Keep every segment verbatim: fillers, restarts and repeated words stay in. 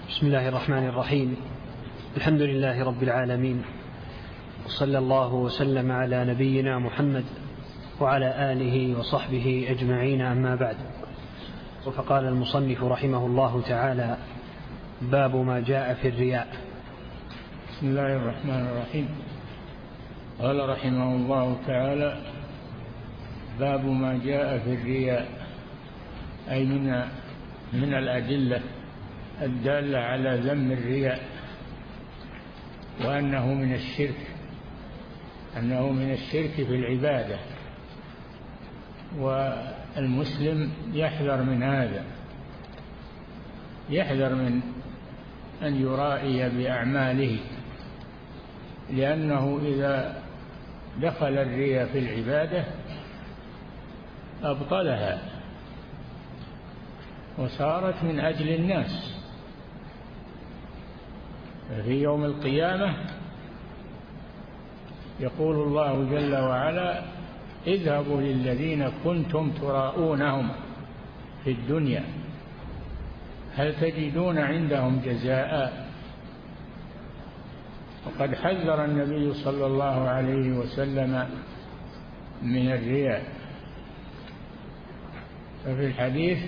بسم الله الرحمن الرحيم. الحمد لله رب العالمين، وصلى الله وسلم على نبينا محمد وعلى آله وصحبه أجمعين، أما بعد. فقال المصنف رحمه الله تعالى: باب ما جاء في الرياء. بسم الله الرحمن الرحيم. قال رحمه الله تعالى: باب ما جاء في الرياء، أي من من الأدلة الدالة على ذم الرياء، وأنه من الشرك أنه من الشرك في العبادة، والمسلم يحذر من هذا، يحذر من أن يرائي بأعماله، لأنه إذا دخل الرياء في العبادة أبطلها وصارت من أجل الناس. في يوم القيامة يقول الله جل وعلا: اذهبوا للذين كنتم تراءونهم في الدنيا هل تجدون عندهم جزاء. وقد حذر النبي صلى الله عليه وسلم من الرياء، ففي الحديث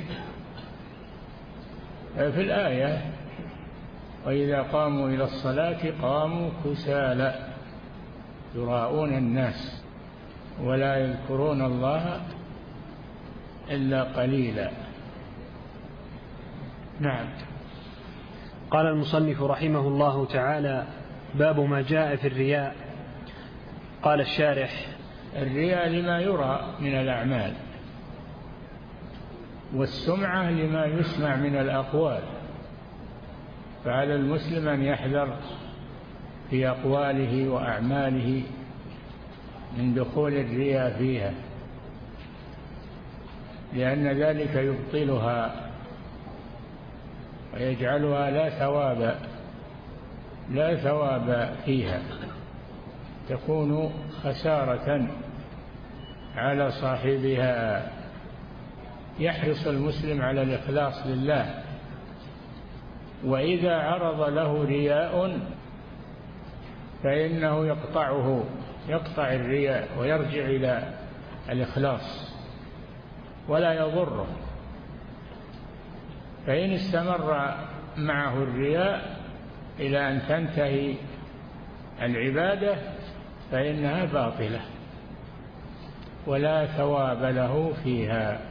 في الآية: وإذا قاموا إلى الصلاة قاموا كسالى يراءون الناس ولا يذكرون الله إلا قليلا. نعم. قال المصنف رحمه الله تعالى: باب ما جاء في الرياء. قال الشارح: الرياء لما يرى من الأعمال، والسمعة لما يسمع من الأقوال، فعلى المسلم أن يحذر في أقواله وأعماله من دخول الرياء فيها، لأن ذلك يبطلها ويجعلها لا ثواب لا ثواب فيها، تكون خسارة على صاحبها. يحرص المسلم على الإخلاص لله، وإذا عرض له رياء فإنه يقطعه يقطع الرياء ويرجع إلى الإخلاص ولا يضره. فإن استمر معه الرياء إلى أن تنتهي العبادة فإنها باطلة ولا ثواب له فيها.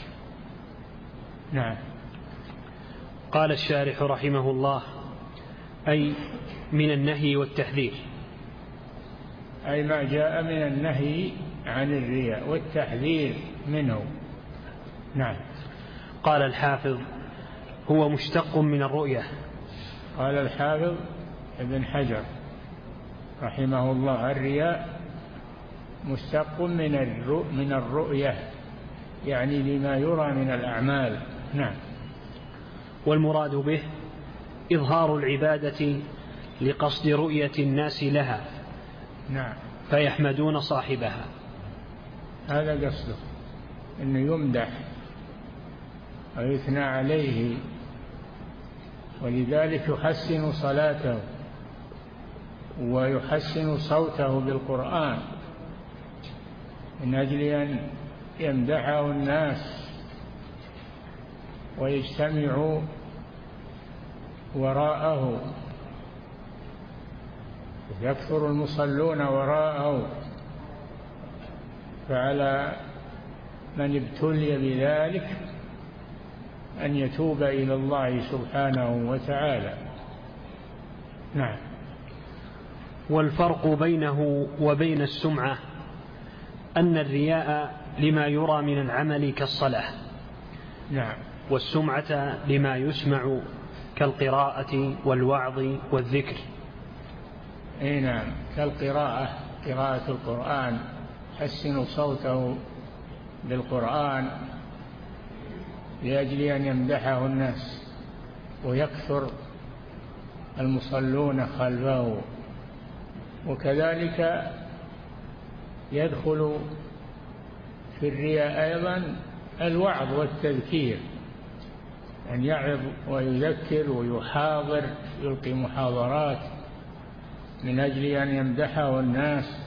نعم. قال الشارح رحمه الله: أي من النهي والتحذير، أي ما جاء من النهي عن الرياء والتحذير منه. نعم. قال الحافظ: هو مشتق من الرؤية. قال الحافظ ابن حجر رحمه الله: الرياء مشتق من الرؤية، يعني لما يرى من الأعمال. نعم. والمراد به إظهار العبادة لقصد رؤية الناس لها، نعم، فيحمدون صاحبها. هذا قصده، أنه يمدح ويثنى عليه، ولذلك يحسن صلاته ويحسن صوته بالقرآن من أجل أن يمدحه الناس ويجتمعوا وراءه، يكثر المصلون وراءه. فعلى من ابتلي بذلك أن يتوب إلى الله سبحانه وتعالى. نعم. والفرق بينه وبين السمعة أن الرياء لما يرى من العمل كالصلاة، نعم، والسمعة لما يسمع كالقراءة والوعظ والذكر. أي نعم، كالقراءة، قراءة القرآن، حسن صوته بالقرآن لأجل أن يمدحه الناس ويكثر المصلون خلفه. وكذلك يدخل في الرياء أيضا الوعظ والتذكير، أن يعظ ويذكر ويحاضر، يلقي محاضرات من أجل أن يمدحه الناس،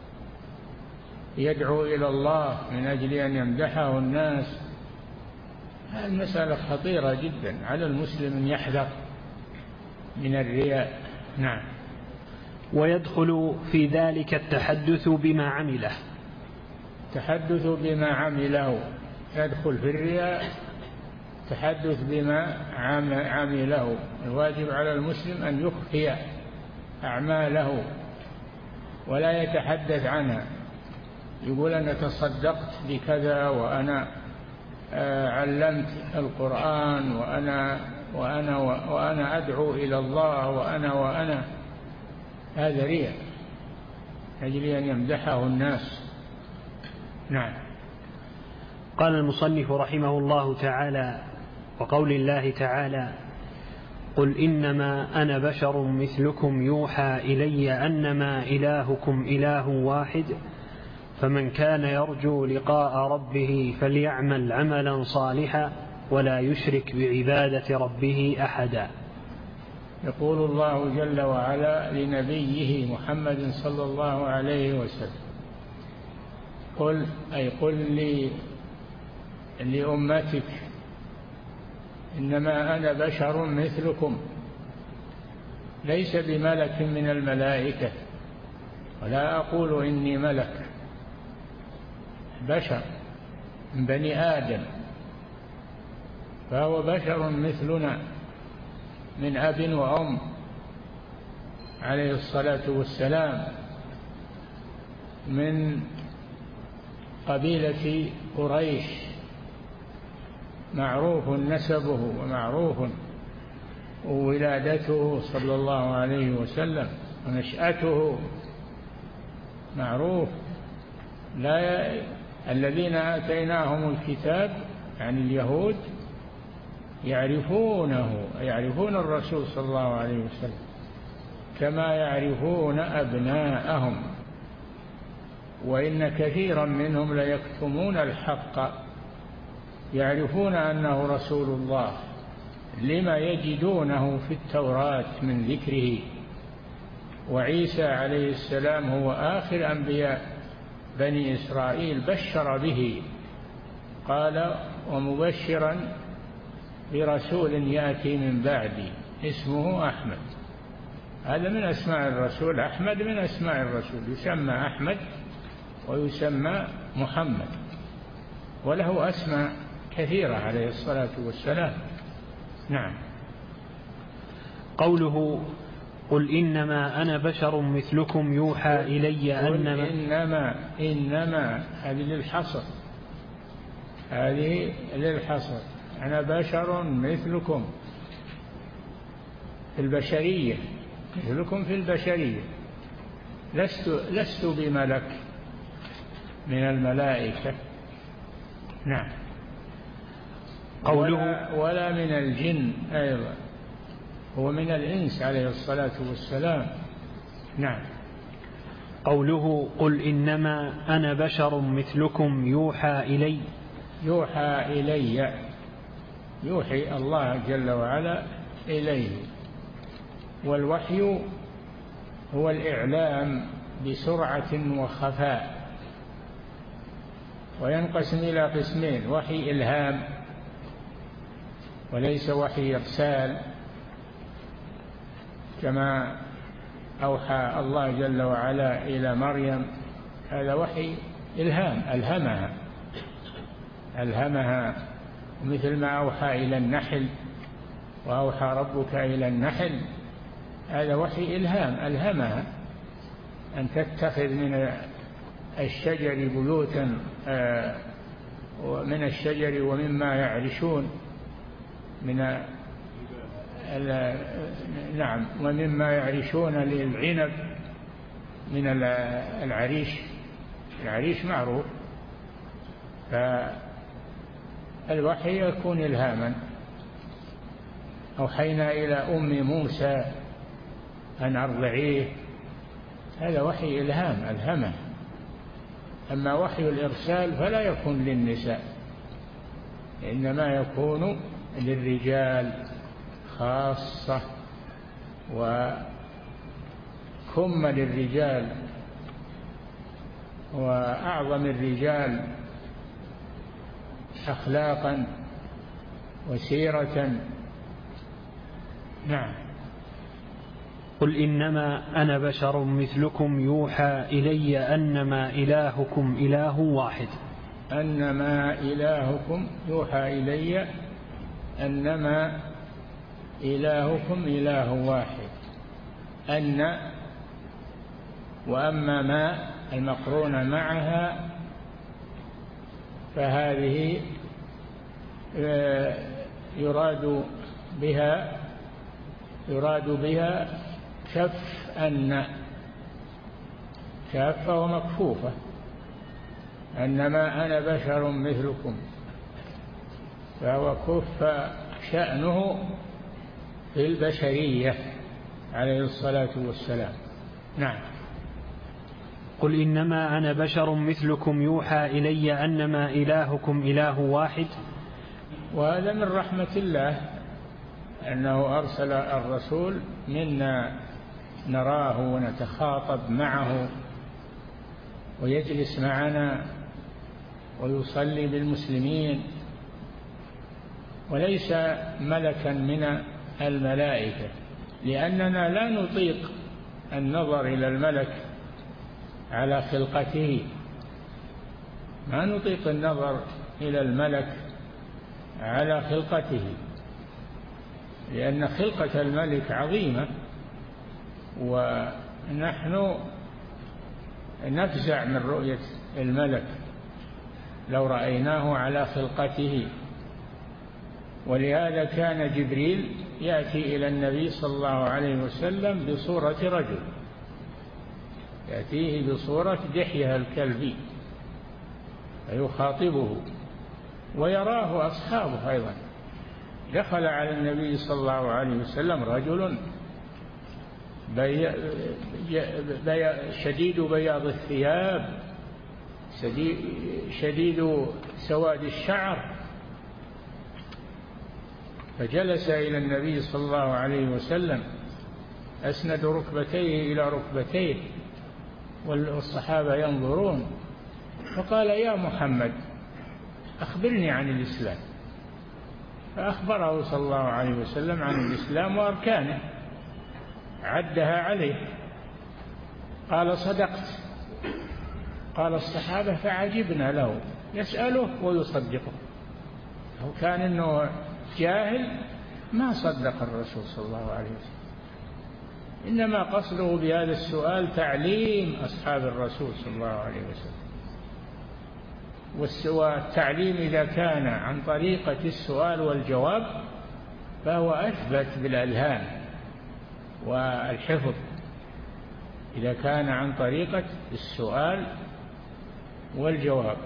يدعو إلى الله من أجل أن يمدحه الناس. هذه المسألة خطيرة جدا، على المسلم أن يحذر من الرياء. نعم. ويدخل في ذلك التحدث بما عمله. التحدث بما عمله يدخل في الرياء، تحدث بما عمله. الواجب على المسلم أن يخفي أعماله ولا يتحدث عنها، يقول أنا تصدقت بكذا، وأنا علمت القرآن، وأنا وأنا وأنا أدعو إلى الله، وأنا وأنا هذا رياء أجل أن يمدحه الناس. نعم. قال المصنف رحمه الله تعالى: وقول الله تعالى: قل إنما أنا بشر مثلكم يوحى إلي أنما إلهكم إله واحد فمن كان يرجو لقاء ربه فليعمل عملا صالحا ولا يشرك بعبادة ربه أحدا. يقول الله جل وعلا لنبيه محمد صلى الله عليه وسلم: قل، أي قل لي لأمتك إنما أنا بشر مثلكم، ليس بملك من الملائكة، ولا أقول إني ملك، بشر من بني آدم، فهو بشر مثلنا من أب وأم عليه الصلاة والسلام، من قبيلة قريش، معروف نسبه ومعروف ولادته صلى الله عليه وسلم، ونشأته معروف. لا ي... الذين آتيناهم الكتاب يعني اليهود يعرفونه، يعرفون الرسول صلى الله عليه وسلم كما يعرفون أبناءهم، وإن كثيرا منهم ليكتمون الحق، يعرفون أنه رسول الله لما يجدونه في التوراة من ذكره. وعيسى عليه السلام هو آخر أنبياء بني إسرائيل، بشر به، قال: ومبشرا برسول يأتي من بعدي اسمه أحمد. هذا من أسماء الرسول، أحمد من أسماء الرسول، يسمى أحمد ويسمى محمد، وله أسماء كثيرة عليه الصلاة والسلام. نعم. قوله: قل إنما أنا بشر مثلكم يوحى إلي أنما إنما إنما هذه للحصر، هذه للحصر، أنا بشر مثلكم في البشرية، مثلكم في البشرية، لست لست بملك من الملائكة. نعم. قوله: ولا, ولا من الجن أيضا، هو من الإنس عليه الصلاة والسلام. نعم. قوله: قل إنما أنا بشر مثلكم يوحى إلي، يوحى إلي، يوحي الله جل وعلا إليه، والوحي هو الإعلام بسرعة وخفاء، وينقسم إلى قسمين: وحي إلهام وليس وحي إرسال، كما أوحى الله جل وعلا إلى مريم، هذا وحي إلهام، ألهمها ألهمها مثل ما أوحى إلى النحل، وأوحى ربك إلى النحل، هذا وحي إلهام، ألهمها أن تتخذ من الشجر بيوتا، من الشجر ومما يعرشون من نعم ومما يعرشون للعنب من العريش، العريش معروف، فالوحي يكون إلهاما. أوحينا إلى أم موسى أن أرضعيه، هذا وحي إلهام، ألهمه. أما وحي الإرسال فلا يكون للنساء، إنما يكون للرجال خاصة وكم للرجال، وأعظم الرجال أخلاقا وسيرة. نعم. قل إنما أنا بشر مثلكم يوحى إلي أنما إلهكم إله واحد. أنما إلهكم يوحى إلي أنما إلهكم إله واحد. أن وأما ما المقرونة معها فهذه يراد بها يراد بها كف أن، كافة ومكفوفة. أنما أنا بشر مثلكم، فهو كف شأنه في البشرية عليه الصلاة والسلام. نعم. قل إنما أنا بشر مثلكم يوحى إلي أنما إلهكم إله واحد. وهذا من رحمة الله أنه أرسل الرسول منا نراه ونتخاطب معه ويجلس معنا ويصلي بالمسلمين، وليس ملكا من الملائكة، لأننا لا نطيق النظر إلى الملك على خلقته، ما نطيق النظر إلى الملك على خلقته، لأن خلقة الملك عظيمة، ونحن نفزع من رؤية الملك لو رأيناه على خلقته. ولهذا كان جبريل يأتي إلى النبي صلى الله عليه وسلم بصورة رجل، يأتيه بصورة دحية الكلبي فيخاطبه، ويراه أصحابه أيضا. دخل على النبي صلى الله عليه وسلم رجل بي بي شديد بياض الثياب، شديد سواد الشعر، فجلس إلى النبي صلى الله عليه وسلم أسند ركبتيه إلى ركبتيه والصحابة ينظرون، فقال: يا محمد أخبرني عن الإسلام. فأخبره صلى الله عليه وسلم عن الإسلام وأركانه، عدها عليه. قال: صدقت. قال الصحابة فعجبنا له، يسأله ويصدقه. لو كان إنه جاهل ما صدق الرسول صلى الله عليه وسلم، إنما قصده بهذا السؤال تعليم أصحاب الرسول صلى الله عليه وسلم. والتعليم إذا كان عن طريقة السؤال والجواب فهو أثبت بالألهام والحفظ، إذا كان عن طريقة السؤال والجواب.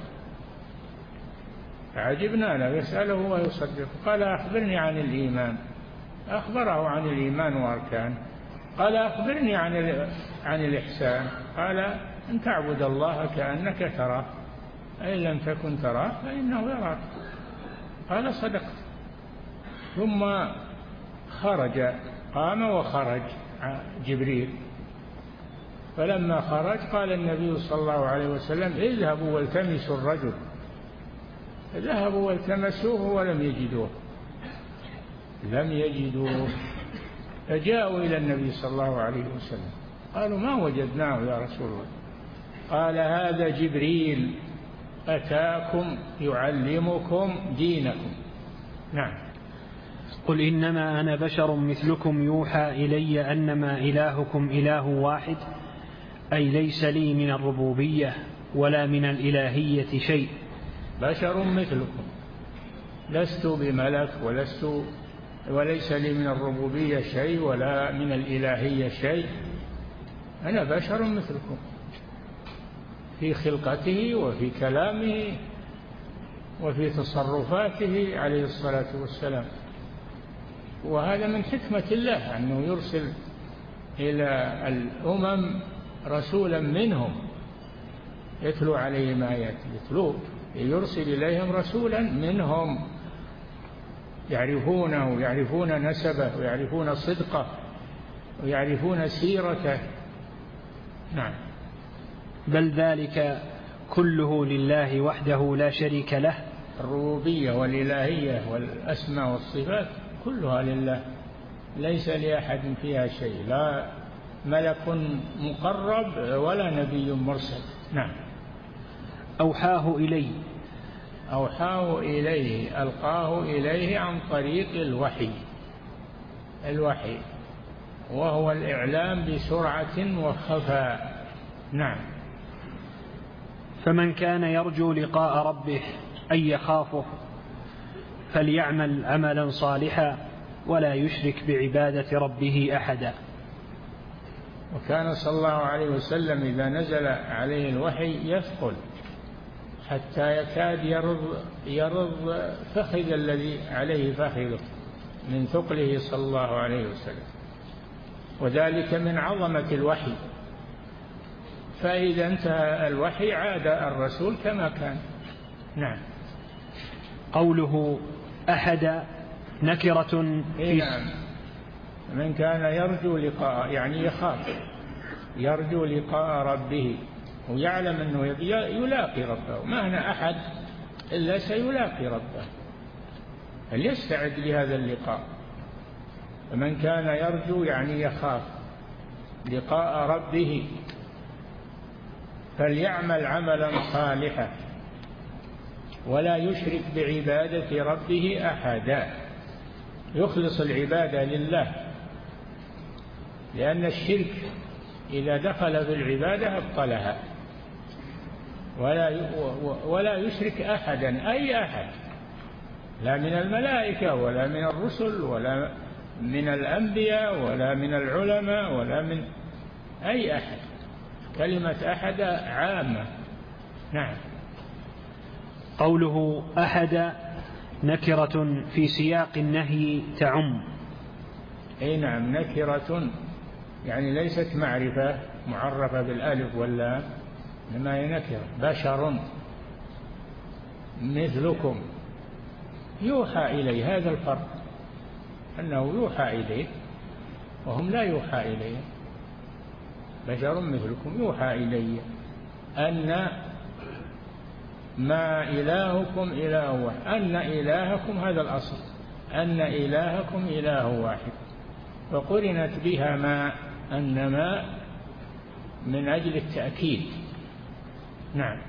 فعجبنا له، يسأله ويصدق. قال: أخبرني عن الإيمان. أخبره عن الإيمان وأركانه. قال: أخبرني عن عن الإحسان. قال: أن تعبد الله كأنك تراه، فإن لم تكن تراه فإنه يراك. قال: صدقت. ثم خرج، قام وخرج جبريل. فلما خرج قال النبي صلى الله عليه وسلم: اذهبوا والتمسوا الرجل. ذهبوا والتمسوه ولم يجدوه، لم يجدوه. فجاءوا إلى النبي صلى الله عليه وسلم قالوا: ما وجدناه يا رسول الله. قال: هذا جبريل أتاكم يعلمكم دينكم. نعم. قل إنما أنا بشر مثلكم يوحى إلي أنما إلهكم إله واحد، أي ليس لي من الربوبية ولا من الإلهية شيء. بشر مثلكم، لست بملك ولست وليس لي من الربوبية شيء ولا من الإلهية شيء، أنا بشر مثلكم في خلقته وفي كلامه وفي تصرفاته عليه الصلاة والسلام. وهذا من حكمة الله أنه يرسل إلى الأمم رسولا منهم يتلو عليهم آياته، يتلو يرسل إليهم رسولا منهم يعرفونه ويعرفون نسبه ويعرفون صدقه ويعرفون سيرته. نعم. بل ذلك كله لله وحده لا شريك له. الربوبية والإلهية والأسماء والصفات كلها لله، ليس لأحد فيها شيء، لا ملك مقرب ولا نبي مرسل. نعم. أوحاه إليه أوحاه إليه ألقاه إليه عن طريق الوحي. الوحي وهو الإعلام بسرعة وخفاء. نعم. فمن كان يرجو لقاء ربه أي يخافه فليعمل عملا صالحا ولا يشرك بعبادة ربه أحدا. وكان صلى الله عليه وسلم إذا نزل عليه الوحي يثقل حتى يكاد يرض, يرض فخذ الذي عليه فخذه من ثقله صلى الله عليه وسلم، وذلك من عظمة الوحي. فإذا انتهى الوحي عاد الرسول كما كان. نعم. قوله أحد نكرة في نعم. من كان يرجو لقاء يعني يخاف، يرجو لقاء ربه ويعلم أنه يلاقي ربه، ما هنا أحد إلا سيلاقي ربه، فليستعد لهذا اللقاء. فمن كان يرجو يعني يخاف لقاء ربه فليعمل عملا صالحا ولا يشرك بعبادة ربه أحدا. يخلص العبادة لله، لأن الشرك إذا دخل في العبادة أبطلها. ولا ولا يشرك أحدا أي أحد، لا من الملائكة ولا من الرسل ولا من الأنبياء ولا من العلماء ولا من أي أحد. كلمة أحد عامة. نعم. قوله أحد نكرة في سياق النهي تعم. أي نعم، نكرة يعني ليست معرفة معرفة بالألف واللام، إنما هي نكرة. بشر مثلكم يوحى إليه، هذا الفرق، أنه يوحى إليه وهم لا يوحى إليه. بشر مثلكم يوحى إلي أن ما إلهكم إله واحد، أن إلهكم هذا الأصل، أن إلهكم إله واحد، وقرنت بها ما أن ما من أجل التأكيد. نعم.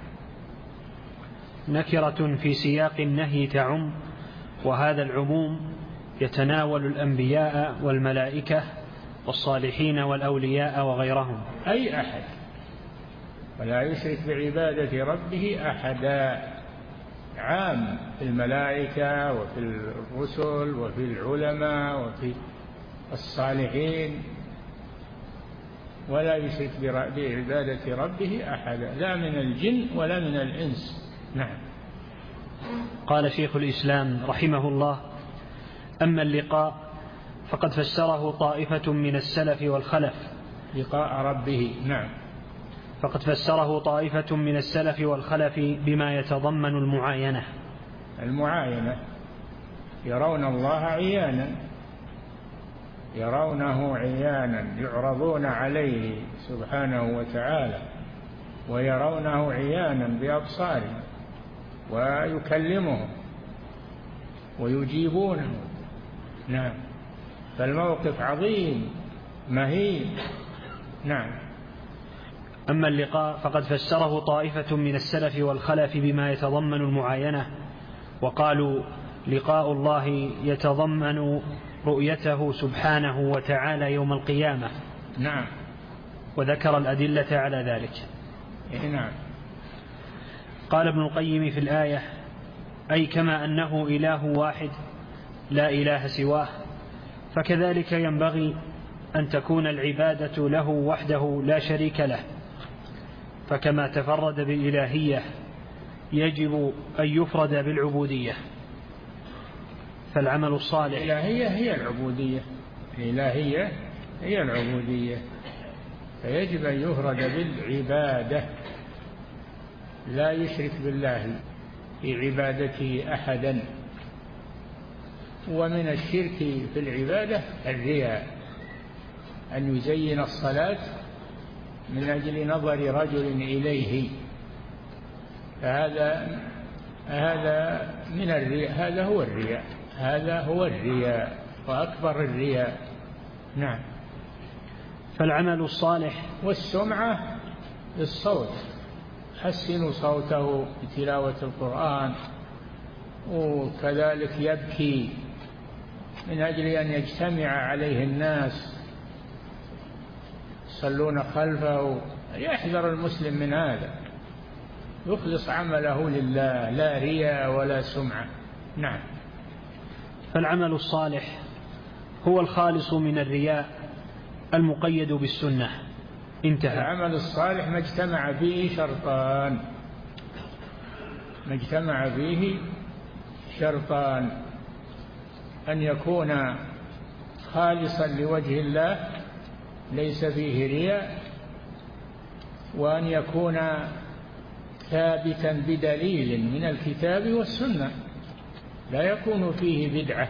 نكرة في سياق النهي تعم، وهذا العموم يتناول الأنبياء والملائكة والصالحين والأولياء وغيرهم. أي أحد، ولا يشرك بعبادة ربه أحدا. عام في الملائكة وفي الرسل وفي العلماء وفي الصالحين. ولا يشرك بعبادة ربه أحدا، لا من الجن ولا من الإنس. نعم. قال شيخ الإسلام رحمه الله: أما اللقاء فقد فسره طائفة من السلف والخلف. لقاء ربه. نعم. فقد فسره طائفة من السلف والخلف بما يتضمن المعاينة. المعاينة يرون الله عيانا، يرونه عيانا، يعرضون عليه سبحانه وتعالى ويرونه عيانا بأبصارهم، ويكلمهم ويجيبونه. نعم. فالموقف عظيم مهيب. نعم. أما اللقاء فقد فسره طائفة من السلف والخلف بما يتضمن المعاينة، وقالوا لقاء الله يتضمن رؤيته سبحانه وتعالى يوم القيامة. نعم. وذكر الأدلة على ذلك. نعم. قال ابن القيم في الآية: أي كما أنه إله واحد لا إله سواه، فكذلك ينبغي أن تكون العبادة له وحده لا شريك له، فكما تفرد بالإلهية يجب أن يفرد بالعبودية. فالعمل الصالح الإلهية هي العبودية، الإلهية هي العبودية، فيجب أن يفرد بالعبادة، لا يشرك بالله في عبادته أحدا. ومن الشرك في العبادة الرياء، أن يزين الصلاة من أجل نظر رجل إليه، فهذا هذا من الرياء، هذا هو الرياء، هذا هو الرياء وأكبر الرياء. نعم. فالعمل الصالح والسمعة بالصوت، حسنوا صوته بتلاوة القرآن، وكذلك يبكي من أجل أن يجتمع عليه الناس يصلون خلفه. يحذر المسلم من هذا، يخلص عمله لله، لا رياء ولا سمعة. نعم. فالعمل الصالح هو الخالص من الرياء المقيد بالسنة. انتهى. العمل الصالح ما اجتمع فيه شرطان، ما اجتمع فيه شرطان: أن يكون خالصا لوجه الله ليس فيه رياء، وأن يكون ثابتا بدليل من الكتاب والسنة، لا يكون فيه بدعة،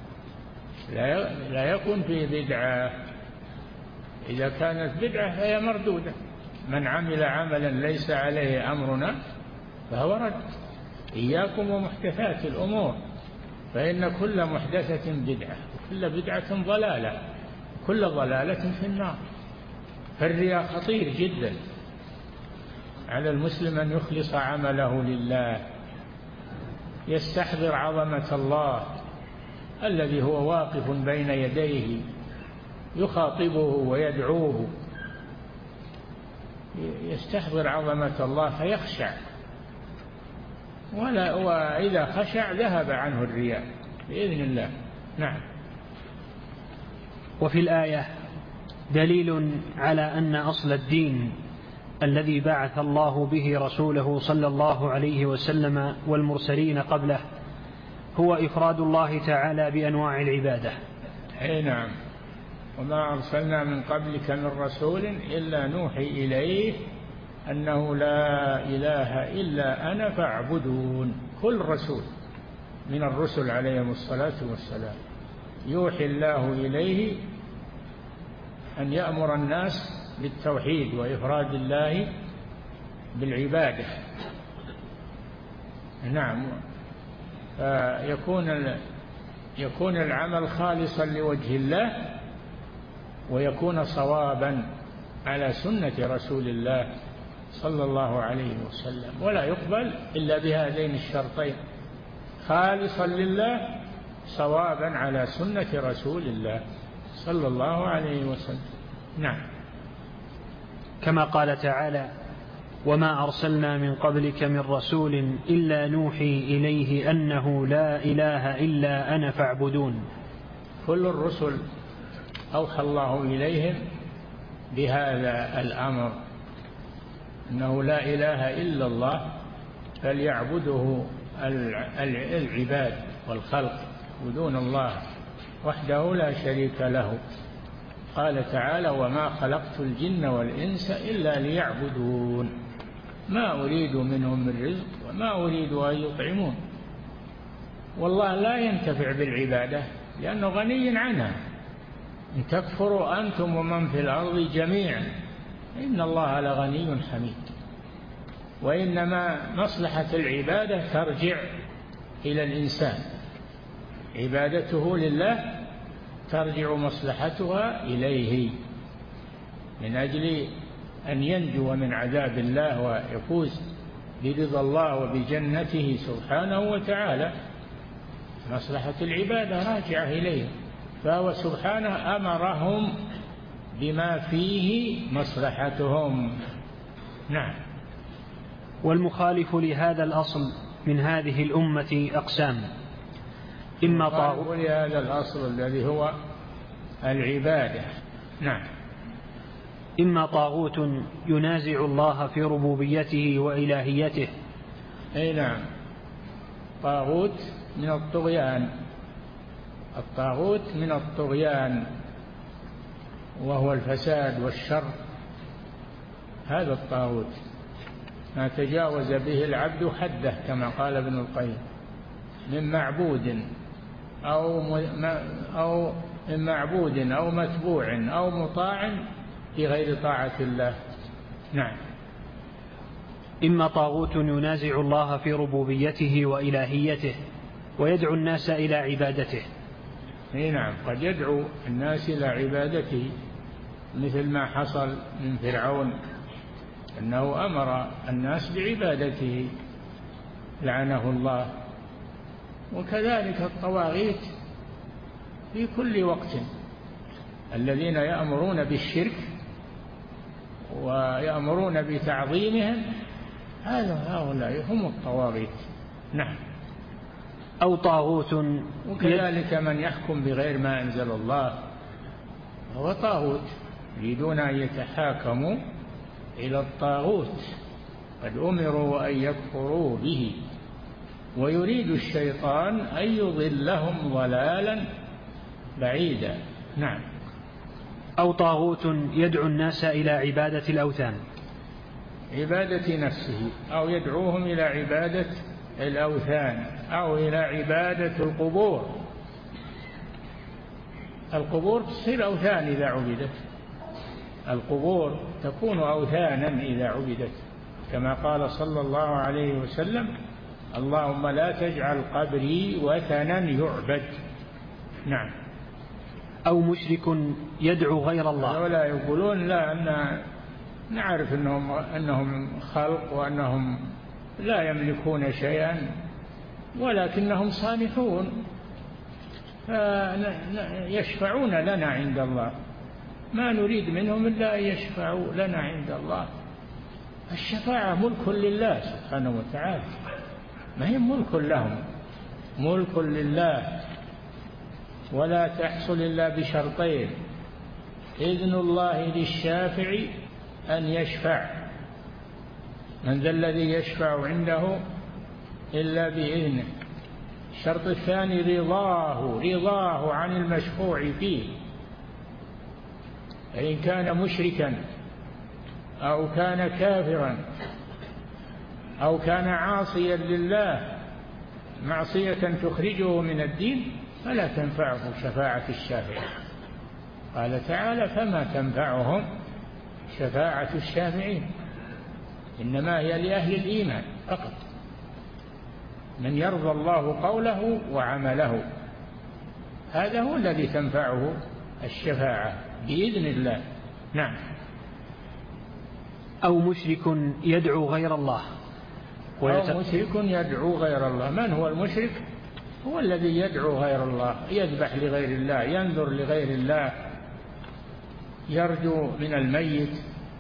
لا يكون فيه بدعة. إذا كانت بدعة فهي مردودة. من عمل عملا ليس عليه أمرنا فهو رد. إياكم ومحدثات الأمور، فإن كل محدثة بدعة وكل بدعة ضلالة، كل ضلالة في النار. فالرياء خطير جدا، على المسلم أن يخلص عمله لله، يستحضر عظمة الله الذي هو واقف بين يديه يخاطبه ويدعوه، يستحضر عظمة الله فيخشع، ولا وإذا خشع ذهب عنه الرياء بإذن الله. نعم. وفي الآية دليل على أن أصل الدين الذي بعث الله به رسوله صلى الله عليه وسلم والمرسلين قبله هو إفراد الله تعالى بأنواع العبادة. أي نعم. وما أرسلنا من قبلك من رسول إلا نوحي إليه أنه لا إله إلا أنا فاعبدون. كل رسول من الرسل عليهم الصلاة والسلام يوحي الله إليه أن يأمر الناس بالتوحيد وإفراد الله بالعبادة. نعم. فيكون يكون العمل خالصا لوجه الله، ويكون صوابا على سنة رسول الله صلى الله عليه وسلم، ولا يقبل إلا بهذين الشرطين: خالصا لله، صوابا على سنة رسول الله صلى الله عليه وسلم. نعم. كما قال تعالى: وما أرسلنا من قبلك من رسول إلا نوحي إليه أنه لا إله إلا أنا فاعبدون. كل الرسل أوحى الله إليهم بهذا الأمر، أنه لا إله إلا الله، فليعبده العباد والخلق يعبدون الله وحده لا شريك له. قال تعالى: وما خلقت الجن والإنس إلا ليعبدون ما أريد منهم من رزق وما أريد أن يطعمون. والله لا ينتفع بالعبادة لأنه غني عنها. إن تكفروا أنتم ومن في الأرض جميعا إن الله لغني حميد. وإنما مصلحة العبادة ترجع إلى الإنسان، عبادته لله ترجع مصلحتها إليه من أجل أن ينجو من عذاب الله ويفوز برضا الله وبجنته سبحانه وتعالى. مصلحة العبادة راجعة إليه، فهو سبحانه أمرهم بما فيه مصلحتهم. نعم. والمخالف لهذا الأصل من هذه الأمة أقسام: إما طاغوت لهذا الأصل الذي هو العبادة. نعم. إما طاغوت ينازع الله في ربوبيته وإلهيته. أي نعم. طاغوت من الطغيان، الطاغوت من الطغيان وهو الفساد والشر. هذا الطاغوت ما تجاوز به العبد حده كما قال ابن القيم، من معبود أو أو معبود أو متبوع أو مطاع في غير طاعة الله. نعم. إما طاغوت ينازع الله في ربوبيته وإلهيته ويدعو الناس إلى عبادته. نعم، قد يدعو الناس إلى عبادته، مثل ما حصل من فرعون أنه أمر الناس بعبادته لعنه الله. وكذلك الطواغيت في كل وقت، الذين يأمرون بالشرك ويأمرون بتعظيمهم، هؤلاء هم الطواغيت. نعم. أو طاغوت. وكذلك من يحكم بغير ما أنزل الله هو طاغوت، يريدون أن يتحاكموا إلى الطاغوت، قد أمروا أن يكفروا به، ويريد الشيطان أن يضلهم ضلالا بعيدا. نعم. أو طاغوت يدعو الناس إلى عبادة الأوثان، عبادة نفسه، أو يدعوهم إلى عبادة الأوثان، أو إلى عبادة القبور. القبور تصير أوثان إذا عبدت، القبور تكون أوثانا إذا عبدت، كما قال صلى الله عليه وسلم: اللهم لا تجعل قبري وثنا يعبد. نعم. أو مشرك يدعو غير الله. ولا يقولون لا، أن نعرف أنهم, أنهم خلق وأنهم لا يملكون شيئا، ولكنهم صالحون يشفعون لنا عند الله، ما نريد منهم إلا أن يشفعوا لنا عند الله. الشفاعة ملك لله سبحانه وتعالى، ما هي ملك لهم، ملك لله، ولا تحصل إلا بشرطين: إذن الله للشافع أن يشفع، من ذا الذي يشفع عنده إلا بإذنه. الشرط الثاني رضاه، رضاه عن المشفوع فيه، فإن كان مشركا أو كان كافرا أو كان عاصيا لله معصية تخرجه من الدين فلا تنفعه شفاعة الشافع. قال تعالى: فما تنفعهم شفاعة الشافعين، إنما هي لأهل الإيمان فقط، من يرضى الله قوله وعمله، هذا هو الذي تنفعه الشفاعة بإذن الله. نعم. أو مشرك يدعو غير الله. ويت... أو مشرك يدعو غير الله. من هو المشرك؟ هو الذي يدعو غير الله، يذبح لغير الله، ينذر لغير الله، يرجو من الميت،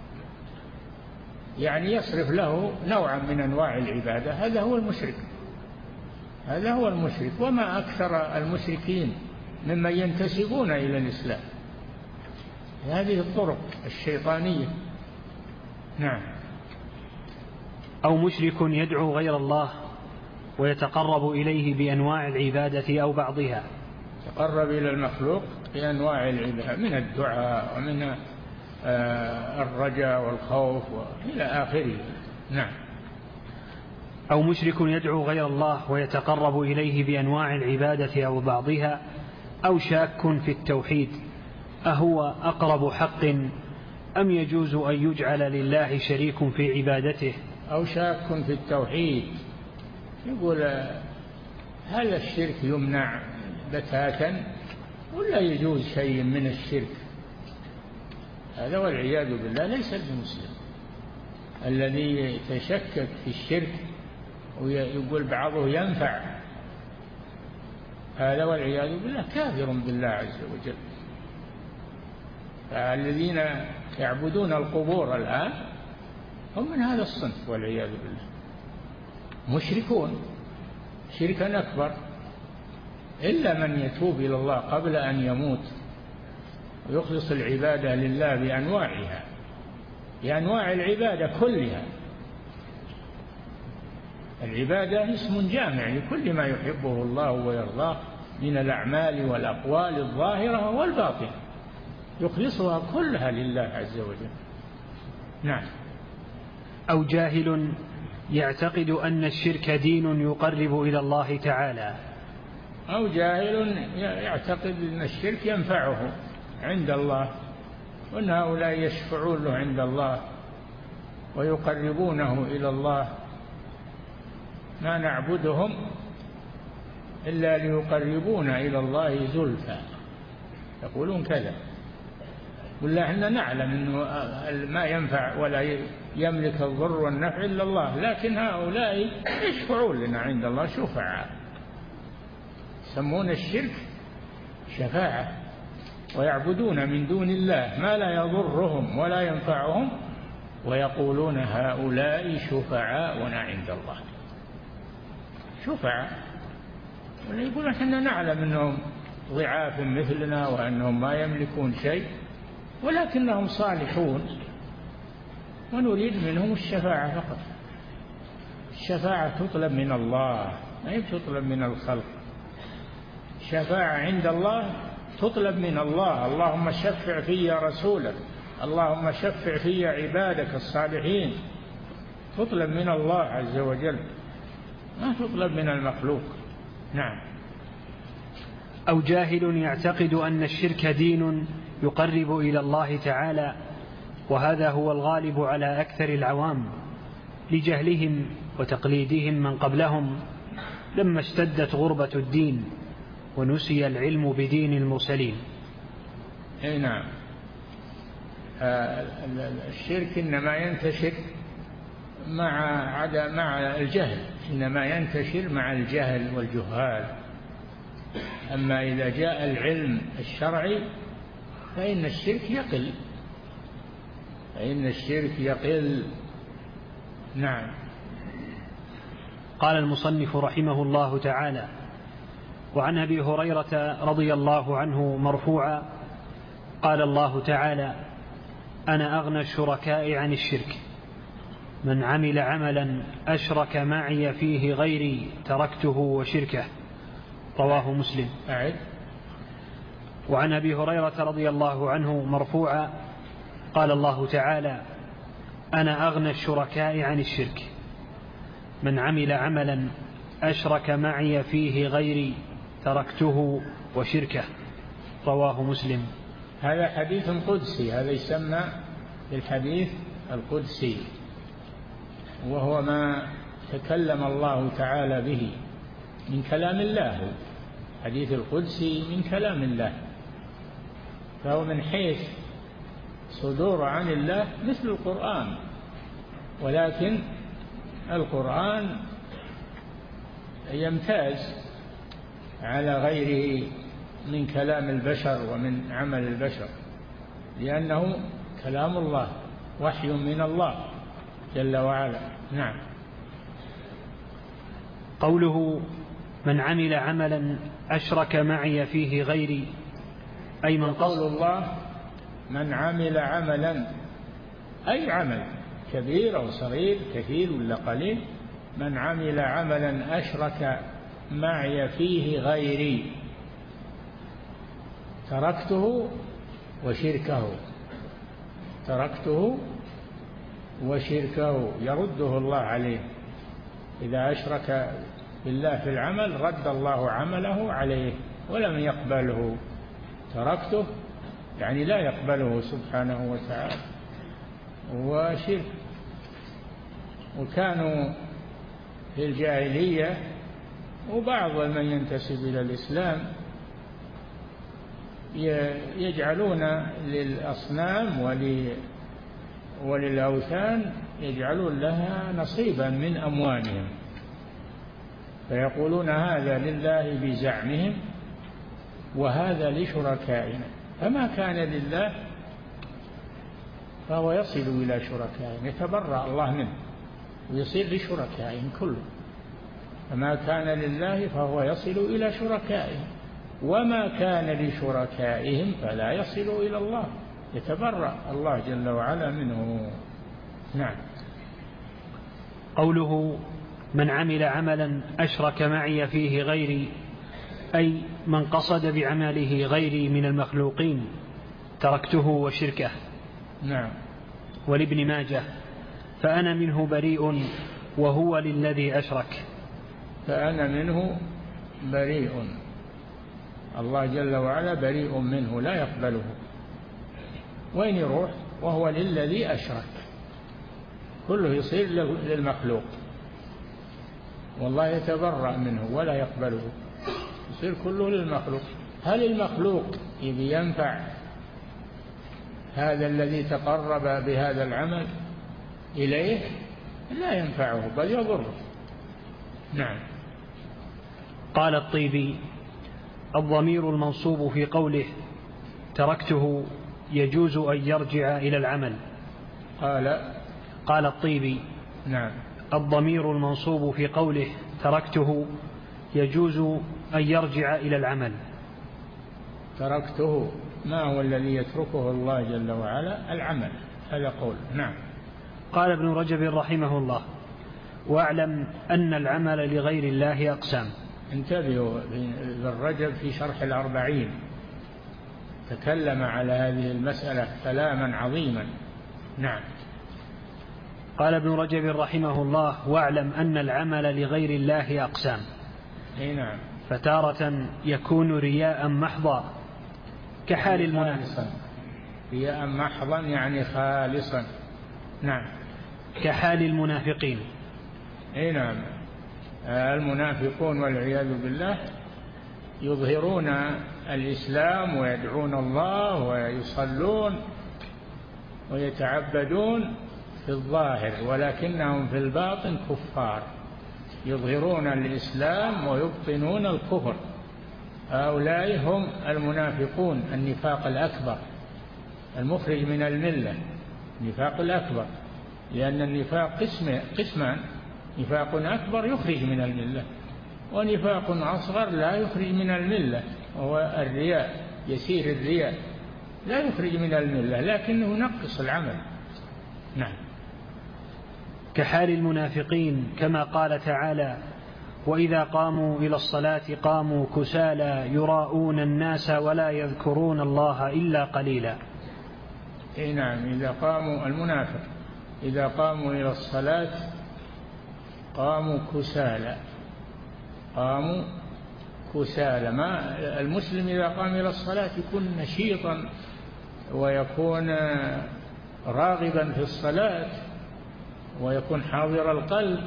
يعني يصرف له نوعا من أنواع العبادة، هذا هو المشرك، هذا هو المشرك. وما أكثر المشركين ممن ينتسبون إلى الإسلام، هذه الطرق الشيطانية. نعم. أو مشرك يدعو غير الله ويتقرب إليه بأنواع العبادة أو بعضها، يتقرب إلى المخلوق بأنواع العبادة، من الدعاء ومن الرجاء والخوف إلى آخره. نعم. أو مشرك يدعو غير الله ويتقرب إليه بأنواع العبادة أو بعضها، أو شاك في التوحيد أهو أقرب حق أم يجوز أن يجعل لله شريك في عبادته. أو شاك في التوحيد، يقول هل الشرك يمنع بتاتا ولا يجوز شيء من الشرك؟ هذا والعياذ بالله ليس بمسلم، الذي يتشكك في الشرك ويقول بعضه ينفع، هذا والعياذ بالله كافر بالله عز وجل. فالذين يعبدون القبور الآن هم من هذا الصنف والعياذ بالله، مشركون شركا أكبر، إلا من يتوب إلى الله قبل أن يموت ويخلص العبادة لله بأنواعها، بأنواع العبادة كلها. العبادة اسم جامع لكل ما يحبه الله ويرضاه من الأعمال والأقوال الظاهرة والباطنة، يخلصها كلها لله عز وجل. نعم. أو جاهل يعتقد أن الشرك دين يقرب إلى الله تعالى أو جاهل يعتقد أن الشرك ينفعه عند الله، وأن هؤلاء يشفعون له عند الله ويقربونه إلى الله، ما نعبدهم إلا ليقربونا إلى الله زلفى، يقولون كذا. قل احنا نعلم أنه ما ينفع ولا يملك الضر والنفع إلا الله، لكن هؤلاء يشفعون لنا عند الله شفعاء، يسمون الشرك شفاعة، ويعبدون من دون الله ما لا يضرهم ولا ينفعهم، ويقولون هؤلاء شفعاؤنا عند الله. شفعاء، ويقول احنا نعلم أنهم ضعاف مثلنا وأنهم ما يملكون شيء، ولكنهم صالحون ونريد منهم الشفاعة فقط. الشفاعة تطلب من الله، ما هي تطلب من الخلق. الشفاعة عند الله تطلب من الله، اللهم شفع في رسولك، اللهم شفع في عبادك الصالحين، تطلب من الله عز وجل، ما تطلب من المخلوق. نعم. أو جاهل يعتقد أن الشرك دين يقرب إلى الله تعالى، وهذا هو الغالب على أكثر العوام لجهلهم وتقليدهم من قبلهم لما اشتدت غربة الدين ونسي العلم بدين المرسلين. أي نعم. الشرك إنما ينتشر مع عدم مع الجهل، إنما ينتشر مع الجهل والجهال. أما إذا جاء العلم الشرعي فإن الشرك يقل، فإن الشرك يقل. نعم. قال المصنف رحمه الله تعالى: وعن أبي هريرة رضي الله عنه مرفوعا قال الله تعالى: أنا أغنى الشركاء عن الشرك، من عمل عملا أشرك معي فيه غيري تركته وشركه، رواه مسلم. أعد. وعن أبي هريرة رضي الله عنه مرفوعا قال الله تعالى: أنا أغنى الشركاء عن الشرك، من عمل عملا أشرك معي فيه غيري تركته وشركه، رواه مسلم. هذا حديث قدسي، هذا يسمى بالحديث القدسي، وهو ما تكلم الله تعالى به من كلام الله. حديث القدسي من كلام الله، فهو من حيث صدور عن الله مثل القرآن، ولكن القرآن يمتاز على غيره من كلام البشر ومن عمل البشر، لأنه كلام الله، وحي من الله جل وعلا. نعم. قوله من عمل عملا أشرك معي فيه غيري، أي من قول الله من عمل عملا، أي عمل كبير أو صغير، كثير ولا قليل، من عمل عملا أشرك معي فيه غيري تركته وشركه، تركته وشركه، يرده الله عليه. إذا أشرك بالله في العمل رد الله عمله عليه ولم يقبله، تركته يعني لا يقبله سبحانه وتعالى وشرك. وكانوا في الجاهلية وبعض من ينتسب إلى الإسلام يجعلون للأصنام وللأوثان يجعلون لها نصيبا من أموالهم، فيقولون هذا لله بزعمهم وهذا لشركائنا، فما كان لله فهو يصل إلى شركائهم، يتبرأ الله منه ويصير لشركائهم كله. فما كان لله فهو يصل إلى شركائهم، وما كان لشركائهم فلا يصل إلى الله، يتبرأ الله جل وعلا منه. نعم. قوله من عمل عملا أشرك معي فيه غيري، أي من قصد بعمله غيري من المخلوقين تركته وشركه. نعم. ولابن ماجه فأنا منه بريء وهو للذي أشرك. فأنا منه بريء الله جل وعلا بريء منه لا يقبله، وين يروح؟ وهو للذي أشرك، كله يصير للمخلوق، والله يتبرأ منه ولا يقبله، يصير كله للمخلوق. هل المخلوق يبي ينفع هذا الذي تقرب بهذا العمل إليه؟ لا ينفعه بل يضره. نعم. قال الطيبي: الضمير المنصوب في قوله تركته يجوز أن يرجع إلى العمل. قال قال الطيبي: نعم. الضمير المنصوب في قوله تركته يجوز أن يرجع إلى العمل. تركته ما هو الذي يتركه الله جل وعلا؟ العمل، هذا قول. نعم. قال ابن رجب رحمه الله: واعلم أن العمل لغير الله أقسام. انتبهوا، ابن رجب في شرح الأربعين تكلم على هذه المسألة كلاما عظيما. نعم. قال ابن رجب رحمه الله: واعلم أن العمل لغير الله أقسام. اي نعم. فتارة يكون رياء محضا كحال المنافق. رياء محضا يعني خالصا. نعم. كحال المنافقين. اي نعم. المنافقون والعياذ بالله يظهرون الإسلام ويدعون الله ويصلون ويتعبدون في الظاهر، ولكنهم في الباطن كفار، يظهرون الإسلام ويبطنون الكفر. هؤلاء هم المنافقون، النفاق الأكبر المخرج من الملة، النفاق الأكبر، لأن النفاق قسم قسمان: نفاق أكبر يخرج من الملة، ونفاق أصغر لا يخرج من الملة، وهو الرياء، يسير الرياء لا يخرج من الملة لكنه ينقص العمل. نعم. كحال المنافقين، كما قال تعالى: وإذا قاموا إلى الصلاة قاموا كسالى يراءون الناس ولا يذكرون الله إلا قليلا. إيه نعم. إذا قاموا المنافق إذا قاموا إلى الصلاة قاموا كسالى، قاموا كسالى. ما المسلم إذا قام إلى الصلاة يكون نشيطا ويكون راغبا في الصلاة ويكون حاضر القلب،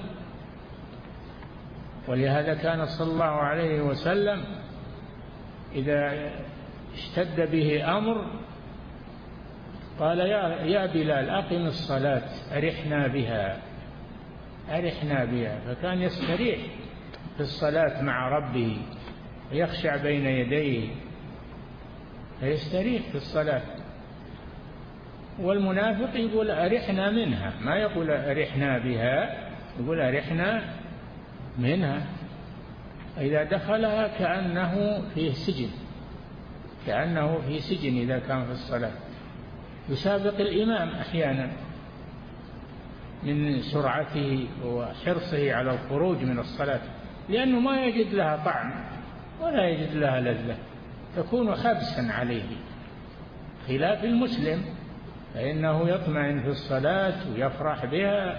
ولهذا كان صلى الله عليه وسلم إذا اشتد به أمر قال: يا يا بلال أقم الصلاة أرحنا بها أرحنا بها. فكان يستريح في الصلاة مع ربه ويخشع بين يديه فيستريح في الصلاة. والمنافق يقول أرحنا منها، ما يقول أرحنا بها، يقول أرحنا منها. إذا دخلها كأنه فيه سجن، كأنه في سجن إذا كان في الصلاة. يسابق الإمام أحيانا من سرعته وحرصه على الخروج من الصلاة، لأنه ما يجد لها طعم ولا يجد لها لذة، تكون حبسا عليه، خلاف المسلم فإنه يطمئن في الصلاة ويفرح بها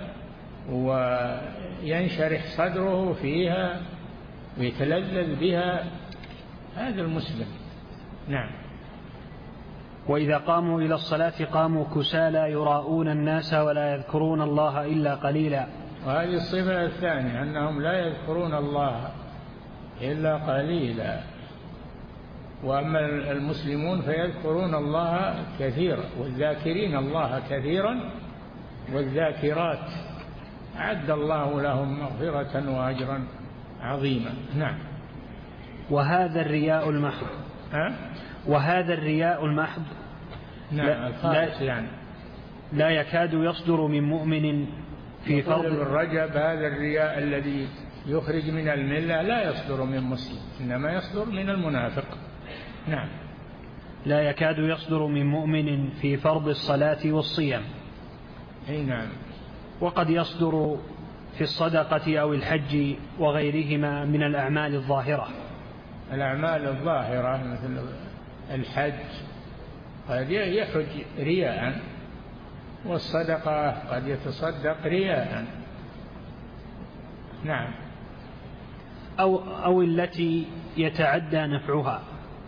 وينشرح صدره فيها ويتلذذ بها. هذا المسلم. نعم. وإذا قاموا إلى الصلاة قاموا كسالى يراءون الناس ولا يذكرون الله إلا قليلا. وهذه الصفة الثانية، أنهم لا يذكرون الله إلا قليلا. وأما المسلمون فيذكرون الله كثيرا، والذاكرين الله كثيرا والذاكرات أعد الله لهم مغفرة وأجرا عظيما. نعم. وهذا الرياء المحض ها؟ وهذا الرياء المحض نعم لا, يعني لا يكاد يصدر من مؤمن في فرض الرجب. هذا الرياء الذي يخرج من الملة لا يصدر من مسلم، إنما يصدر من المنافق. نعم. لا يكاد يصدر من مؤمن في فرض الصلاة والصيام. أي نعم. وقد يصدر في الصدقة أو الحج وغيرهما من الأعمال الظاهرة. الأعمال الظاهرة مثل الحج قد يحج رياء، والصدقة قد يتصدق رياء. نعم. أو, أو التي يتعدى نفعها.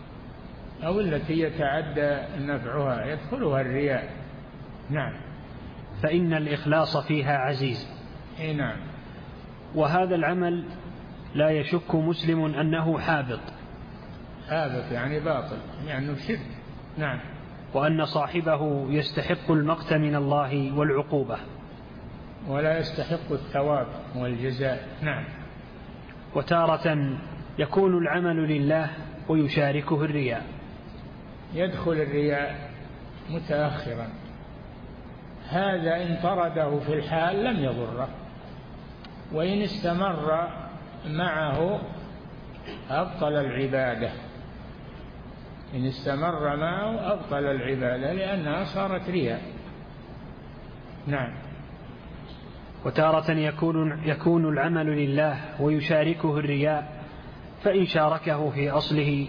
أو التي يتعدى نفعها يدخلها الرياء. نعم. فإن الإخلاص فيها عزيز. أي نعم. وهذا العمل لا يشك مسلم أنه حابط. حابط يعني باطل، يعني شرك. نعم. وأن صاحبه يستحق المقت من الله والعقوبة، ولا يستحق الثواب والجزاء. نعم. وتارة يكون العمل لله ويشاركه الرياء. يدخل الرياء متأخرا، هذا إن طرده في الحال لم يضره، وإن استمر معه أبطل العبادة. إن استمر معه أبطل العبادة لأنها صارت رياء. نعم. وتارة يكون, يكون العمل لله ويشاركه الرياء، فإن شاركه في أصله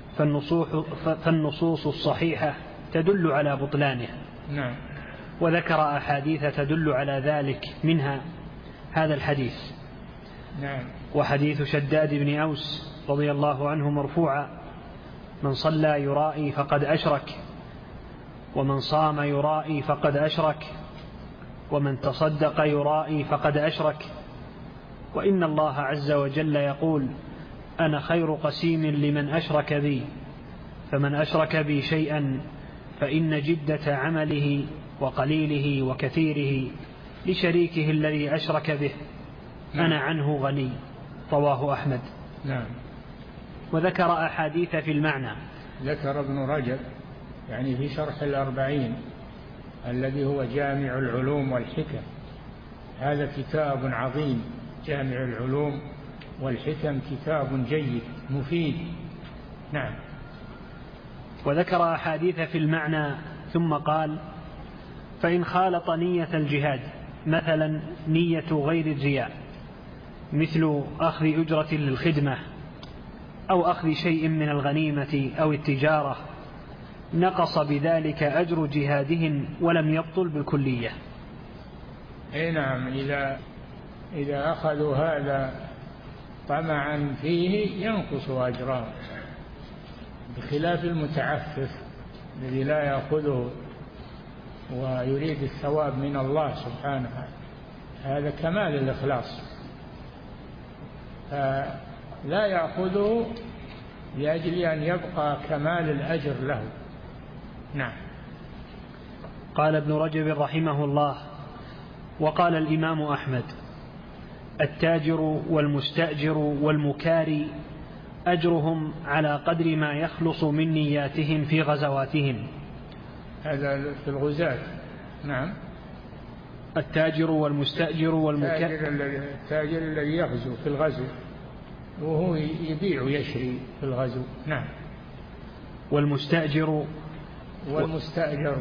فالنصوص الصحيحة تدل على بطلانه. نعم. وذكر أحاديث تدل على ذلك، منها هذا الحديث. نعم. وحديث شداد بن أوس رضي الله عنه مرفوعا: من صلى يرائي فقد أشرك، ومن صام يرائي فقد أشرك، ومن تصدق يرائي فقد أشرك. وإن الله عز وجل يقول: أنا خير قسيم لمن أشرك بي، فمن أشرك بي شيئا فإن جدة عمله وقليله وكثيره لشريكه الذي أشرك به أنا عنه غني. رواه أحمد. نعم. وذكر أحاديث في المعنى. ذكر ابن رجب يعني في شرح الأربعين الذي هو جامع العلوم والحكم، هذا كتاب عظيم. جامع العلوم والحكم كتاب جيد مفيد. نعم. وذكر أحاديث في المعنى ثم قال: فإن خالط نية الجهاد، مثلا نية غير الرياء، مثل أخذ أجرة للخدمة أو أخذ شيء من الغنيمة أو التجارة، نقص بذلك أجر جهادهم ولم يبطل بالكلية. أي نعم. إذا إذا أخذوا هذا طمعا فيه ينقص أجرهم، بخلاف المتعفف الذي لا يأخذه ويريد الثواب من الله سبحانه، هذا كمال الإخلاص، لا يأخذه لأجل أن يبقى كمال الأجر له. نعم. قال ابن رجب رحمه الله: وقال الإمام أحمد: التاجر والمستأجر والمكاري أجرهم على قدر ما يخلص من نياتهم في غزواتهم. هذا في الغزاة. نعم. التاجر والمستأجر والمكاري، التاجر الذي يغزو في الغزو وهو يبيع ويشري في الغزو. نعم. والمستأجر والمستأجر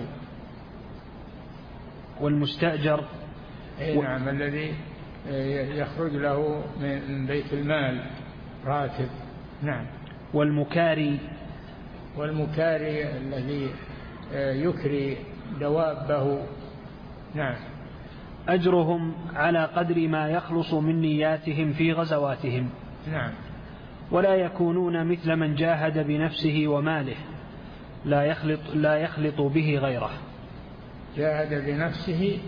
والمستأجر أي نعم، الذي يخرج له من بيت المال راتب. نعم. والمكاري والمكاري الذي يكري دوابه. نعم. أجرهم على قدر ما يخلص من نياتهم في غزواتهم. نعم. ولا يكونون مثل من جاهد بنفسه وماله لا يخلط, لا يخلط به غيره. جاهد بنفسه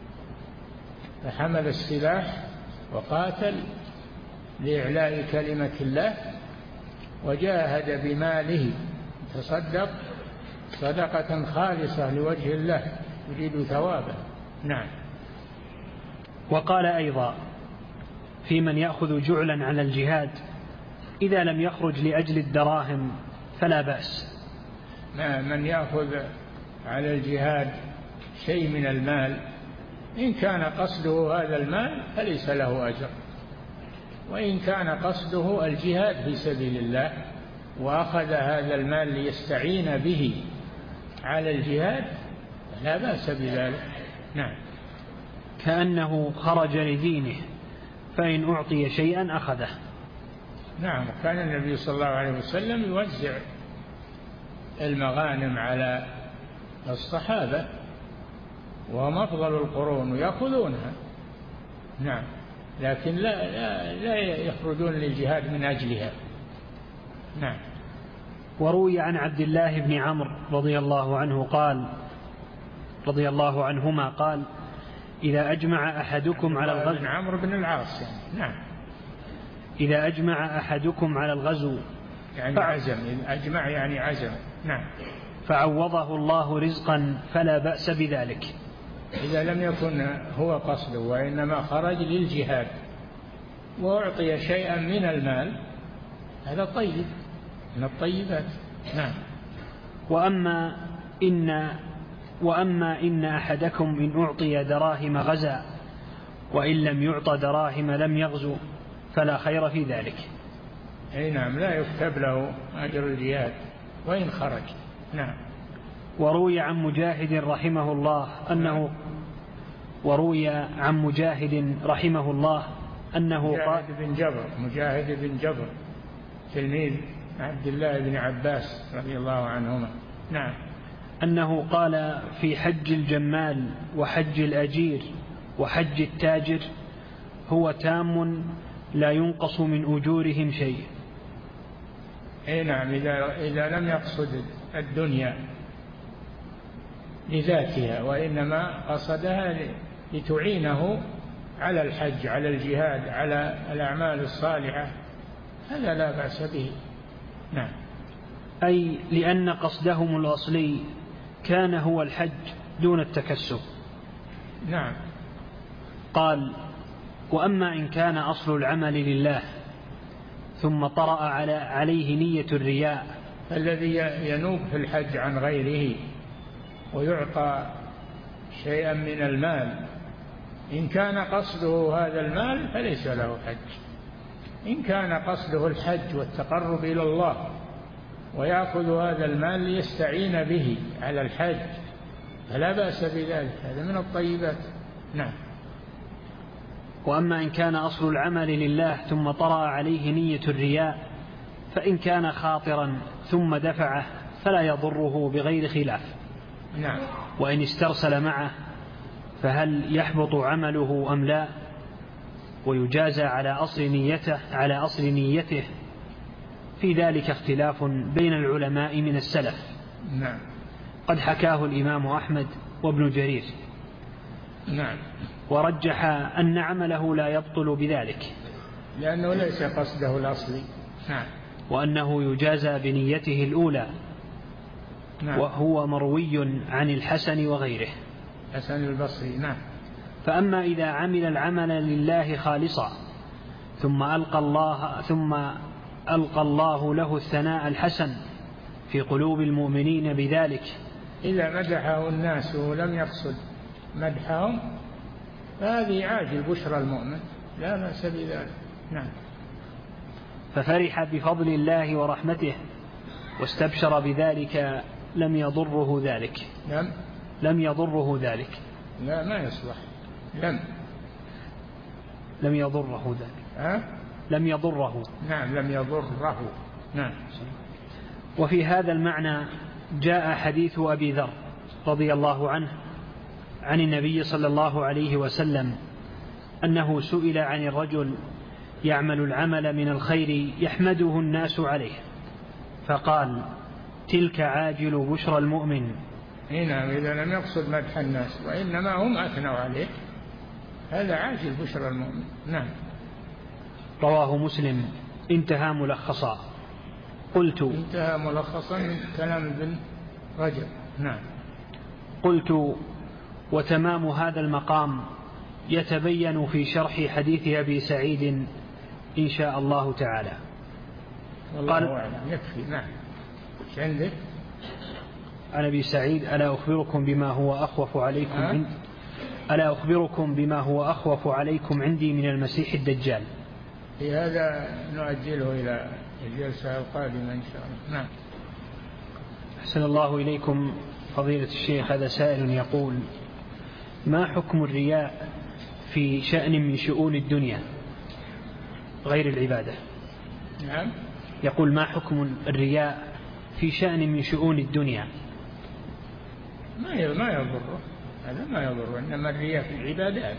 فحمل السلاح وقاتل لإعلاء كلمة الله، وجاهد بماله تصدق صدقة خالصة لوجه الله يريد ثوابه. نعم. وقال أيضا في من يأخذ جعلا على الجهاد: إذا لم يخرج لأجل الدراهم فلا بأس. من يأخذ على الجهاد شيء من المال إن كان قصده هذا المال فليس له أجر، وإن كان قصده الجهاد في سبيل الله وأخذ هذا المال ليستعين به على الجهاد لا بأس بذلك. نعم. كأنه خرج لدينه، فإن أعطي شيئا أخذه. نعم. كان النبي صلى الله عليه وسلم يوزع المغانم على الصحابة وهم أفضل القرون ويأخذونها. نعم. لكن لا, لا, لا يخرجون للجهاد من أجلها. نعم. وروي عن عبد الله بن عمرو رضي الله عنه قال رضي الله عنهما قال إذا أجمع أحدكم على الغزو. بن عمرو بن العاص يعني. نعم. إذا أجمع أحدكم على الغزو يعني عزم، أجمع يعني عزم. نعم. فعوضه الله رزقا فلا بأس بذلك. إذا لم يكن هو قصده وإنما خرج للجهاد وأعطي شيئا من المال، هذا طيب من الطيبات. نعم. وأما إن وأما إن أحدكم إن أعطي دراهم غزا وإن لم يعط دراهم لم يغزو فلا خير في ذلك. أي نعم، لا يكتب له أجر الجهاد وإن خرج. نعم. وروي عن مجاهد رحمه الله أنه وروي عن مجاهد رحمه الله أنه مجاهد بن جبر مجاهد بن جبر تلميذ عبد الله بن عباس رضي الله عنهما. نعم. أنه قال في حج الجمال وحج الأجير وحج التاجر هو تام لا ينقص من أجورهم شيء. أي نعم، إذا, إذا لم يقصد الدنيا لذاتها وإنما قصدها لتعينه على الحج، على الجهاد، على الأعمال الصالحة، هذا لا بأس به. نعم. أي لأن قصدهم الأصلي كان هو الحج دون التكسب. نعم. قال وأما إن كان أصل العمل لله ثم طرأ على عليه نية الرياء. الذي ينوب في الحج عن غيره ويعطى شيئا من المال، إن كان قصده هذا المال فليس له حج. إن كان قصده الحج والتقرب إلى الله ويأخذ هذا المال ليستعين به على الحج فلا بأس بذلك، هذا من الطيبات. نعم. وأما إن كان أصل العمل لله ثم طرأ عليه نية الرياء فإن كان خاطرا ثم دفعه فلا يضره بغير خلاف. نعم. وإن استرسل معه فهل يحبط عمله أم لا، ويجازى على أصل نيته على أصل نيته في ذلك اختلاف بين العلماء من السلف. نعم. قد حكاه الإمام أحمد وابن جرير. نعم. ورجح أن عمله لا يبطل بذلك لأنه ليس قصده الأصلي. نعم. وأنه يجازى بنيته الأولى. نعم. وهو مروي عن الحسن وغيره. حسن البصري. نعم. فأما إذا عمل العمل لله خالصا ثم ألقى الله ثم ألقى الله له الثناء الحسن في قلوب المؤمنين بذلك، إذا مدحه الناس ولم يقصد مدحهم فهذه عاجل بشرى المؤمن، لا بأس بذلك. نعم. ففرح بفضل الله ورحمته واستبشر بذلك لم يضره ذلك. لم لم يضره ذلك لا ما يصلح. لم لم يضره ذلك. أه؟ لم يضره. نعم. لم يضره. نعم. وفي هذا المعنى جاء حديث أبي ذر رضي الله عنه عن النبي صلى الله عليه وسلم أنه سئل عن الرجل يعمل العمل من الخير يحمده الناس عليه فقال تلك عاجل بشرى المؤمن. نعم. إذا لم يقصد مدح الناس وإنما هم أثنوا عليه هذا عاجل بشرى المؤمن. نعم. رواه مسلم. انتهى ملخصا. قلت انتهى ملخصا من كلام ابن رجب. نعم. قلت وتمام هذا المقام يتبين في شرح حديث أبي سعيد إن شاء الله تعالى. قال يكفي. نعم. ايش عندك؟ عن أبي سعيد ألا أخبركم بما هو أخوف عليكم أه؟ عند ألا أخبركم بما هو أخوف عليكم عندي من المسيح الدجال. في هذا نؤجله إلى الجلسة القادمة إن شاء الله. نعم. أحسن الله إليكم فضيلة الشيخ. هذا سائل يقول ما حكم الرياء في شأن من شؤون الدنيا غير العبادة؟ نعم. يقول ما حكم الرياء في شأن من شؤون الدنيا؟ ما ما يضره، هذا ما يضر، إنما الرياء في العبادات.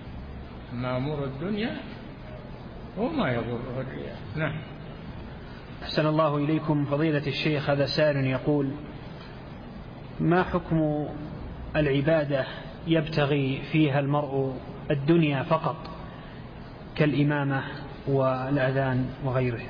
أما أمور الدنيا هو ما يضره الرياء. نعم. أحسن الله إليكم فضيلة الشيخ، هذا سائل يقول: ما حكم العبادة يبتغي فيها المرء الدنيا فقط كالإمامة والأذان وغيره؟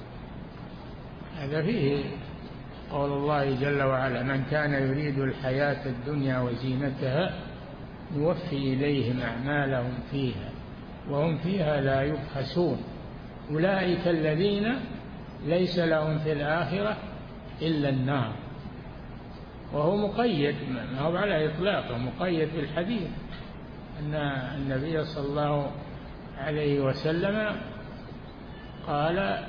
هذا فيه قول الله جل وعلا: من كان يريد الحياة الدنيا وزينتها نوفي إليهم أعمالهم فيها وهم فيها لا يبخسون أولئك الذين ليس لهم في الآخرة إلا النار. وهو مقيد، ما هو على إطلاقه، مقيد بالحديث أن النبي صلى الله عليه وسلم قال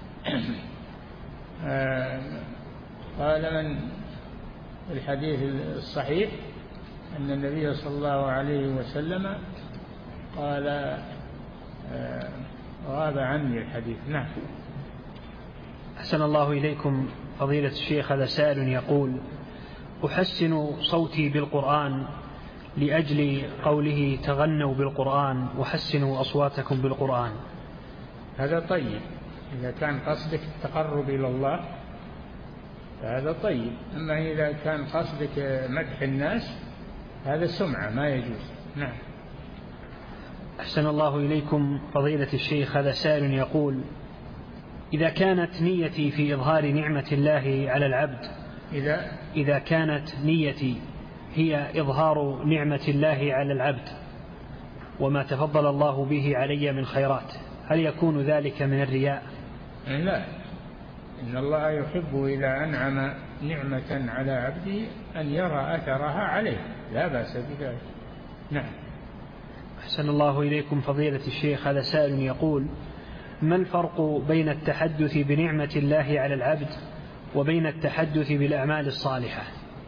قال من في الحديث الصحيح أن النبي صلى الله عليه وسلم قال غاب عني الحديث. نعم. أحسن الله إليكم فضيلة الشيخ، هذا سائل يقول: أحسن صوتي بالقرآن لأجل قوله تغنوا بالقرآن وحسنوا أصواتكم بالقرآن. هذا طيب، إذا كان قصدك التقرب إلى الله فهذا طيب. أما إذا كان قصدك مدح الناس هذا سمعة ما يجوز. نعم. أحسن الله إليكم فضيلة الشيخ، هذا سائل يقول: إذا كانت نيتي في إظهار نعمة الله على العبد إذا إذا كانت نيتي هي إظهار نعمة الله على العبد وما تفضل الله به علي من خيرات، هل يكون ذلك من الرياء؟ لا، إن الله يحب إذا أنعم نعمة على عبده أن يرى أثرها عليه، لا بأس بذلك. نعم. أحسن الله إليكم فضيلة الشيخ، هذا سائل يقول: ما الفرق بين التحدث بنعمة الله على العبد وبين التحدث بالأعمال الصالحة؟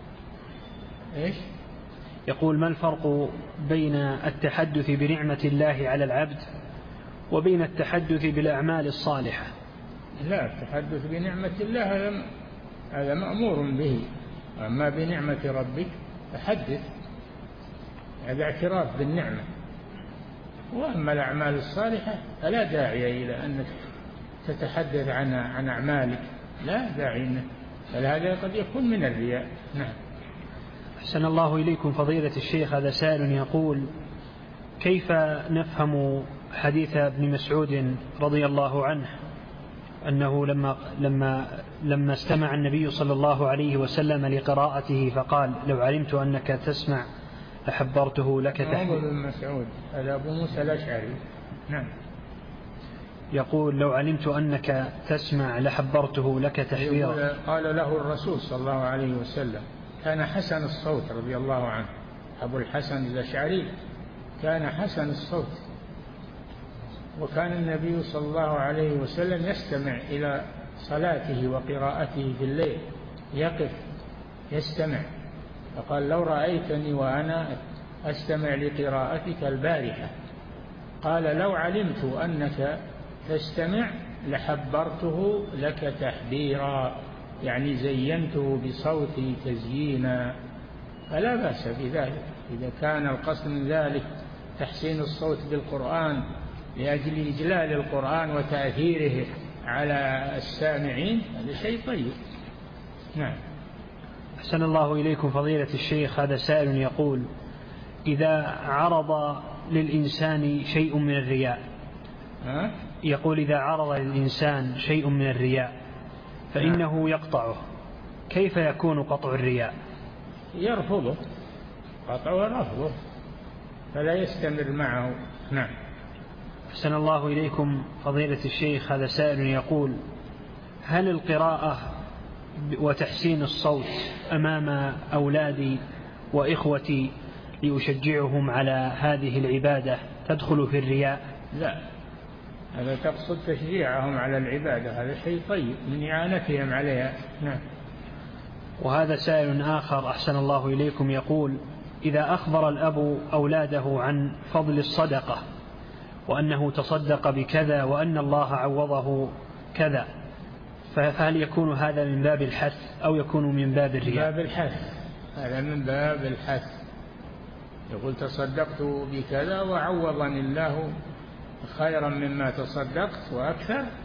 إيش؟ يقول: ما الفرق بين التحدث بنعمة الله على العبد وبين التحدث بالأعمال الصالحة؟ لا، التحدث بنعمة الله هذا هذا مأمور به، أما بنعمة ربك فحدث، هذا اعتراف بالنعمة. وأما الأعمال الصالحة فلا داعي إلى أنك تتحدث عن عن أعمالك، لا داعي، بل هذا قد يكون من الرياء. نعم. أحسن الله إليكم فضيلة الشيخ، هذا سائل يقول: كيف نفهم حديث ابن مسعود رضي الله عنه أنه لما لما لما استمع النبي صلى الله عليه وسلم لقراءته فقال: لو علمت أنك تسمع لحبرته لك تحبيرا. ابن مسعود هذا أبو موسى الأشعري. نعم. يقول: لو علمت أنك تسمع لحبرته لك تحبيرا. قال له الرسول صلى الله عليه وسلم، كان حسن الصوت رضي الله عنه، أبو الحسن الأشعري كان حسن الصوت، وكان النبي صلى الله عليه وسلم يستمع إلى صلاته وقراءته في الليل، يقف يستمع، فقال: لو رأيتني وأنا أستمع لقراءتك البارحة، قال: لو علمت أنك تستمع لحبرته لك تحبيرا، يعني زينته بصوتي تزيينا، فلا بأس بذلك. إذا كان القصد من ذلك تحسين الصوت بالقرآن لأجل إجلال القرآن وتأثيره على السامعين، هذا شيء طيب. نعم. أحسن الله إليكم فضيلة الشيخ، هذا سائل يقول: إذا عرض للإنسان شيء من الرياء، ها؟ يقول: إذا عرض للإنسان شيء من الرياء فإنه يقطعه، كيف يكون قطع الرياء؟ يرفضه، قطعه رفضه، فلا يستمر معه. نعم. أحسن الله إليكم فضيلة الشيخ، هذا سائل يقول: هل القراءة وتحسين الصوت أمام أولادي وإخوتي لأشجعهم على هذه العبادة تدخل في الرياء؟ لا، هذا تقصد تشجيعهم على العبادة، هذا شيء طيب من إعانتهم عليها. نعم. وهذا سائل آخر أحسن الله إليكم يقول: إذا أخبر الأب أولاده عن فضل الصدقة وأنه تصدق بكذا وأن الله عوضه كذا، فهل يكون هذا من باب الحث أو يكون من باب الرياء؟ باب الحث، هذا من باب الحث، يقول: تصدقت بكذا وعوضني الله خيرا مما تصدقت وأكثر،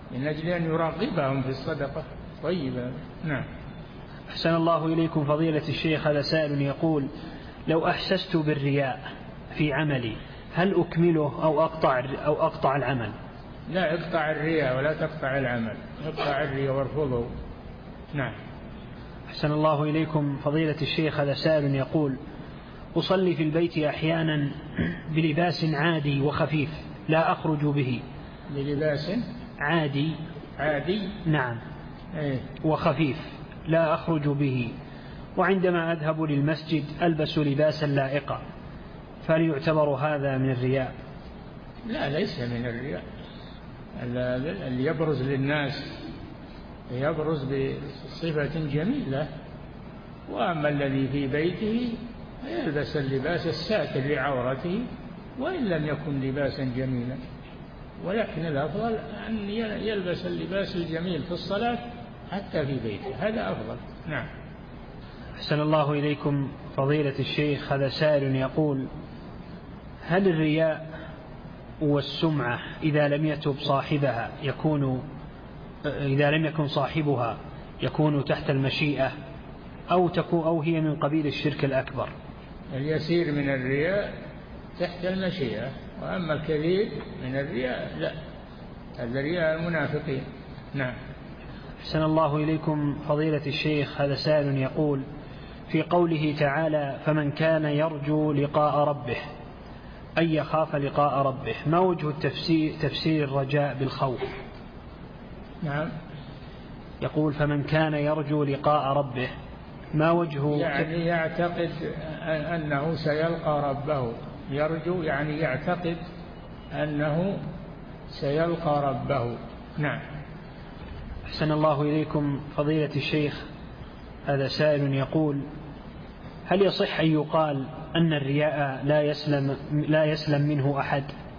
من أجل أن يراغبهم في الصدقة طيبة. نعم. أحسن الله إليكم فضيلة الشيخ. هذا سائل يقول: لو أحسست بالرياء في عملي هل أكمله أو أقطع أو أقطع العمل؟ لا، اقطع الرياء ولا تقطع العمل، اقطع الرياء وارفضه. نعم. أحسن الله إليكم فضيلة الشيخ. هذا سائل يقول: أصلي في البيت أحيانا بلباس عادي وخفيف لا أخرج به. بلباس عادي عادي نعم ايه؟ وخفيف لا أخرج به، وعندما أذهب للمسجد ألبس لباسا لائقا، فهل يعتبر هذا من الرياء؟ لا، ليس من الرياء. اللي يبرز للناس يبرز بصفة جميلة، وأما الذي في بيته يلبس اللباس الساتر لعورته وإن لم يكن لباسا جميلا، ولكن الأفضل أن يلبس اللباس الجميل في الصلاة حتى في بيته، هذا أفضل. نعم. أحسن الله إليكم فضيلة الشيخ. هذا سائل يقول: هل الرياء والسمعة إذا لم يتب صاحبها يكون إذا لم يكن صاحبها يكون تحت المشيئة أو تكون أو هي من قبيل الشرك الأكبر؟ اليسير من الرياء تحت المشيئة، وأما الكبير من الرياء لا، هذا رياء المنافقين. نعم. أحسن الله إليكم فضيلة الشيخ. هذا سائل يقول: في قوله تعالى: فمن كان يرجو لقاء ربه أي يخاف لقاء ربه، ما وجه التفسير تفسير الرجاء بالخوف؟ نعم. يقول: فمن كان يرجو لقاء ربه ما وجه؟ يعني يعتقد أنه سيلقى ربه. يرجو يعني يعتقد أنه سيلقى ربه. نعم. أحسن الله إليكم فضيلة الشيخ. هذا سائل يقول: هل يصح أن يقال أن الرياء لا يسلم لا يسلم منه أحد؟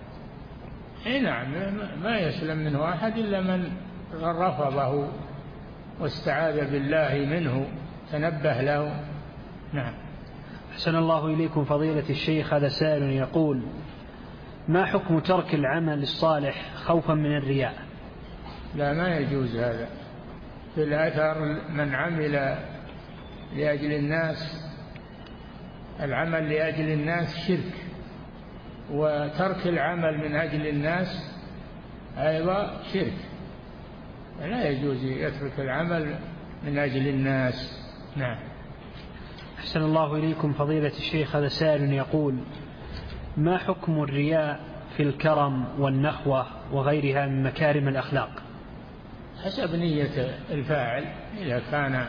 إيه نعم، ما يسلم منه أحد إلا من رفضه واستعاذ بالله منه، تنبه له. نعم. أحسن الله إليكم فضيلة الشيخ. هذا سائل يقول: ما حكم ترك العمل الصالح خوفا من الرياء؟ لا، ما يجوز هذا. في الأثر: من عمل لأجل الناس، العمل لأجل الناس شرك، وترك العمل من أجل الناس أيضا شرك، لا يجوز يترك العمل من أجل الناس. نعم. أحسن الله إليكم فضيلة الشيخ. هذا سائل يقول: ما حكم الرياء في الكرم والنخوة وغيرها من مكارم الأخلاق؟ حسب نية الفاعل، إذا كان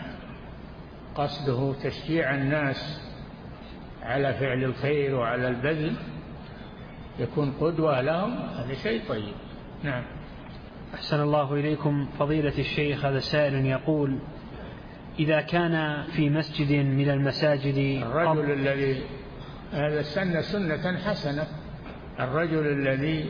قصده تشجيع الناس على فعل الخير وعلى البذل يكون قدوة لهم، هذا شيء طيب. نعم. أحسن الله إليكم فضيلة الشيخ. هذا سائل يقول: إذا كان في مسجد من المساجد الرجل الذي هذا سن سنة حسنة، الرجل الذي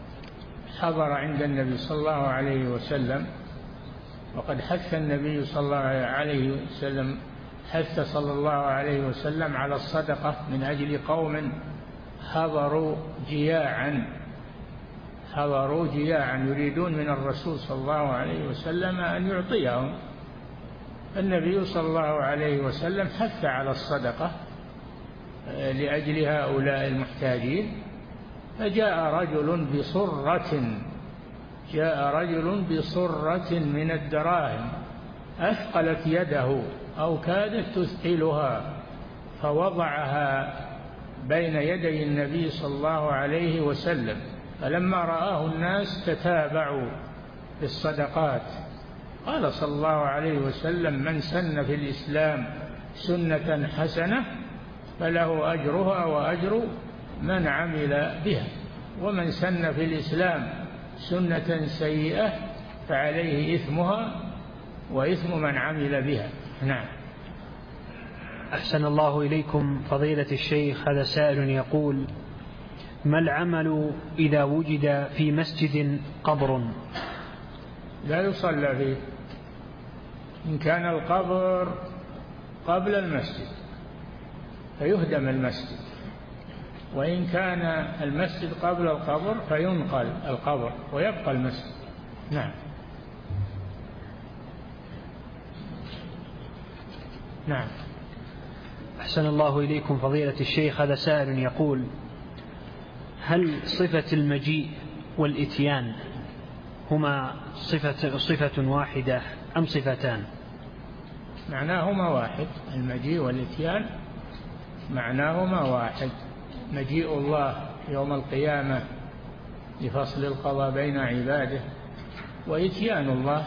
حضر عند النبي صلى الله عليه وسلم، وقد حث النبي صلى الله عليه وسلم حث صلى الله عليه وسلم على الصدقة من أجل قوم حضروا جياعا حضروا جياعا يريدون من الرسول صلى الله عليه وسلم أن يعطيهم. النبي صلى الله عليه وسلم حث على الصدقة لأجل هؤلاء المحتاجين، فجاء رجل بصرة جاء رجل بصرة من الدراهم أثقلت يده أو كادت تثقلها، فوضعها بين يدي النبي صلى الله عليه وسلم، فلما رآه الناس تتابعوا بالصدقات. قال صلى الله عليه وسلم: من سن في الإسلام سنة حسنة فله أجرها وأجر من عمل بها، ومن سن في الإسلام سنة سيئة فعليه إثمها وإثم من عمل بها. نعم. أحسن الله إليكم فضيلة الشيخ. هذا سائل يقول: ما العمل إذا وجد في مسجد قبر؟ لا يصلى فيه إن كان القبر قبل المسجد فيهدم المسجد، وإن كان المسجد قبل القبر فينقل القبر ويبقى المسجد. نعم. نعم. أحسن الله إليكم فضيلة الشيخ. هذا سائل يقول: هل صفة المجيء والإتيان هما صفة, صفة واحدة أم صفتان؟ معناهما واحد. المجيء والإتيان معناهما واحد. مجيء الله يوم القيامة لفصل القضاء بين عباده، وإتيان الله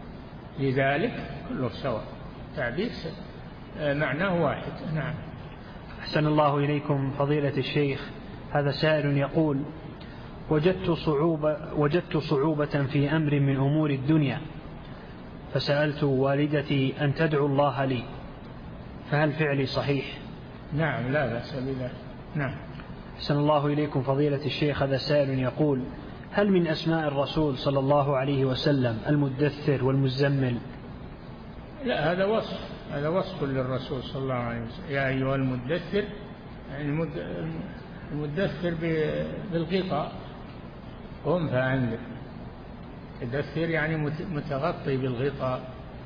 لذلك كله سواء، تعبير معناه واحد. نعم. أحسن الله إليكم فضيلة الشيخ. هذا سائل يقول: وجدت صعوبة, وجدت صعوبة في أمر من أمور الدنيا، فسألت والدتي أن تدعو الله لي، فهل فعلي صحيح؟ نعم، لا بأس بذلك. نعم. أحسن الله إليكم فضيلة الشيخ. هذا سائل يقول: هل من أسماء الرسول صلى الله عليه وسلم المدثر والمزمل؟ لا، هذا وصف، هذا وصف للرسول صلى الله عليه وسلم. يا أيها المدثر، يعني المدثر بالغطاء، قم فأنذر. مدثر يعني متغطي بالغطاء،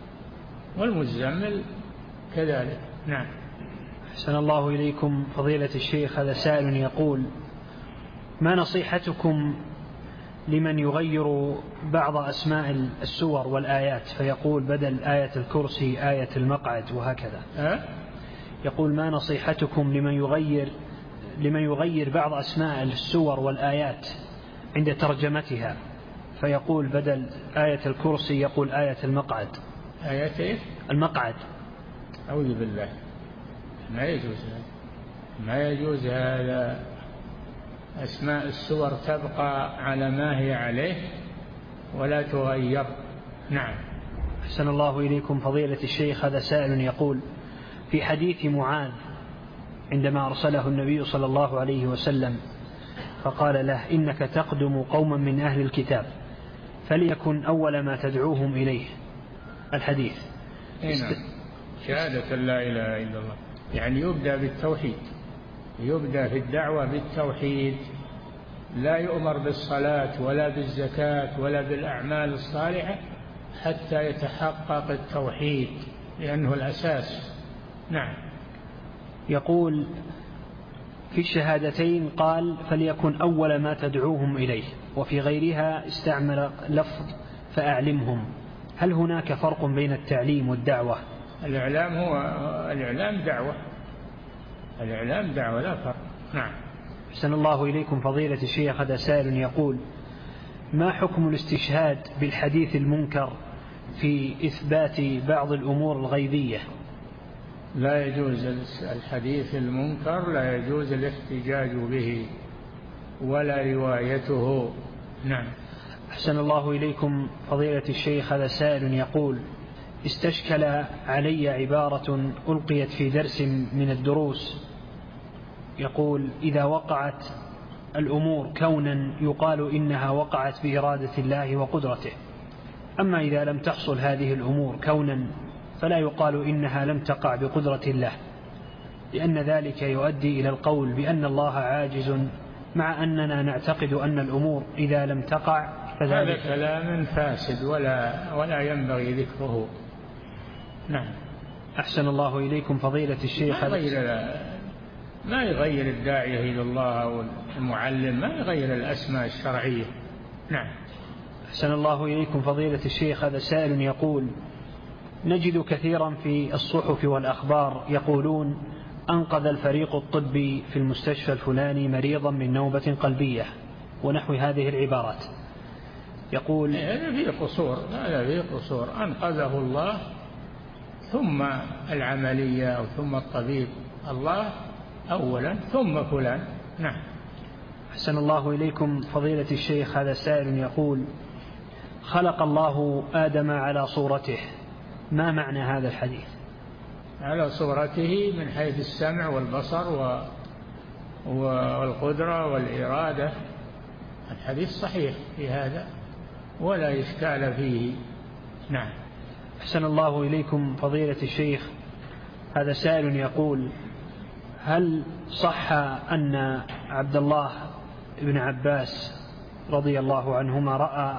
والمزمل كذلك. نعم. أحسن الله إليكم فضيلة الشيخ. هذا سائل يقول: ما نصيحتكم لمن يغير بعض أسماء السور والآيات، فيقول بدل آية الكرسي آية المقعد وهكذا؟ أه؟ يقول: ما نصيحتكم لمن يغير لمن يغير بعض أسماء السور والآيات عند ترجمتها، فيقول بدل آية الكرسي يقول آية المقعد؟ آية المقعد. أعوذ بالله، ما يجوز هذا، ما يجوز هذا. أسماء السور تبقى على ما هي عليه ولا تغير. نعم. أحسن الله إليكم فضيلة الشيخ. هذا سائل يقول: في حديث معاذ عندما أرسله النبي صلى الله عليه وسلم فقال له: إنك تقدم قوما من أهل الكتاب فليكن أول ما تدعوهم إليه الحديث. است... شهادة لا إله إلا الله، يعني يبدأ بالتوحيد، يبدأ في الدعوة بالتوحيد، لا يؤمر بالصلاة ولا بالزكاة ولا بالأعمال الصالحة حتى يتحقق التوحيد، لأنه الأساس. نعم. يقول: في الشهادتين قال فليكن أول ما تدعوهم إليه، وفي غيرها استعمل لفظ فأعلمهم. هل هناك فرق بين التعليم والدعوة؟ الإعلام هو الإعلام دعوة، الإعلام دعوة لا فرق. نعم. أحسن الله إليكم فضيلة الشيخ. هذا سائل يقول: ما حكم الاستشهاد بالحديث المنكر في إثبات بعض الأمور الغيبية؟ لا يجوز الحديث المنكر، لا يجوز الاحتجاج به ولا روايته. نعم. أحسن الله إليكم فضيلة الشيخ. هذا سائل يقول: استشكل علي عبارة ألقيت في درس من الدروس، يقول: إذا وقعت الأمور كونا يقال إنها وقعت بإرادة الله وقدرته، أما إذا لم تحصل هذه الأمور كونا فلا يقال إنها لم تقع بقدرة الله، لأن ذلك يؤدي إلى القول بأن الله عاجز، مع أننا نعتقد أن الأمور إذا لم تقع هذا كلام فاسد ولا ولا ينبغي ذكره. نعم. أحسن الله إليكم فضيلة الشيخ. ما يغير, ما يغير الداعية إلى الله أو المعلم، ما يغير الأسماء الشرعية. نعم. أحسن الله إليكم فضيلة الشيخ. هذا سائل يقول: نجد كثيرا في الصحف والأخبار يقولون أنقذ الفريق الطبي في المستشفى الفلاني مريضا من نوبة قلبية ونحو هذه العبارات. يقول: هذا فيه قصور، هذا فيه قصور. أنقذه الله ثم العملية أو ثم الطبيب، الله أولا ثم فلان. نعم. أحسن الله إليكم فضيلة الشيخ. هذا سائل يقول: خلق الله آدم على صورته، ما معنى هذا الحديث؟ على صورته من حيث السمع والبصر و... والقدرة والإرادة. الحديث صحيح في هذا ولا إشكال فيه. نعم. أحسن الله إليكم فضيلة الشيخ. هذا سائل يقول: هل صح أن عبد الله بن عباس رضي الله عنهما رأى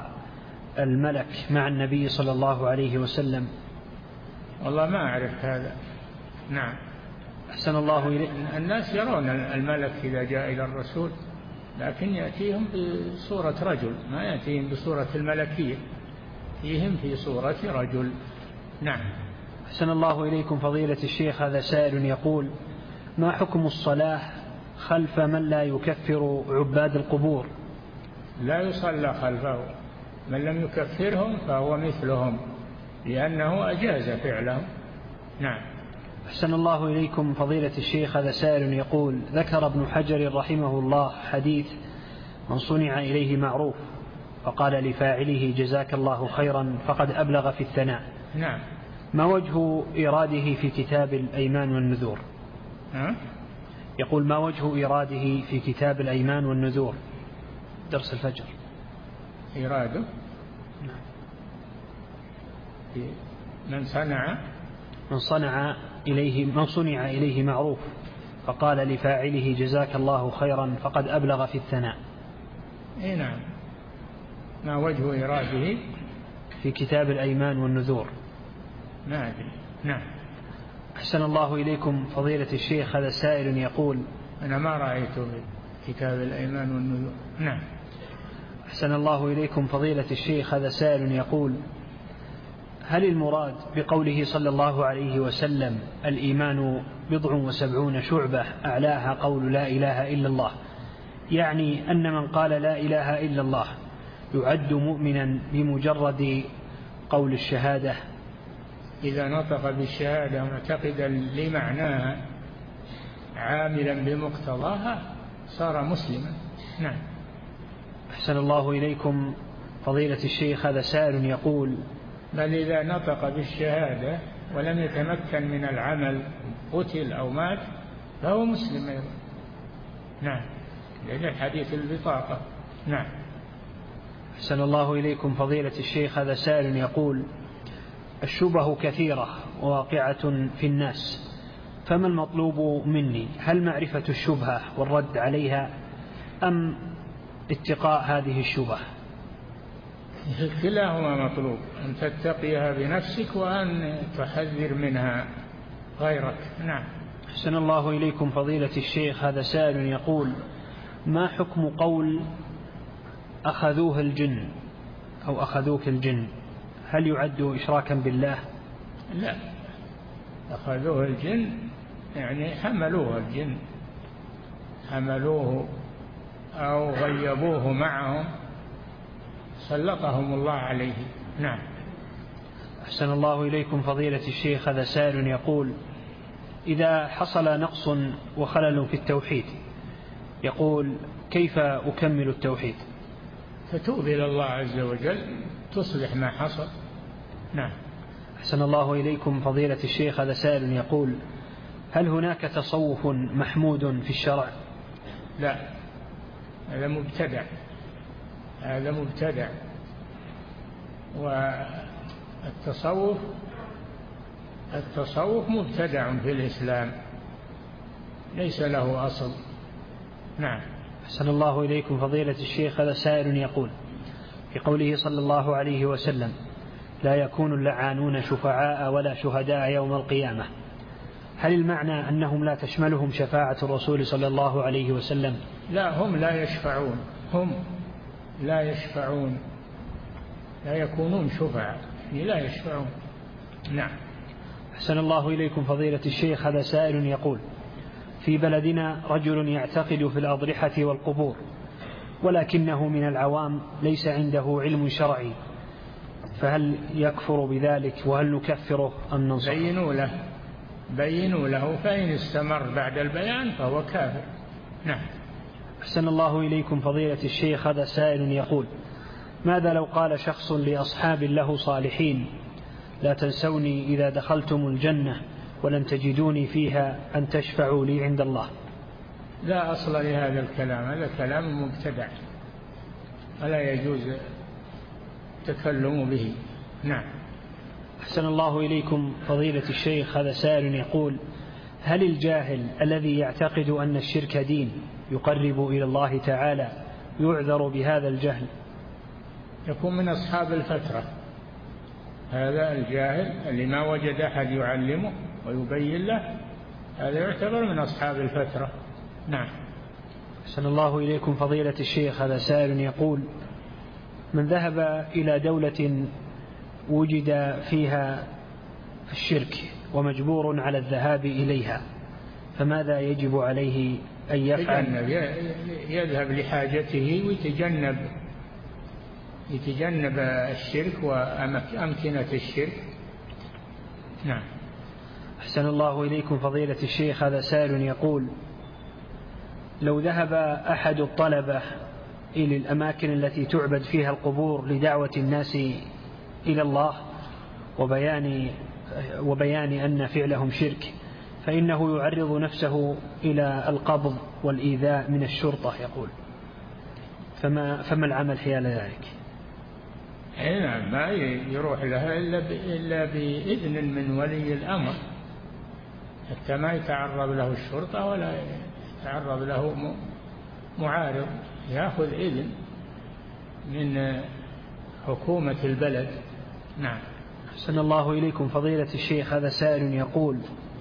الملك مع النبي صلى الله عليه وسلم؟ والله ما أعرف هذا، نعم. أحسن الله إليك. الناس يرون الملك إذا جاء إلى الرسول، لكن يأتيهم بصورة رجل، ما يأتيهم بصورة الملكية، يأتيهم في صورة رجل. نعم. أحسن الله إليكم فضيلة الشيخ، هذا سائل يقول: ما حكم الصلاة خلف من لا يكفر عباد القبور؟ لا يصلى خلفه، من لم يكفرهم فهو مثلهم، لأنه أجاز فعلهم. نعم. أحسن الله إليكم فضيلة الشيخ، هذا سائل يقول: ذكر ابن حجر رحمه الله حديث من صنع إليه معروف فقال لفاعله جزاك الله خيرا فقد أبلغ في الثناء. نعم. ما وجه إراده في كتاب الأيمان والنذور؟ ها؟ يقول: ما وجه إراده في كتاب الأيمان والنذور درس الفجر؟ إراده نعم. من صنع من صنع إليه من صنع إليه معروف فقال لفاعله جزاك الله خيرا فقد أبلغ في الثناء. إيه نعم. ما وجه إراده في كتاب الأيمان والنذور؟ ما أدري. نعم. أحسن الله إليكم فضيلة الشيخ، هذا سائل يقول: أنا ما رأيته في كتاب الأيمان والنذور. نعم. أحسن الله إليكم فضيلة الشيخ، هذا سائل يقول: هل المراد بقوله صلى الله عليه وسلم الإيمان بضع وسبعون شعبة أعلاها قول لا إله إلا الله، يعني أن من قال لا إله إلا الله يعد مؤمنا بمجرد قول الشهادة؟ إذا نطق بالشهادة معتقدا لمعناها عاملا بمقتضاها صار مسلما. نعم. أحسن الله إليكم فضيلة الشيخ، هذا سائل يقول: بل إذا نطق بالشهادة ولم يتمكن من العمل قتل أو مات فهو مسلم أيضا. نعم، لأن حديث البطاقة. نعم. أحسن الله إليكم فضيلة الشيخ، هذا سائل يقول: الشبه كثيرة وواقعة في الناس، فما المطلوب مني؟ هل معرفة الشبهة والرد عليها أم اتقاء هذه الشبهة؟ كلاهما مطلوب، أن تتقيها بنفسك وأن تحذر منها غيرك. نعم. أحسن الله إليكم فضيلة الشيخ، هذا سائل يقول: ما حكم قول أخذوه الجن أو أخذوك الجن؟ هل يعد إشراكا بالله؟ لا، أخذوه الجن يعني حملوه الجن، حملوه أو غيبوه معهم، سلطهم الله عليه. نعم. أحسن الله إليكم فضيلة الشيخ، هذا سائل يقول: إذا حصل نقص وخلل في التوحيد، يقول: كيف أكمل التوحيد؟ فتوب إلى الله عز وجل تصلح ما حصل. نعم. أحسن الله إليكم فضيلة الشيخ، هذا سائل يقول: هل هناك تصوف محمود في الشرع؟ لا، هذا مبتدع، هذا مبتدع. والتصوف التصوف مبتدع في الإسلام، ليس له أصل. نعم. أحسن الله إليكم فضيلة الشيخ، هذا سائل يقول: في قوله صلى الله عليه وسلم لا يكون اللعانون شفعاء ولا شهداء يوم القيامة، هل المعنى أنهم لا تشملهم شفاعة الرسول صلى الله عليه وسلم؟ لا، هم لا يشفعون، هم لا يشفعون، لا يكونون شفعاء، لا يشفعون. نعم. أحسن الله إليكم فضيلة الشيخ، هذا سائل يقول: في بلدنا رجل يعتقد في الأضرحة والقبور، ولكنه من العوام ليس عنده علم شرعي، فهل يكفر بذلك وهل نكفره أم ننصحه؟ بينوا له بينوا له فإن استمر بعد البيان فهو كافر. نعم. أحسن الله إليكم فضيلة الشيخ، هذا سائل يقول: ماذا لو قال شخص لأصحاب له صالحين لا تنسوني إذا دخلتم الجنة ولن تجدوني فيها أن تشفعوا لي عند الله؟ لا أصل لهذا الكلام، هذا كلام مبتدع ولا يجوز التكلم به. نعم. أحسن الله إليكم فضيلة الشيخ، هذا سائل يقول: هل الجاهل الذي يعتقد أن الشرك دين يقرب إلى الله تعالى يعذر بهذا الجهل؟ يكون من أصحاب الفترة، هذا الجاهل اللي ما وجد أحد يعلمه ويبين له، هذا يعتبر من أصحاب الفترة. نعم. أحسن الله إليكم فضيلة الشيخ. هذا سائل يقول: من ذهب إلى دولة وجد فيها الشرك ومجبور على الذهاب إليها، فماذا يجب عليه أن يفعل؟ يذهب لحاجته ويتجنب يتجنب الشرك وأمكنة الشرك. نعم. أحسن الله إليكم فضيلة الشيخ. هذا سائل يقول: لو ذهب أحد الطلبة إلى الأماكن التي تعبد فيها القبور لدعوة الناس إلى الله وبيان, وبيان أن فعلهم شرك، فإنه يعرض نفسه إلى القبض والإيذاء من الشرطة يقول، فما, فما العمل حيال ذلك؟ نعم، ما يروح لها إلا بإذن من ولي الأمر، حتى ما يتعرض له الشرطة ولا يتعرض له معارض، يأخذ إذن من حكومة البلد. نعم. أحسن الله إليكم فضيلة الشيخ. هذا سائل يقول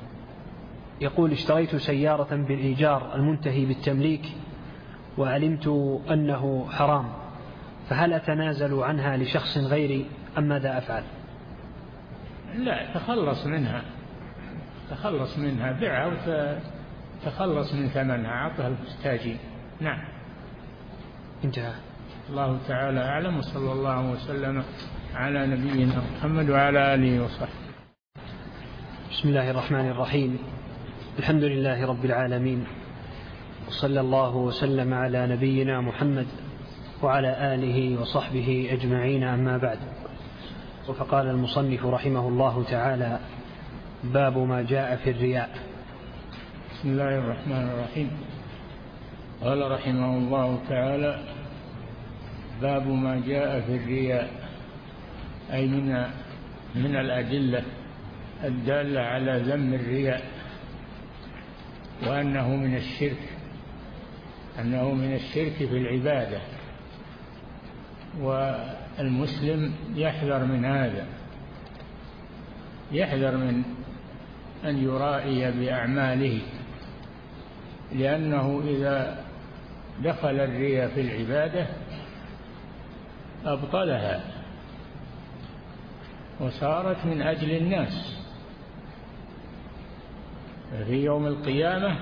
يقول اشتريت سيارة بالإيجار المنتهي بالتمليك وعلمت أنه حرام، فهل أتنازل عنها لشخص غيري أم ماذا أفعل؟ لا، تخلص منها تخلص منها بيعها وتخلص من ثمنها، عطها المستاجين. نعم. انتهى. الله تعالى أعلم، وصلى الله وسلم على نبينا محمد وعلى آله وصحبه. بسم الله الرحمن الرحيم. الحمد لله رب العالمين، وصلى الله وسلم على نبينا محمد وعلى آله وصحبه أجمعين، أما بعد. فقال المصنف رحمه الله تعالى: باب ما جاء في الرياء. بسم الله الرحمن الرحيم. قال رحمه الله تعالى: باب ما جاء في الرياء، أي من من الأدلة الدالة على ذم الرياء، وأنه من الشرك أنه من الشرك في العبادة، والمسلم يحذر من هذا، يحذر من أن يرائي بأعماله، لأنه إذا دخل الرياء في العبادة أبطلها وصارت من أجل الناس. في يوم القيامة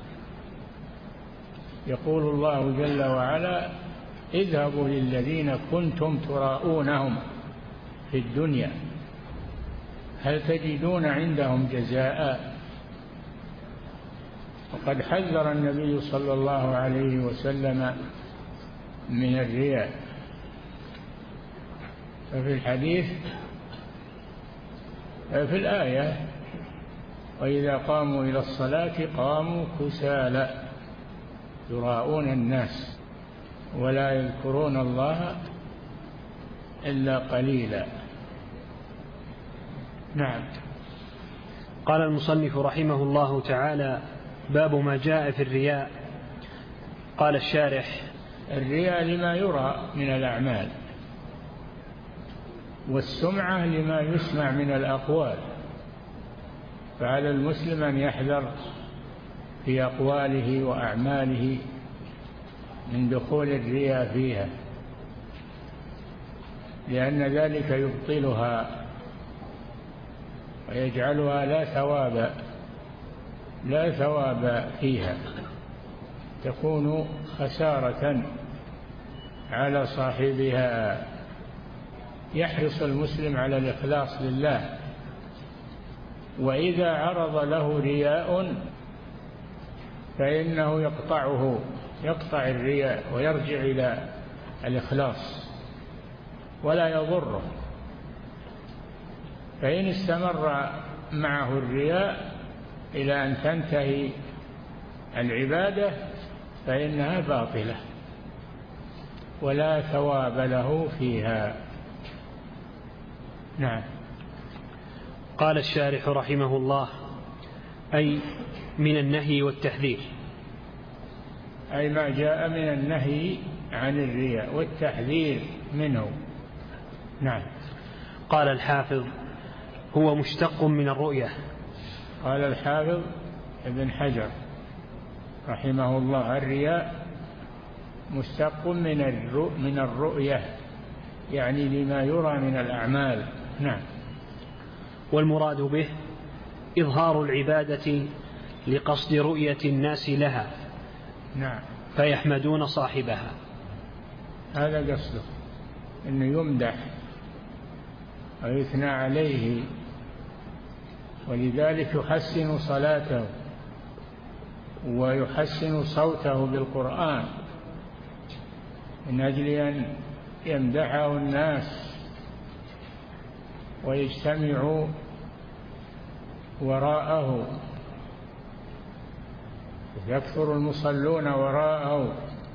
يقول الله جل وعلا: اذهبوا للذين كنتم تراءونهم في الدنيا هل تجدون عندهم جزاء. وقد حذر النبي صلى الله عليه وسلم من الرياء، ففي الحديث في الآية: وإذا قاموا إلى الصلاة قاموا كسالى يراءون الناس ولا يذكرون الله إلا قليلا. نعم. قال المصنف رحمه الله تعالى: باب ما جاء في الرياء. قال الشارح: الرياء لما يرى من الأعمال، والسمعة لما يسمع من الأقوال، فعلى المسلم أن يحذر في أقواله وأعماله من دخول الرياء فيها، لأن ذلك يبطلها ويجعلها لا ثواب لا ثواب فيها، تكون خسارة على صاحبها. يحرص المسلم على الإخلاص لله، وإذا عرض له رياء فإنه يقطعه يقطع الرياء ويرجع إلى الإخلاص ولا يضره. فإن استمر معه الرياء إلى أن تنتهي العبادة فإنها باطلة ولا ثواب له فيها. نعم. قال الشارح رحمه الله: أي من النهي والتحذير، أي ما جاء من النهي عن الرياء والتحذير منه. نعم. قال الحافظ: هو مشتق من الرؤية، قال الحافظ ابن حجر رحمه الله: الرياء مشتق من الرؤية، يعني لما يرى من الأعمال. نعم. والمراد به إظهار العبادة لقصد رؤية الناس لها. نعم. فيحمدون صاحبها. هذا قصده، أنه يمدح ويثنى عليه، ولذلك يحسن صلاته ويحسن صوته بالقرآن من أجل أن يمدحه الناس ويجتمعوا وراءه، يكثر المصلون وراءه.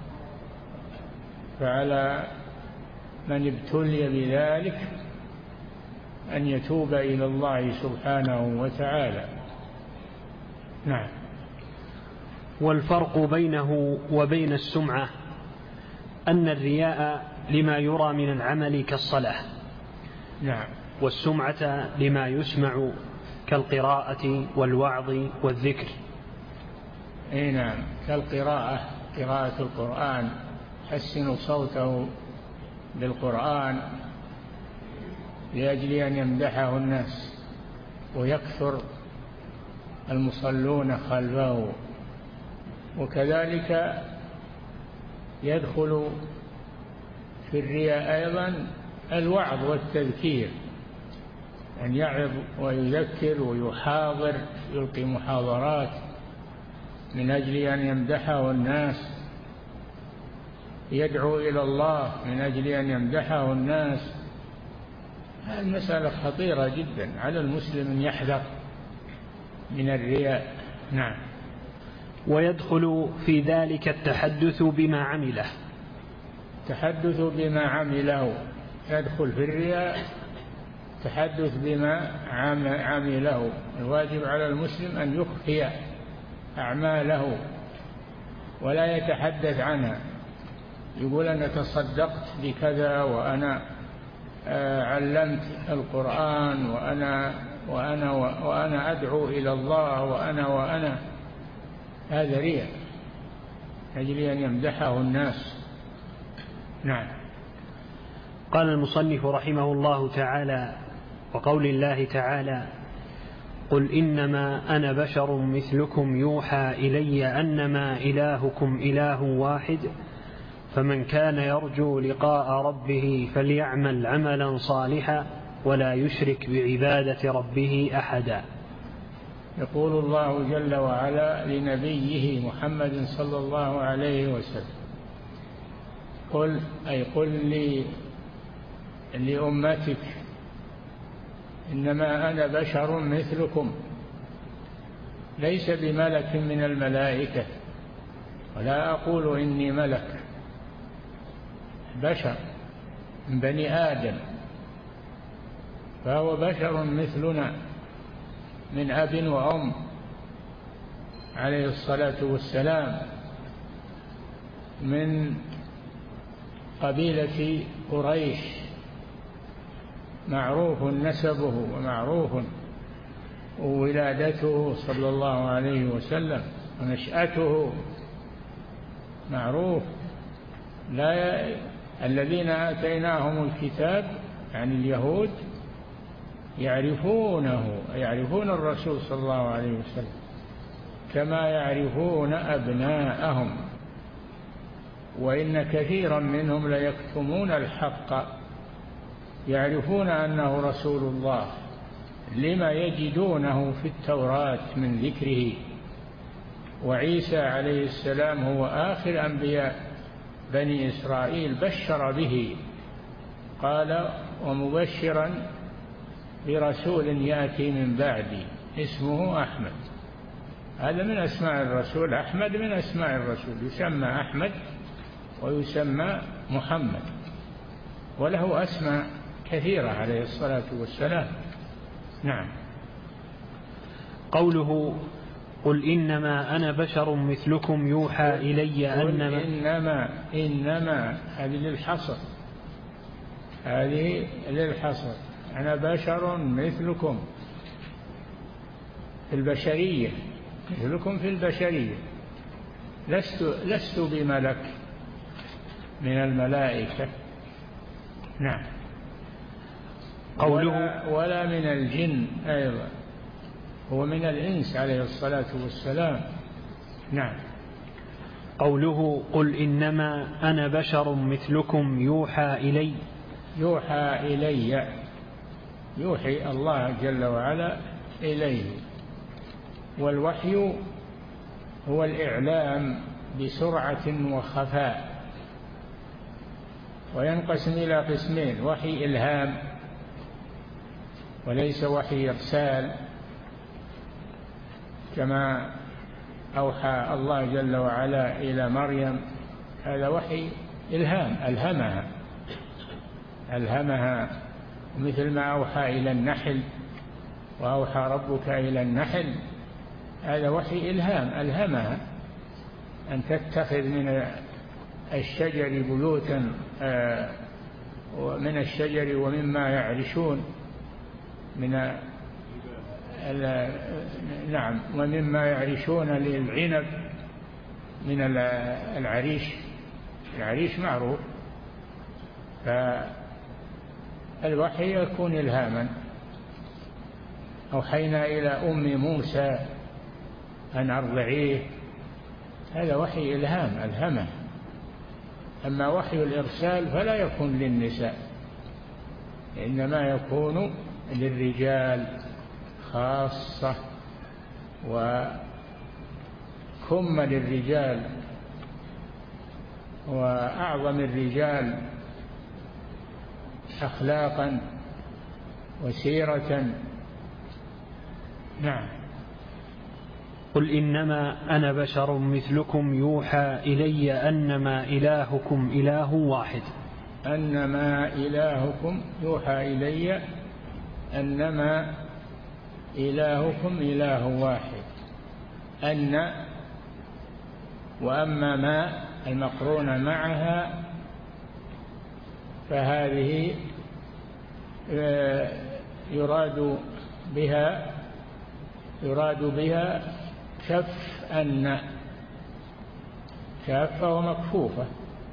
فعلى من ابتلي بذلك أن يتوب إلى الله سبحانه وتعالى. نعم. والفرق بينه وبين السمعة أن الرياء لما يرى من العمل كالصلاة. نعم. والسمعة لما يسمع كالقراءة والوعظ والذكر. أي نعم، كالقراءة، قراءة القرآن، حسن صوته بالقرآن لأجل أن يمدحه الناس ويكثر المصلون خلفه. وكذلك يدخل في الرياء أيضا الوعظ والتذكير، أن يعظ ويذكر ويحاضر، يلقي محاضرات من أجل أن يمدحه الناس، يدعو إلى الله من أجل أن يمدحه الناس. هذه المسألة خطيرة جدا، على المسلم أن يحذر من الرياء. نعم. ويدخل في ذلك التحدث بما عمله. التحدث بما عمله يدخل في الرياء، تحدث بما عمله. الواجب على المسلم أن يخفي أعماله ولا يتحدث عنها، يقول أنا تصدقت بكذا، وأنا علمت القرآن، وأنا وأنا وأنا أدعو إلى الله، وأنا وأنا هذا رياء أجل أن يمدحه الناس. نعم. قال المصنف رحمه الله تعالى: وقول الله تعالى: قل إنما أنا بشر مثلكم يوحى إلي أنما إلهكم إله واحد فمن كان يرجو لقاء ربه فليعمل عملا صالحا ولا يشرك بعبادة ربه أحدا. يقول الله جل وعلا لنبيه محمد صلى الله عليه وسلم: قل، أي قل لي لأمتك إنما أنا بشر مثلكم، ليس بملك من الملائكة، ولا أقول إني ملك، بشر من بني آدم، فهو بشر مثلنا من أب وأم عليه الصلاة والسلام، من قبيلة قريش، معروف نسبه ومعروف ولادته صلى الله عليه وسلم، ونشأته معروف. لا ي... الذين آتيناهم الكتاب يعني اليهود يعرفونه، يعرفون الرسول صلى الله عليه وسلم كما يعرفون أبناءهم، وإن كثيرا منهم ليكتمون الحق، يعرفون أنه رسول الله لما يجدونه في التوراة من ذكره. وعيسى عليه السلام هو آخر أنبياء بني إسرائيل، بشر به، قال: ومبشرا برسول يأتي من بعدي اسمه أحمد. هذا من أسماء الرسول، أحمد من أسماء الرسول، يسمى أحمد ويسمى محمد، وله أسماء كثيرة عليه الصلاة والسلام. نعم. قوله: قل إنما أنا بشر مثلكم يوحى إلي أنما إنما إنما هذه للحصر، هذه للحصر، أنا بشر مثلكم، في البشرية، مثلكم في البشرية، لست, لست بملك من الملائكة. نعم. قوله ولا, ولا من الجن أيضا، هو من الإنس عليه الصلاة والسلام. نعم. قوله قل إنما أنا بشر مثلكم يوحى إلي، يوحى إلي، يوحي الله جل وعلا إليه. والوحي هو الإعلام بسرعة وخفاء، وينقسم إلى قسمين: وحي إلهام وليس وحي إرسال، كما أوحى الله جل وعلا إلى مريم، هذا وحي إلهام، ألهمها ألهمها مثل ما أوحى إلى النحل، وأوحى ربك إلى النحل، هذا وحي إلهام، ألهمها أن تتخذ من الشجر بيوتا، من الشجر ومما يعرشون من نعم ومما يعرشون للعنب من العريش، العريش معروف. فالوحي يكون إلهاما. أوحينا إلى أم موسى أن أرضعيه، هذا وحي إلهام، ألهمه. أما وحي الإرسال فلا يكون للنساء، إنما يكون للرجال خاصة، وكم للرجال، وأعظم الرجال أخلاقا وسيرة. نعم. قل إنما أنا بشر مثلكم يوحى إلي أنما إلهكم إله واحد. أنما إلهكم يوحى إلي أنما إلهكم إله واحد. أن وأما ما المقرونة معها فهذه يراد بها يراد بها كف أن، كافة ومكفوفة.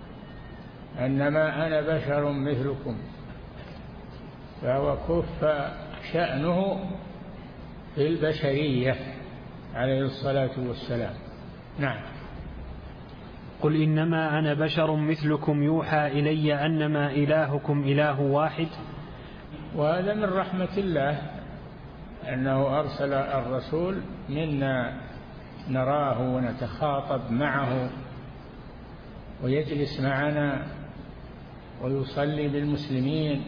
أنما أنا بشر مثلكم، فهو كف شأنه في البشرية عليه الصلاة والسلام. نعم. قل إنما أنا بشر مثلكم يوحى إلي أنما إلهكم إله واحد. وهذا من رحمة الله أنه أرسل الرسول منا نراه ونتخاطب معه ويجلس معنا ويصلي بالمسلمين،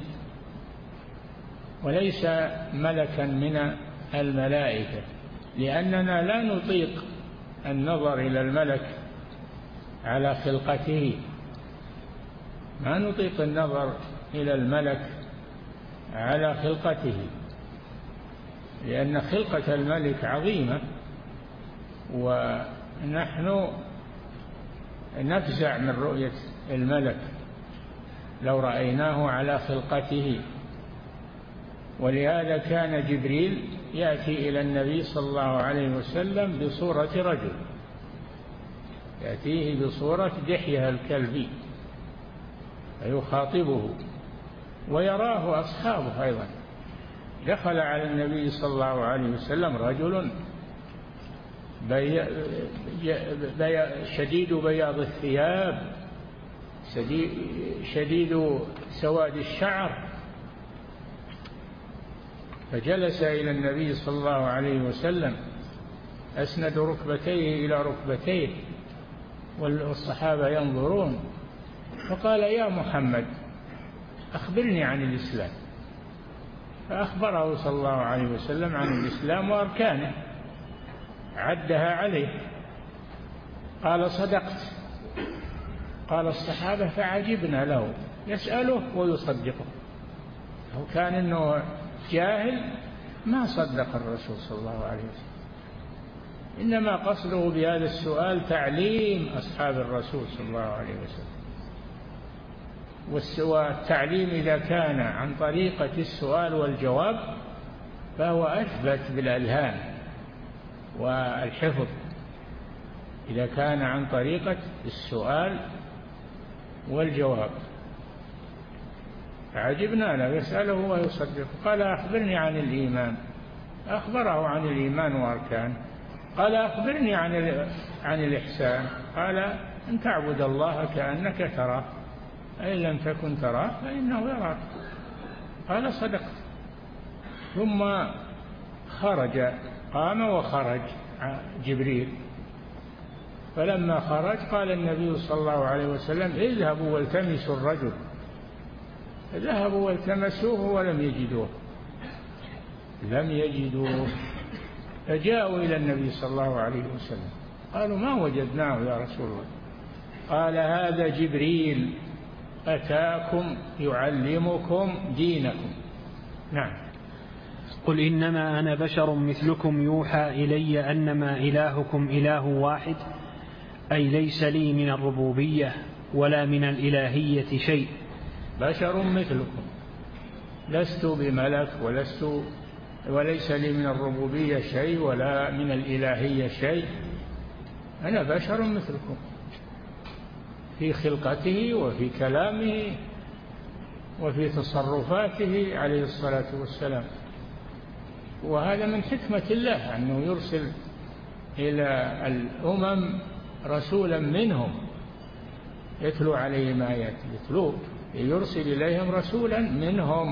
وليس ملكا من الملائكة، لأننا لا نطيق النظر إلى الملك على خلقته، ما نطيق النظر إلى الملك على خلقته، لأن خلقة الملك عظيمة، ونحن نفزع من رؤية الملك لو رأيناه على خلقته. ولهذا كان جبريل يأتي إلى النبي صلى الله عليه وسلم بصورة رجل، يأتيه بصورة دحية الكلبي فيخاطبه، ويراه أصحابه أيضا. دخل على النبي صلى الله عليه وسلم رجل بي بي شديد بياض الثياب، شديد سواد الشعر، فجلس إلى النبي صلى الله عليه وسلم أسند ركبتيه إلى ركبتيه والصحابة ينظرون، فقال: يا محمد أخبرني عن الإسلام. فأخبره صلى الله عليه وسلم عن الإسلام وأركانه، عدها عليه. قال: صدقت. قال الصحابة فعجبنا له، يسأله ويصدقه. لو كان إنه جاهل ما صدق الرسول صلى الله عليه وسلم، إنما قصده بهذا السؤال تعليم أصحاب الرسول صلى الله عليه وسلم. والتعليم إذا كان عن طريقة السؤال والجواب فهو أثبت بالألهام، والحفظ إذا كان عن طريقة السؤال والجواب. عجبنا له يسأله ويصدق. قال أخبرني عن الإيمان، أخبره عن الإيمان وأركانه. قال أخبرني عن عن الإحسان. قال أن تعبد الله كأنك تراه، فإن لم تكن تراه فإنه يراك. قال صدقت. ثم خرج، قام وخرج جبريل. فلما خرج قال النبي صلى الله عليه وسلم اذهبوا والتمسوا الرجل. ذهبوا والتمسوه ولم يجدوه، لم يجدوه. فجاءوا إلى النبي صلى الله عليه وسلم قالوا ما وجدناه يا رسول الله. قال هذا جبريل أتاكم يعلمكم دينكم. نعم. قل إنما أنا بشر مثلكم يوحى إلي أنما إلهكم إله واحد، أي ليس لي من الربوبية ولا من الإلهية شيء. بشر مثلكم، لست بملك ولست وليس لي من الربوبية شيء ولا من الإلهية شيء. أنا بشر مثلكم في خلقته وفي كلامه وفي تصرفاته عليه الصلاة والسلام. وهذا من حكمة الله أنه يرسل إلى الأمم رسولا منهم يتلو عليهم آياته، يتلو يرسل إليهم رسولا منهم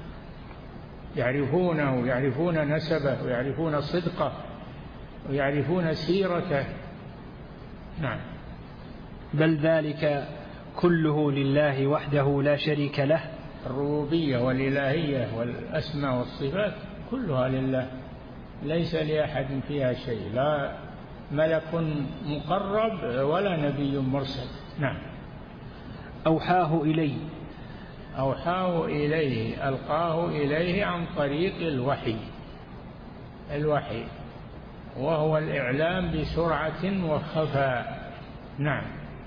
يعرفونه ويعرفون نسبه ويعرفون صدقه ويعرفون سيرته. نعم. بل ذلك كله لله وحده لا شريك له. الربوبية والإلهية والأسماء والصفات كلها لله، ليس لأحد فيها شيء، لا ملك مقرب ولا نبي مرسل. نعم. أوحاه إلي، أوحاه إليه، ألقاه إليه عن طريق الوحي. الوحي وهو الإعلام بسرعة وخفاء. نعم.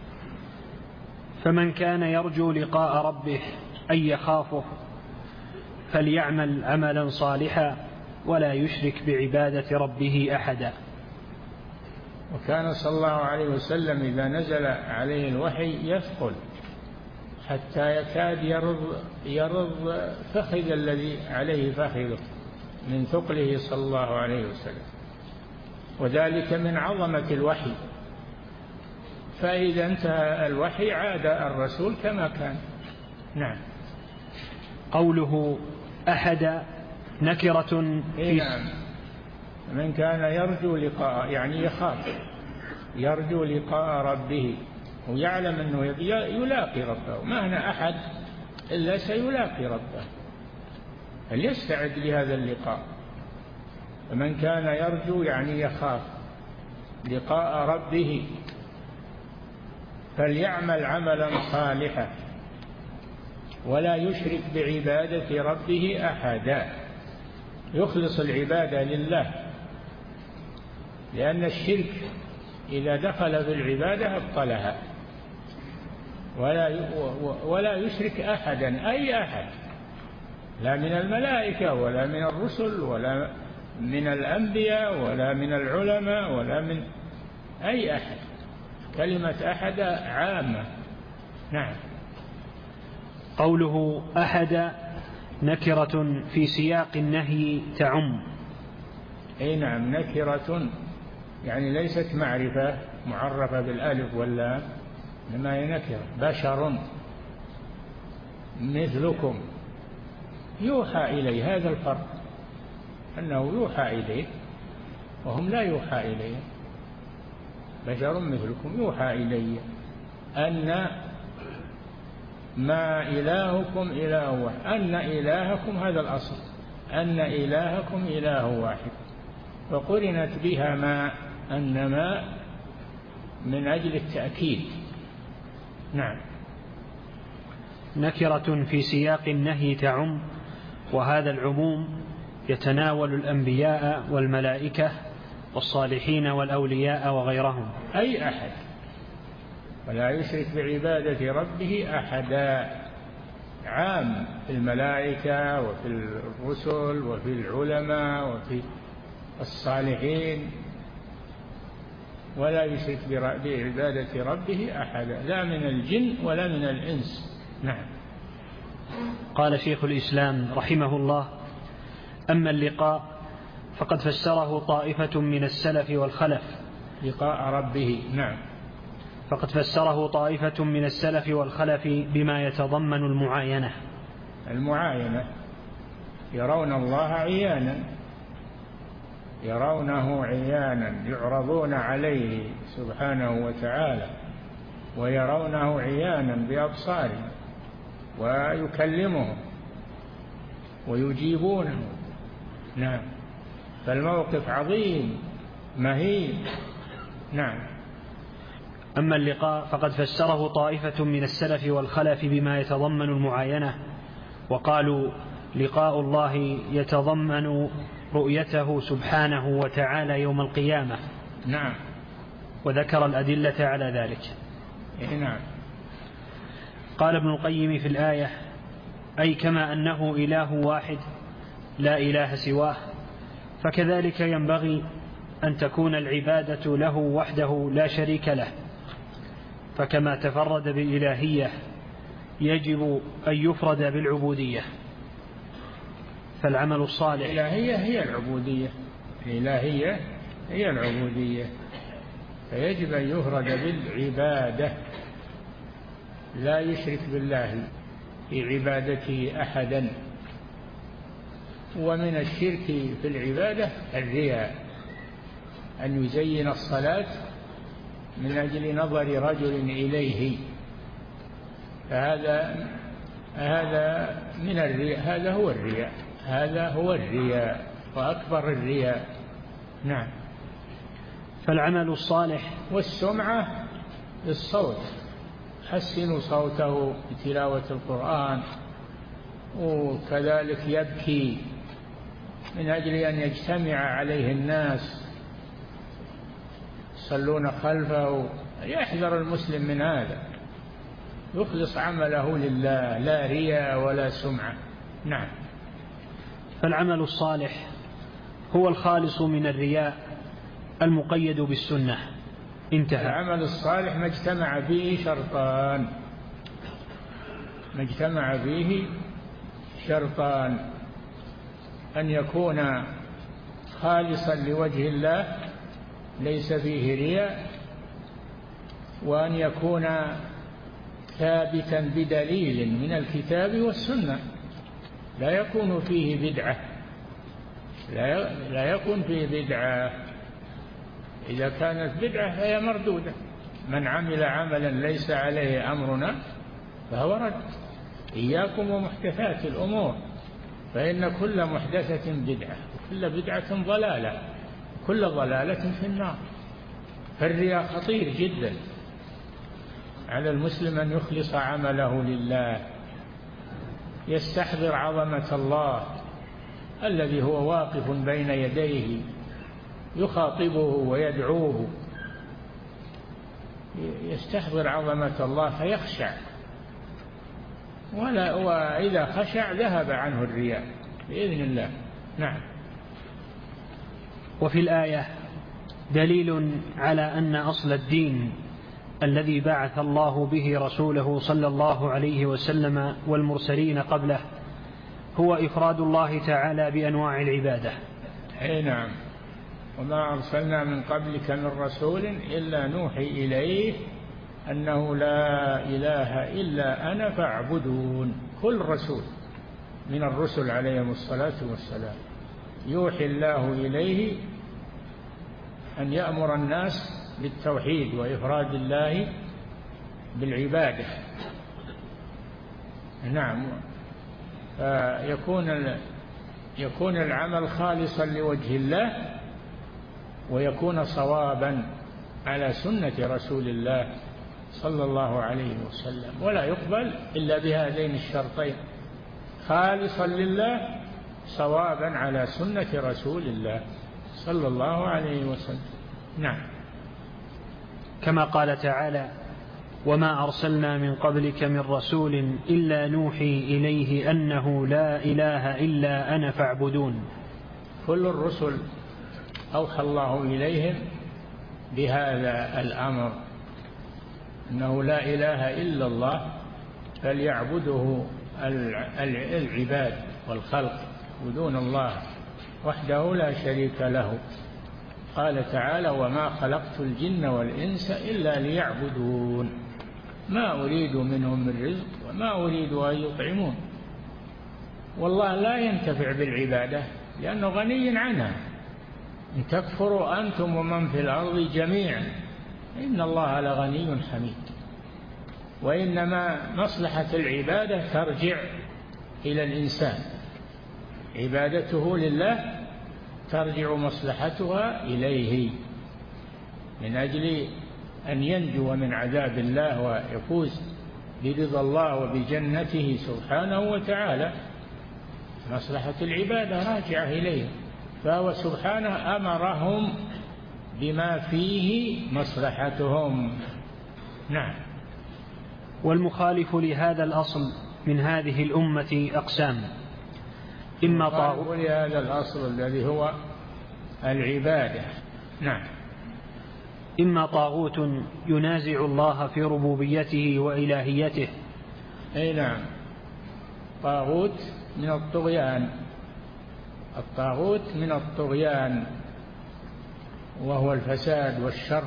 فمن كان يرجو لقاء ربه أي يخافه فليعمل عملا صالحا ولا يشرك بعبادة ربه أحدا. وكان صلى الله عليه وسلم إذا نزل عليه الوحي يثقل حتى يكاد يرض, يرض فخذ الذي عليه فخذه من ثقله صلى الله عليه وسلم، وذلك من عظمة الوحي. فإذا انتهى الوحي عاد الرسول كما كان. نعم. قوله أحد نكرة في نعم. من كان يرجو لقاء يعني يخاف، يرجو لقاء ربه ويعلم أنه يلاقي ربه، ما هنا أحد إلا سيلاقي ربه، فليستعد لهذا اللقاء. فمن كان يرجو يعني يخاف لقاء ربه فليعمل عملا صالحا ولا يشرك بعبادة ربه أحدا. يخلص العبادة لله، لأن الشرك إذا دخل في العبادة أبطلها. ولا ولا يشرك أحدا، أي أحد، لا من الملائكة ولا من الرسل ولا من الأنبياء ولا من العلماء ولا من أي أحد. كلمة أحد عامة. نعم. قوله أحد نكرة في سياق النهي تعم. أي نعم، نكرة يعني ليست معرفة معرفة بالألف واللام، إنما هي نكرة. بشر مثلكم يوحى إليه، هذا الفرق، أنه يوحى إليه وهم لا يوحى إليه. بشر مثلكم يوحى إلي أن ما إلهكم إله واحد، أن إلهكم هذا الأصل، أن إلهكم إله واحد، وقرنت بها ما أن ما من أجل التأكيد. نعم. نكرة في سياق النهي تعم، وهذا العموم يتناول الأنبياء والملائكة والصالحين والأولياء وغيرهم. أي أحد، ولا يشرك بعبادة ربه أحدا. عام في الملائكة وفي الرسل وفي العلماء وفي الصالحين ولا يشرك بعبادة ربه أحدا، لا من الجن ولا من الإنس. نعم. قال شيخ الإسلام رحمه الله: أما اللقاء فقد فسره طائفة من السلف والخلف. لقاء ربه. نعم. فقد فسره طائفة من السلف والخلف بما يتضمن المعاينة. المعاينة يرون الله عيانا، يرونه عيانا، يعرضون عليه سبحانه وتعالى ويرونه عيانا بأبصارهم، ويكلمهم ويجيبونه. نعم. فالموقف عظيم مهيب. نعم. أما اللقاء فقد فسره طائفة من السلف والخلف بما يتضمن المعاينة، وقالوا: لقاء الله يتضمن رؤيته سبحانه وتعالى يوم القيامة. نعم. وذكر الأدلة على ذلك. نعم. قال ابن القيم في الآية: أي كما أنه إله واحد لا إله سواه، فكذلك ينبغي أن تكون العبادة له وحده لا شريك له، فكما تفرد بالإلهية يجب أن يفرد بالعبودية. فالعمل الصالح. الإلهية هي العبودية، الإلهية هي العبودية، فيجب أن يفرد بالعبادة، لا يشرك بالله في عبادته أحدا. ومن الشرك في العبادة الرياء، أن يزين الصلاة من أجل نظر رجل إليه، فهذا هذا من الرياء، هذا هو الرياء، هذا هو الرياء وأكبر الرياء. نعم. فالعمل الصالح. والسمعة بالصوت، حسنوا صوته بتلاوة القرآن، وكذلك يبكي من أجل أن يجتمع عليه الناس يصلون خلفه. يحذر المسلم من هذا، يخلص عمله لله، لا رياء ولا سمعة. نعم. فالعمل الصالح هو الخالص من الرياء المقيد بالسنة. انتهى. العمل الصالح ما اجتمع فيه شرطان، ما اجتمع فيه شرطان: أن يكون خالصا لوجه الله ليس فيه رياء، وأن يكون ثابتا بدليل من الكتاب والسنة، لا يكون فيه بدعة، لا يكون فيه بدعة. إذا كانت بدعة فهي مردودة. من عمل عملا ليس عليه أمرنا فهو رد. إياكم ومحدثات الأمور، فإن كل محدثة بدعة وكل بدعة ضلالة، كل ضلالة في النار. فالرياء خطير جدا، على المسلم أن يخلص عمله لله، يستحضر عظمة الله الذي هو واقف بين يديه يخاطبه ويدعوه، يستحضر عظمة الله فيخشع، ولا وإذا خشع ذهب عنه الرياء بإذن الله. نعم. وفي الآية دليل على أن أصل الدين الذي بعث الله به رسوله صلى الله عليه وسلم والمرسلين قبله هو إفراد الله تعالى بأنواع العبادة. أي نعم. وما أرسلنا من قبلك من رسول إلا نوحي إليه أنه لا إله إلا أنا فاعبدون. كل رسول من الرسل عليهم الصلاة والسلام يوحي الله إليه أن يأمر الناس بالتوحيد وإفراد الله بالعبادة. نعم. فيكون يكون العمل خالصا لوجه الله، ويكون صوابا على سنة رسول الله صلى الله عليه وسلم، ولا يقبل إلا بهذين الشرطين: خالصا لله، صوابا على سنة رسول الله صلى الله عليه وسلم. نعم. كما قال تعالى: وما أرسلنا من قبلك من رسول إلا نوحي إليه أنه لا إله إلا أنا فاعبدون. كل الرسل أوحى الله إليهم بهذا الأمر أنه لا إله إلا الله فليعبده العباد والخلق ودون الله وحده لا شريك له. قال تعالى: وما خلقت الجن والإنس إلا ليعبدون ما أريد منهم من رزق وما أريد أن يطعمون. والله لا ينتفع بالعبادة لأنه غني عنها. إن تكفروا أنتم ومن في الأرض جميعا إن الله لغني حميد. وإنما مصلحة العبادة ترجع إلى الإنسان، عبادته لله ترجع مصلحتها إليه من أجل أن ينجو من عذاب الله ويفوز برضا الله وبجنته سبحانه وتعالى. مصلحة العبادة راجعة إليه، فهو سبحانه أمرهم بما فيه مصلحتهم. نعم. والمخالف لهذا الأصل من هذه الأمة أقسام: إما طاغوت لهذا الأصل الذي هو العبادة. نعم. إما طاغوت ينازع الله في ربوبيته وإلهيته. أي نعم، طاغوت من الطغيان، الطاغوت من الطغيان وهو الفساد والشر.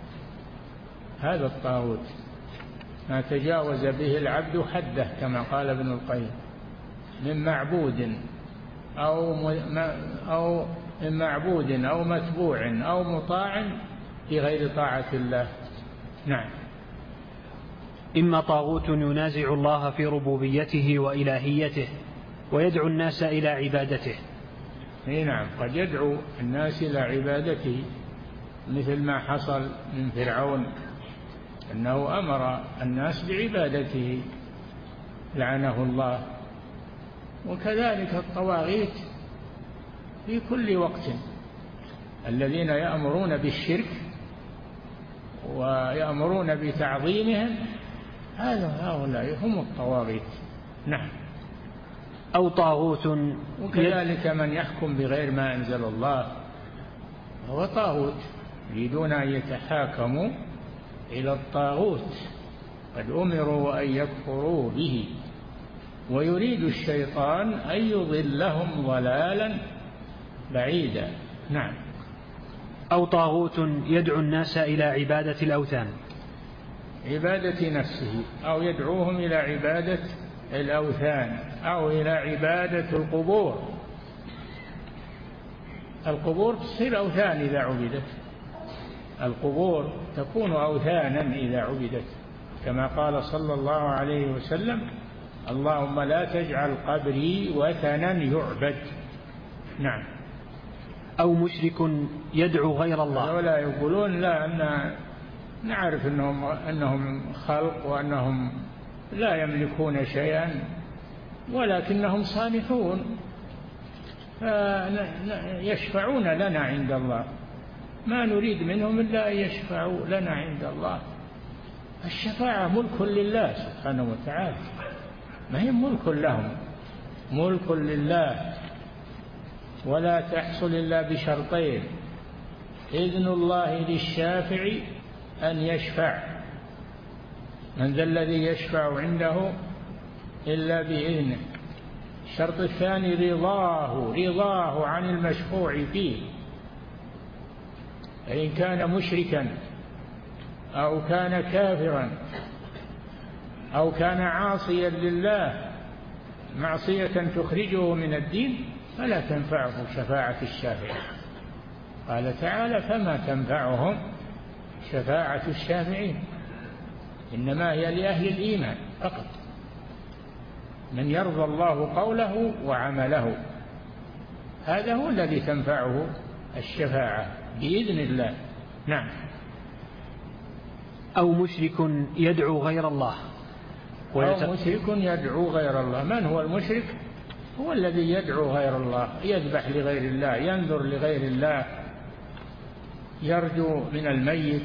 هذا الطاغوت ما تجاوز به العبد حده كما قال ابن القيم، من معبود أو أو من معبود أو متبوع أو مطاع في غير طاعة الله. نعم. إما طاغوت ينازع الله في ربوبيته وإلهيته ويدعو الناس إلى عبادته. اي نعم، قد يدعو الناس إلى عبادته مثل ما حصل من فرعون أنه أمر الناس بعبادته لعنه الله. وكذلك الطواغيت في كل وقت، الذين يأمرون بالشرك ويأمرون بتعظيمهم هؤلاء هم الطواغيت. نعم. أو طاغوت، وكذلك من يحكم بغير ما أنزل الله هو طاغوت، يريدون أن يتحاكموا إلى الطاغوت، قد أمروا أن يكفروا به، ويريد الشيطان أن يضلهم ضلالا بعيدا. نعم. أو طاغوت يدعو الناس إلى عبادة الأوثان، عبادة نفسه، أو يدعوهم إلى عبادة الأوثان، أو إلى عبادة القبور. القبور تصير أوثان إذا عبدت، القبور تكون أوثانا إذا عبدت، كما قال صلى الله عليه وسلم: اللهم لا تجعل قبري وثنا يعبد. نعم. أو مشرك يدعو غير الله، ولا يقولون لا أن نعرف أنهم, أنهم خلق وأنهم لا يملكون شيئا ولكنهم صالحون يشفعون لنا عند الله، ما نريد منهم إلا أن يشفعوا لنا عند الله. الشفاعة ملك لله سبحانه وتعالى، ما هي ملك لهم، ملك لله، ولا تحصل إلا بشرطين: إذن الله للشافع أن يشفع، من ذا الذي يشفع عنده إلا بإذنه. الشرط الثاني رضاه، رضاه عن المشفوع فيه، فإن كان مشركا أو كان كافرا أو كان عاصيا لله معصية تخرجه من الدين فلا تنفعه شفاعة الشافع. قال تعالى: فما تنفعهم شفاعة الشافعين، إنما هي لأهل الإيمان فقط، من يرضى الله قوله وعمله، هذا هو الذي تنفعه الشفاعة بإذن الله. نعم. أو مشرك يدعو غير الله، أو مشرك يدعو غير الله. من هو المشرك؟ هو الذي يدعو غير الله، يذبح لغير الله، ينذر لغير الله، يرجو من الميت،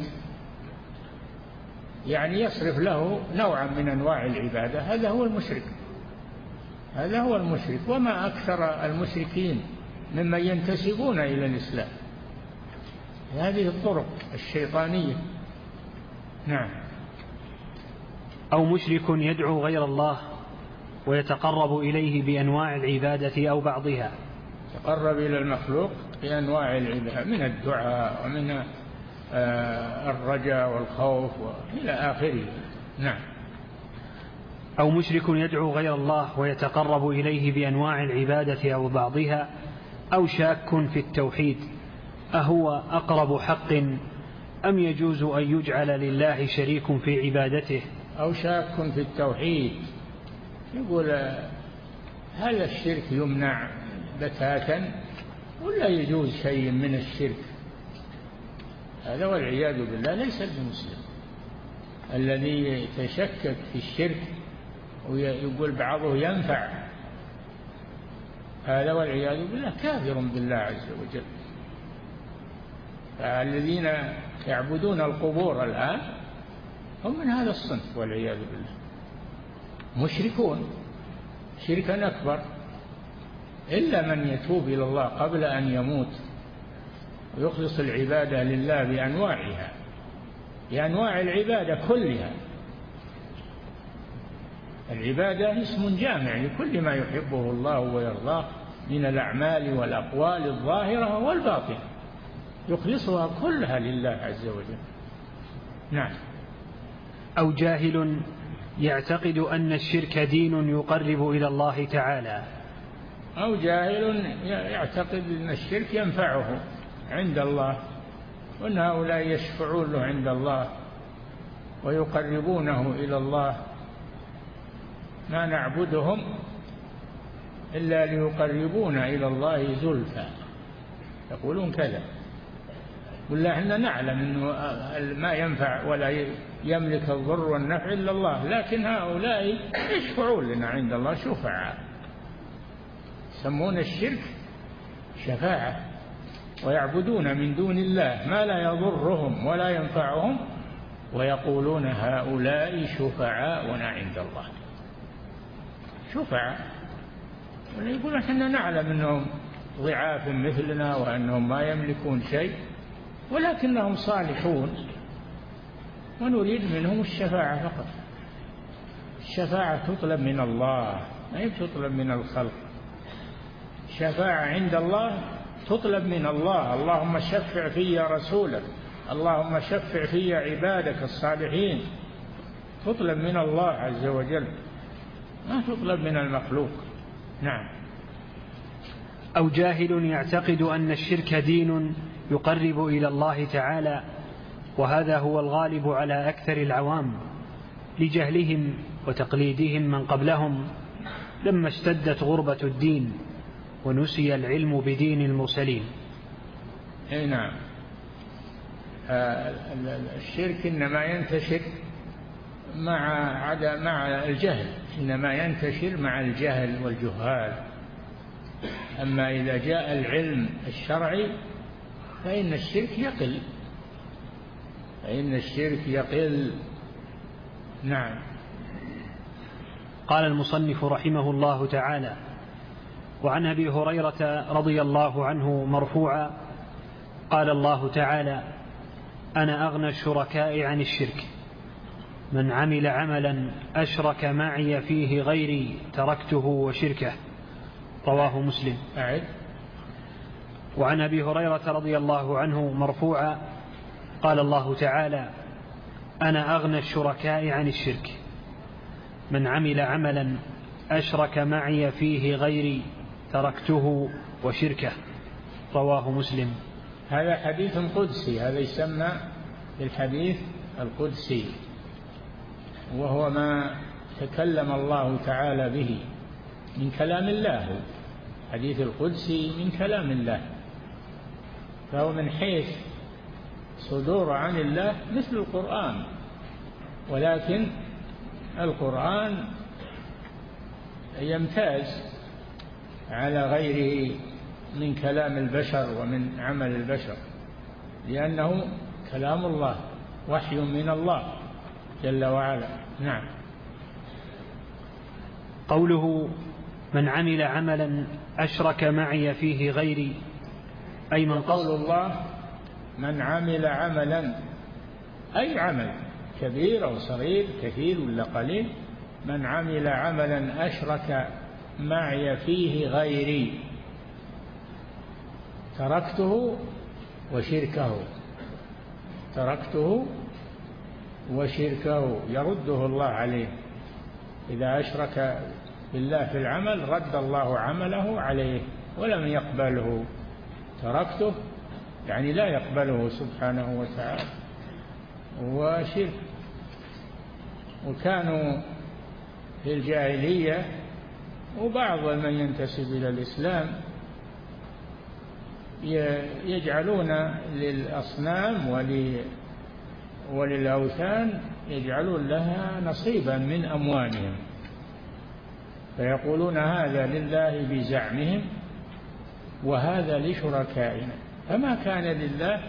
يعني يصرف له نوعا من أنواع العبادة، هذا هو المشرك، هذا هو المشرك. وما أكثر المشركين ممن ينتسبون إلى الإسلام، هذه الطرق الشيطانية. نعم. أو مشرك يدعو غير الله ويتقرب إليه بأنواع العبادة أو بعضها. تقرب إلى المخلوق بأنواع العبادة من الدعاء ومن الرجاء والخوف إلى آخره. نعم. أو مشرك يدعو غير الله ويتقرب إليه بأنواع العبادة أو بعضها، أو شاك في التوحيد أهو أقرب حق أم يجوز أن يجعل لله شريك في عبادته. أو شاك في التوحيد، يقول هل الشرك يمنع بتاتا ولا يجوز شيء من الشرك؟ هذا والعياذ بالله ليس بمسلم. الذي يتشكك في الشرك ويقول بعضه ينفع، هذا والعياذ بالله كافر بالله عز وجل. فالذين يعبدون القبور الآن هم من هذا الصنف والعياذ بالله، مشركون شركا أكبر، إلا من يتوب إلى الله قبل أن يموت ويخلص العبادة لله بأنواعها، بأنواع العبادة كلها. العبادة اسم جامع لكل ما يحبه الله ويرضاه من الأعمال والأقوال الظاهرة والباطنة، يخلصها كلها لله عز وجل. نعم. أو جاهل يعتقد أن الشرك دين يقرب إلى الله تعالى. أو جاهل يعتقد أن الشرك ينفعه عند الله، وأن هؤلاء يشفعون له عند الله ويقربونه إلى الله، ما نعبدهم إلا ليقربونا إلى الله زلفى، يقولون كذا. قل احنا نعلم أنه ما ينفع ولا يملك الضر والنفع إلا الله، لكن هؤلاء يشفعون لنا عند الله شفعاء، يسمون الشرك شفاعة، ويعبدون من دون الله ما لا يضرهم ولا ينفعهم، ويقولون هؤلاء شفعاؤنا عند الله. شفعاء، ويقول احنا نعلم أنهم ضعاف مثلنا وأنهم ما يملكون شيء، ولكنهم صالحون ونريد منهم الشفاعة فقط. الشفاعة تطلب من الله، ما هي تطلب من الخلق. الشفاعة عند الله تطلب من الله، اللهم شفع في رسولك، اللهم شفع في عبادك الصالحين، تطلب من الله عز وجل، ما تطلب من المخلوق. نعم. أو جاهل يعتقد أن الشرك دين يقرب إلى الله تعالى، وهذا هو الغالب على أكثر العوام لجهلهم وتقليدهم من قبلهم لما اشتدت غربة الدين ونسي العلم بدين المرسلين. أي نعم. الشرك إنما ينتشر مع عدم مع الجهل، إنما ينتشر مع الجهل والجهال. أما إذا جاء العلم الشرعي فإن الشرك يقل، فإن الشرك يقل. نعم. قال المصنف رحمه الله تعالى: وعن أبي هريرة رضي الله عنه مرفوعا قال الله تعالى: أنا أغنى الشركاء عن الشرك، من عمل عملا أشرك معي فيه غيري تركته وشركه. رواه مسلم. أعد. وعن أبي هريرة رضي الله عنه مرفوعا قال الله تعالى: أنا أغنى الشركاء عن الشرك، من عمل عملا أشرك معي فيه غيري تركته وشركه. رواه مسلم. هذا حديث قدسي، هذا يسمى بالحديث القدسي، وهو ما تكلم الله تعالى به من كلام الله. حديث القدسي من كلام الله، فهو من حيث صدور عن الله مثل القرآن، ولكن القرآن يمتاز على غيره من كلام البشر ومن عمل البشر، لأنه كلام الله، وحي من الله جل وعلا. نعم. قوله من عمل عملا أشرك معي فيه غيري، أي من قول الله من عمل عملا، أي عمل كبير أو صغير، كثير ولا قليل، من عمل عملا أشرك معي فيه غيري تركته وشركه، تركته وشركه يرده الله عليه. إذا أشرك بالله في العمل رد الله عمله عليه ولم يقبله. تركته يعني لا يقبله سبحانه وتعالى وشرك. وكانوا في الجاهلية وبعض من ينتسب إلى الإسلام يجعلون للأصنام وللأوثان يجعلون لها نصيبا من أموالهم، فيقولون هذا لله بزعمهم وهذا لشركائنا، فما كان لله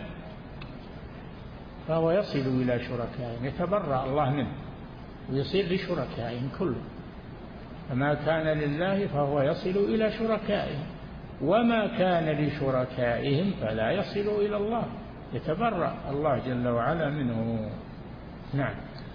فهو يصل إلى شركائهم، يتبرأ الله منه ويصير لشركائهم كله. فما كان لله فهو يصل إلى شركائهم، وما كان لشركائهم فلا يصل إلى الله، يتبرأ الله جل وعلا منه. نعم.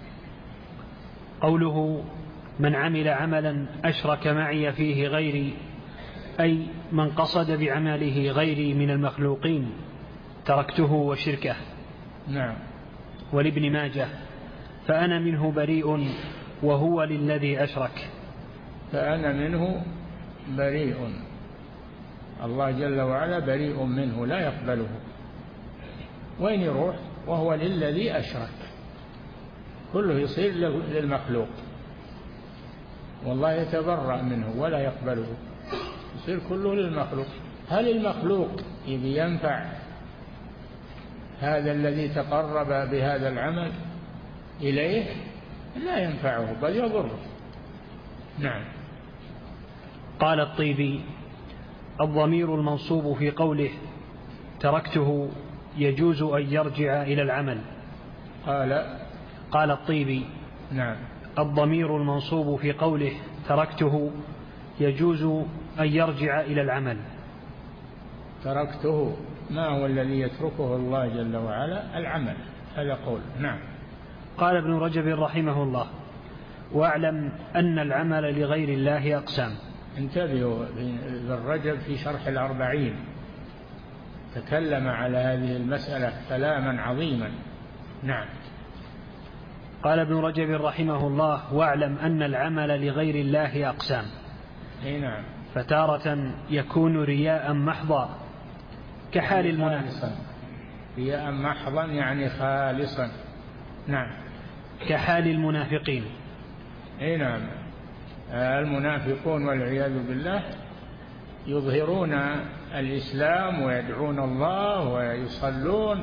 قوله من عمل عملا أشرك معي فيه غيري، أي من قصد بعمله غيري من المخلوقين تركته وشركه. نعم. ولابن ماجه فأنا منه بريء وهو للذي أشرك. فأنا منه بريء، الله جل وعلا بريء منه لا يقبله، وين يروح؟ وهو للذي أشرك، كله يصير للمخلوق والله يتبرأ منه ولا يقبله، يصير كله للمخلوق. هل المخلوق يبي ينفع هذا الذي تقرب بهذا العمل إليه؟ لا ينفعه بل يضره. نعم. قال الطيبي الضمير المنصوب في قوله تركته يجوز أن يرجع إلى العمل. قال قال الطيبي نعم الضمير المنصوب في قوله تركته يجوز أن يرجع إلى العمل. تركته ما هو الذي يتركه الله جل وعلا؟ العمل، هذا قول. نعم. قال ابن رجب رحمه الله واعلم أن العمل لغير الله أقسام. انتبهوا، ابن رجب في شرح الأربعين تكلم على هذه المسألة كلاما عظيما. نعم. قال ابن رجب رحمه الله واعلم أن العمل لغير الله أقسام. اي نعم. فتارة يكون رياء محضا كحال المنافق. رياء محضا يعني خالصا. نعم. كحال المنافقين. اي نعم. المنافقون والعياذ بالله يظهرون الإسلام ويدعون الله ويصلون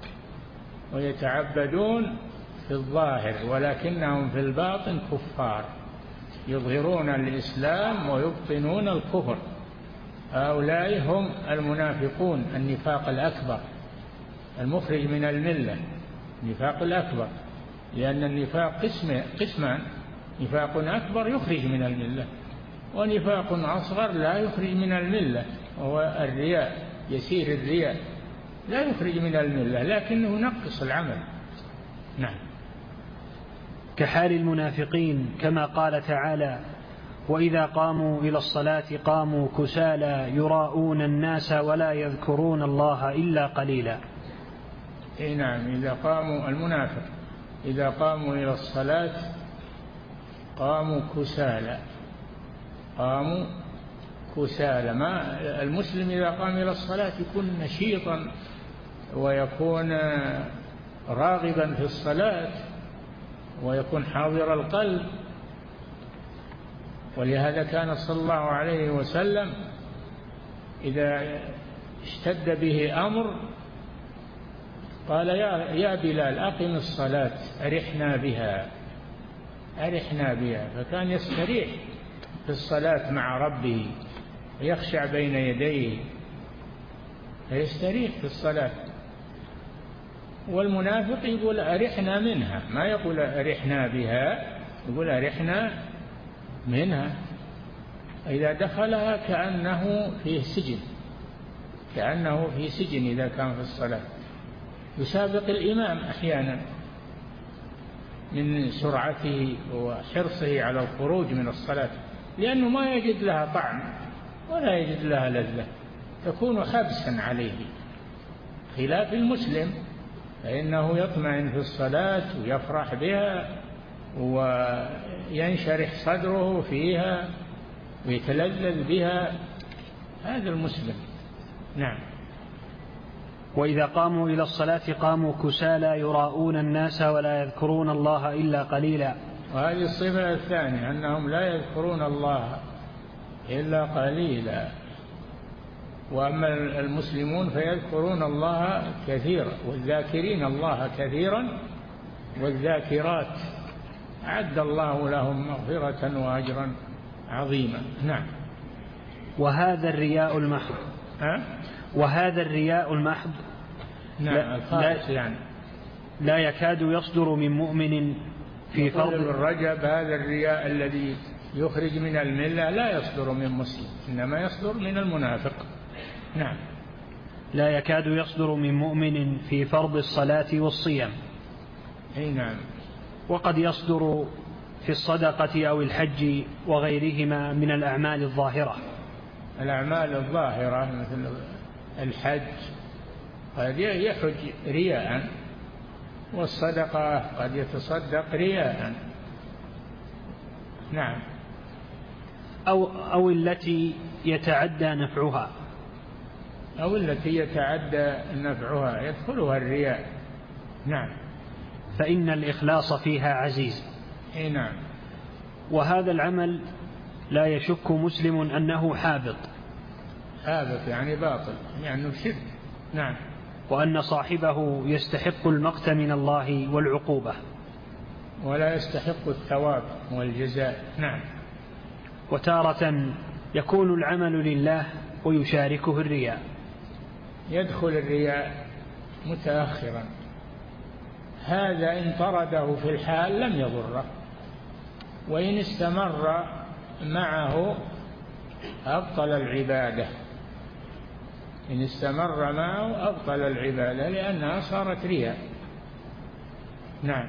ويتعبدون في الظاهر، ولكنهم في الباطن كفار، يظهرون الإسلام ويبطنون الكفر. هؤلاء هم المنافقون، النفاق الأكبر المخرج من الملة، النفاق الأكبر، لأن النفاق قسم قسمان، نفاق أكبر يخرج من الملة، ونفاق أصغر لا يخرج من الملة، وهو الرياء، يسير الرياء لا يخرج من الملة لكنه ينقص العمل. نعم. كحال المنافقين كما قال تعالى وإذا قاموا إلى الصلاة قاموا كسالى يراءون الناس ولا يذكرون الله إلا قليلا. إيه نعم. إذا قاموا المنافق إذا قاموا إلى الصلاة قاموا كسالى، قاموا كسالى. ما المسلم إذا قام إلى الصلاة يكون نشيطا ويكون راغبا في الصلاة ويكون حاضر القلب. ولهذا كان صلى الله عليه وسلم إذا اشتد به أمر قال يا يا بلال أقم الصلاة أرحنا بها، أرحنا بها. فكان يستريح في الصلاة مع ربه ويخشع بين يديه فيستريح في الصلاة. والمنافق يقول أرحنا منها، ما يقول أرحنا بها، يقول أرحنا منها. إذا دخلها كأنه فيه سجن، كأنه في سجن إذا كان في الصلاة. يسابق الإمام أحيانا من سرعته وحرصه على الخروج من الصلاة، لأنه ما يجد لها طعم ولا يجد لها لذة، تكون حبسا عليه، خلاف المسلم فإنه يطمئن في الصلاة ويفرح بها وينشرح صدره فيها ويتلذذ بها، هذا المسلم. نعم. وإذا قاموا إلى الصلاة قاموا كسالى يراءون الناس ولا يذكرون الله إلا قليلا. وهذه الصفة الثانية، أنهم لا يذكرون الله إلا قليلا. وأما المسلمون فيذكرون الله كثيرا، والذاكرين الله كثيرا والذاكرات أعد الله لهم مغفرة وأجرا عظيما. نعم. وهذا الرياء المحض ها؟ وهذا الرياء المحض نعم لا, يعني لا يكاد يصدر من مؤمن في فرض الرجب. هذا الرياء الذي يخرج من الملة لا يصدر من مسلم، إنما يصدر من المنافق. نعم. لا يكاد يصدر من مؤمن في فرض الصلاة والصيام. أي نعم. وقد يصدر في الصدقة أو الحج وغيرهما من الأعمال الظاهرة. الأعمال الظاهرة مثل الحج قد يخرج رياء، والصدقة قد يتصدق رياء. نعم. أو, أو التي يتعدى نفعها أو التي يتعدى نفعها يدخلها الرياء. نعم. فإن الإخلاص فيها عزيز. أي نعم. وهذا العمل لا يشك مسلم أنه حابط. حابط يعني باطل، يعني شرك. نعم. وأن صاحبه يستحق المقت من الله والعقوبة، ولا يستحق الثواب والجزاء. نعم. وتارة يكون العمل لله ويشاركه الرياء. يدخل الرياء متأخرا، هذا إن طرده في الحال لم يضره، وإن استمر معه أبطل العبادة. إن استمر معه أبطل العبادة لأنها صارت رياء. نعم.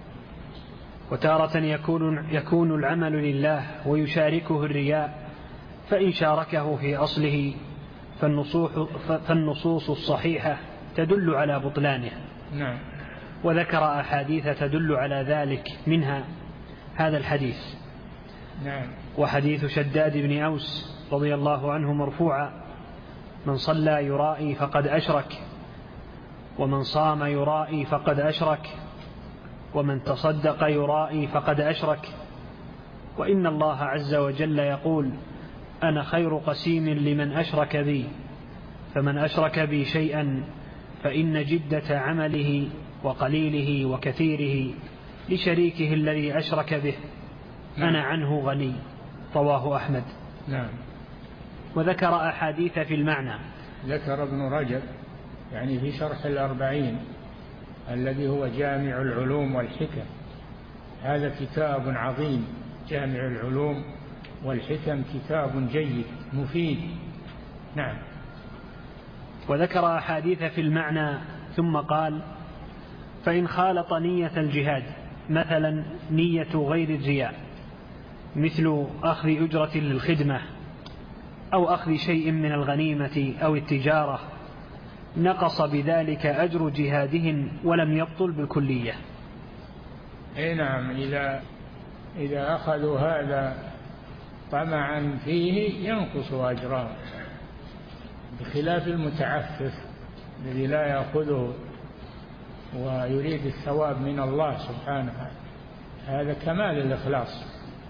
وتارة يكون, يكون العمل لله ويشاركه الرياء، فإن شاركه في أصله فالنصوص, فالنصوص الصحيحة تدل على بطلانه. نعم. وذكر أحاديث تدل على ذلك، منها هذا الحديث. نعم. وحديث شداد بن أوس رضي الله عنه مرفوعا: من صلى يرائي فقد أشرك، ومن صام يرائي فقد أشرك، ومن تصدق يرائي فقد أشرك. وإن الله عز وجل يقول: أنا خير قسيم لمن أشرك بي، فمن أشرك بي شيئا فإن جدة عمله وقليله وكثيره لشريكه الذي أشرك به أنا عنه غني. رواه أحمد. نعم. وذكر أحاديث في المعنى. ذكر ابن رجب يعني في شرح الأربعين الذي هو جامع العلوم والحكم، هذا كتاب عظيم، جامع العلوم والحكم كتاب جيد مفيد. نعم. وذكر أحاديث في المعنى ثم قال: فإن خالط نية الجهاد، مثلا نية غير الرياء، مثل أخذ أجرة للخدمة أو أخذ شيء من الغنيمة أو التجارة، نقص بذلك أجر جهادهم ولم يبطل بالكلية. أي نعم. إذا إذا أخذوا هذا طمعا فيه ينقص أجرهم، بخلاف المتعفف الذي لا يأخذه ويريد الثواب من الله سبحانه، هذا كمال الإخلاص،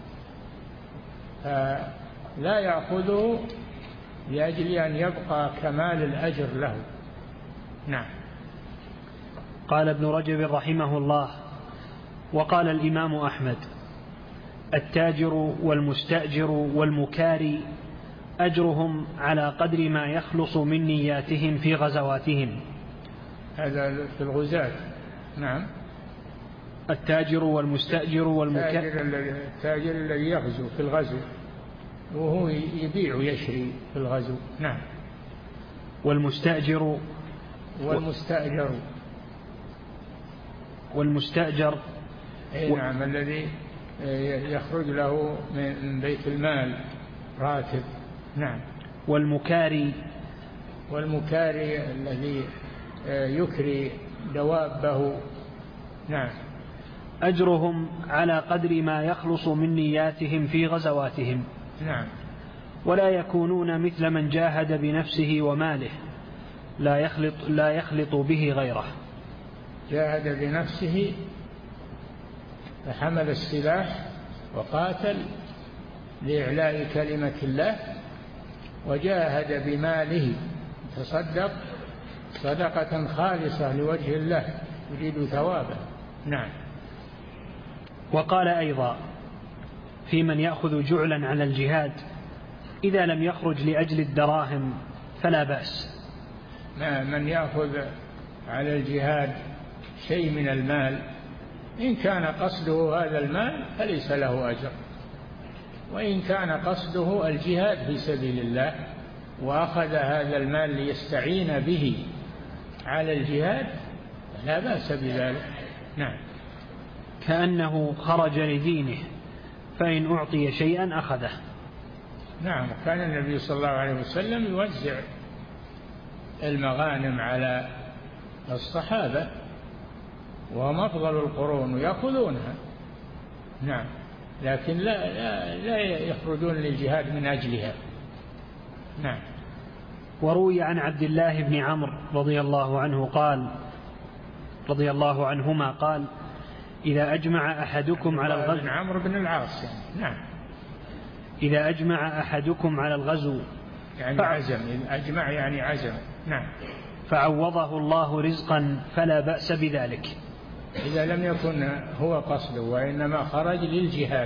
فلا يأخذه لأجل أن يبقى كمال الأجر له. نعم. قال ابن رجب رحمه الله: وقال الإمام أحمد: التاجر والمستأجر والمكاري أجرهم على قدر ما يخلص من نياتهم في غزواتهم. هذا في الغزاة. نعم. التاجر والمستأجر والمكاري، التاجر الذي يغزو في الغزو وهو يبيع ويشري في الغزو. نعم. والمستأجر والمستأجر والمستأجر و... نعم الذي يخرج له من بيت المال راتب. نعم. والمكاري والمكاري الذي يكري دوابه. نعم. أجرهم على قدر ما يخلص من نياتهم في غزواتهم. نعم. ولا يكونون مثل من جاهد بنفسه وماله لا يخلط, لا يخلط به غيره. جاهد بنفسه فحمل السلاح وقاتل لإعلاء كلمة الله، وجاهد بماله تصدق صدقة خالصة لوجه الله يريد ثوابه. نعم. وقال أيضا في من يأخذ جعلا على الجهاد إذا لم يخرج لأجل الدراهم فلا بأس. من يأخذ على الجهاد شيء من المال إن كان قصده هذا المال فليس له أجر، وإن كان قصده الجهاد في سبيل الله وأخذ هذا المال ليستعين به على الجهاد لا بأس بذلك. نعم. كأنه خرج لدينه فإن أعطي شيئا أخذه. نعم. كان النبي صلى الله عليه وسلم يوزع المغانم على الصحابة وهم أفضل القرون ويأخذونها. نعم. لكن لا, لا, لا يخرجون للجهاد من أجلها. نعم. وروي عن عبد الله بن عمرو رضي الله عنه قال رضي الله عنهما قال إذا أجمع أحدكم على الغزو. عمرو بن العاص يعني. نعم. إذا أجمع أحدكم على الغزو يعني ف... عزم. أجمع يعني عزم. نعم. فعوضه الله رزقا فلا بأس بذلك. إذا لم يكن هو قصده وإنما خرج للجهاد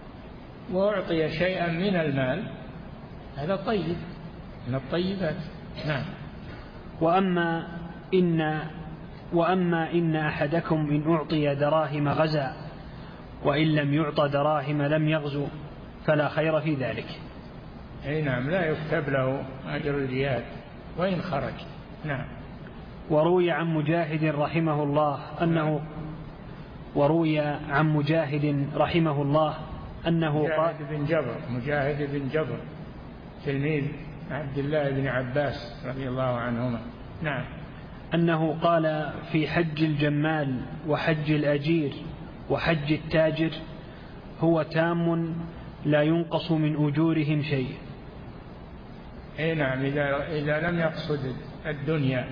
وأعطي شيئا من المال هذا طيب من الطيبات. نعم. وأما إن وأما إن أحدكم إن أعطي دراهم غزا وإن لم يعط دراهم لم يغزو فلا خير في ذلك. أي نعم. لا يكتب له أجر الجهاد وإن خرج. نعم. وروي عن مجاهد رحمه الله أنه وروي عن مجاهد رحمه الله أنه مجاهد بن جبر مجاهد بن جبر تلميذ عبد الله بن عباس رضي الله عنهما. نعم. أنه قال في حج الجمال وحج الأجير وحج التاجر هو تام لا ينقص من أجورهم شيء. أي نعم. إذا, إذا لم يقصد الدنيا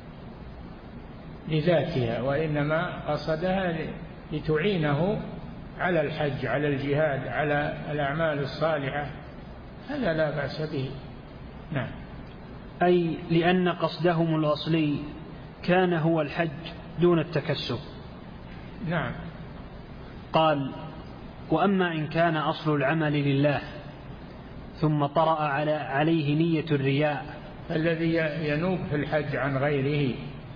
لذاتها وإنما قصدها لتعينه على الحج على الجهاد على الأعمال الصالحة هذا لا بأس به. نعم. أي لأن قصدهم الأصلي كان هو الحج دون التكسب. نعم. قال وأما إن كان أصل العمل لله ثم طرأ على عليه نية الرياء. الذي ينوب في الحج عن غيره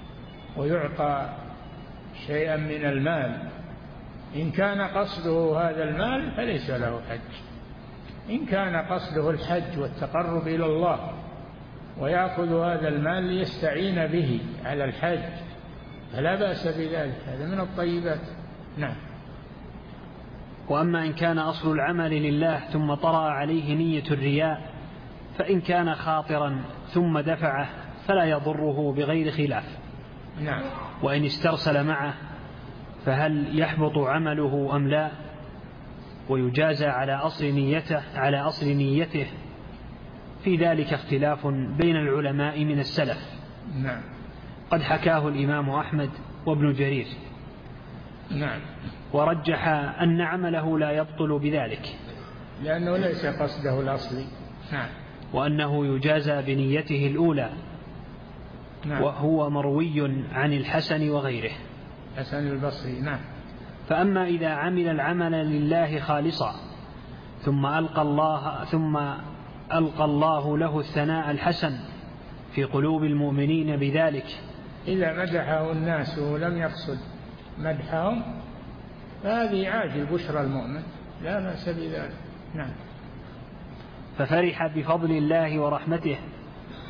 ويعطى شيئا من المال إن كان قصده هذا المال فليس له حج. إن كان قصده الحج والتقرب إلى الله ويأخذ هذا المال ليستعين به على الحج فلا بأس بذلك. هذا من الطيبات. نعم. وأما إن كان أصل العمل لله ثم طرأ عليه نية الرياء فإن كان خاطرا ثم دفعه فلا يضره بغير خلاف. نعم. وإن استرسل معه فهل يحبط عمله أم لا ويجازى على أصل نيته على أصل نيته في ذلك اختلاف بين العلماء من السلف. نعم. قد حكاه الإمام أحمد وابن جرير. نعم. ورجح أن عمله لا يبطل بذلك لأنه ليس قصده الأصلي. نعم. وأنه يجازى بنيته الأولى. نعم. وهو مروي عن الحسن وغيره. حسن البصري. نعم. فأما إذا عمل العمل لله خالصا ثم ألقى الله ثم ألقى الله له الثناء الحسن في قلوب المؤمنين بذلك. إذا مدحه الناس ولم يقصد مدحهم فهذه عاجل بشرى المؤمن لا بأس بذلك. نعم. ففرح بفضل الله ورحمته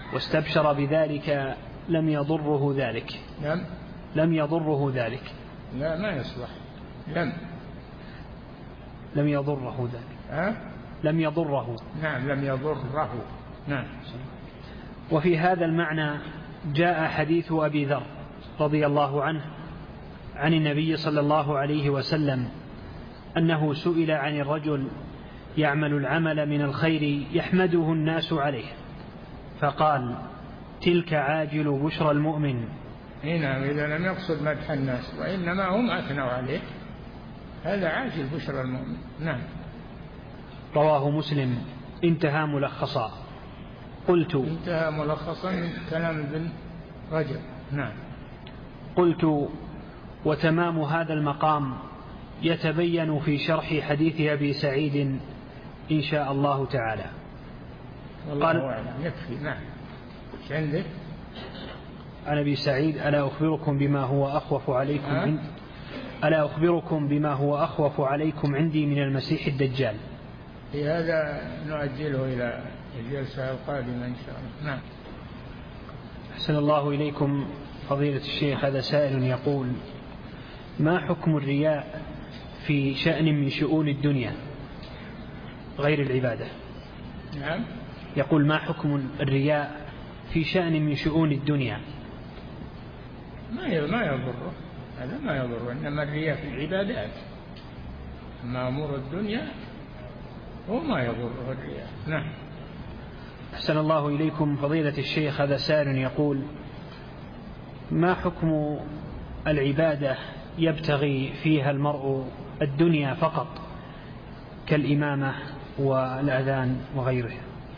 واستبشر بذلك لم يضره ذلك. نعم. لم يضره ذلك لا ما يصلح. لم لم يضره ذلك. أه؟ لم يضره. نعم لم يضره. نعم. وفي هذا المعنى جاء حديث أبي ذر رضي الله عنه عن النبي صلى الله عليه وسلم أنه سئل عن الرجل يعمل العمل من الخير يحمده الناس عليه فقال تلك عاجل بشرى المؤمن. نعم إذا لم يقصد مدح الناس وإنما هم أثنوا عليه، هذا عاجل بشرى المؤمن. نعم. رواه مسلم. انتهى ملخصا. قلت انتهى ملخصا من كلام ابن رجب. نعم. قلت وتمام هذا المقام يتبين في شرح حديث أبي سعيد إن شاء الله تعالى. قال يكفي. نعم. ايش عندك؟ عن أبي سعيد ألا أخبركم بما هو أخوف عليكم أه؟ عند ألا أخبركم بما هو أخوف عليكم عندي من المسيح الدجال. في هذا نؤجله إلى الجلسة القادمة إن شاء الله. نعم. أحسن الله إليكم فضيلة الشيخ. هذا سائل يقول ما حكم الرياء في شأن من شؤون الدنيا غير العبادة؟ نعم. يقول ما حكم الرياء في شأن من شؤون الدنيا؟ ما ما يضره، هذا ما يضر، إنما الرياء في العبادات. أما أمور الدنيا هو ما يضره الرياء. نعم. أحسن الله إليكم فضيلة الشيخ. هذا سائل يقول ما حكم العبادة يبتغي فيها المرء الدنيا فقط كالإمامة والأذان وغيره؟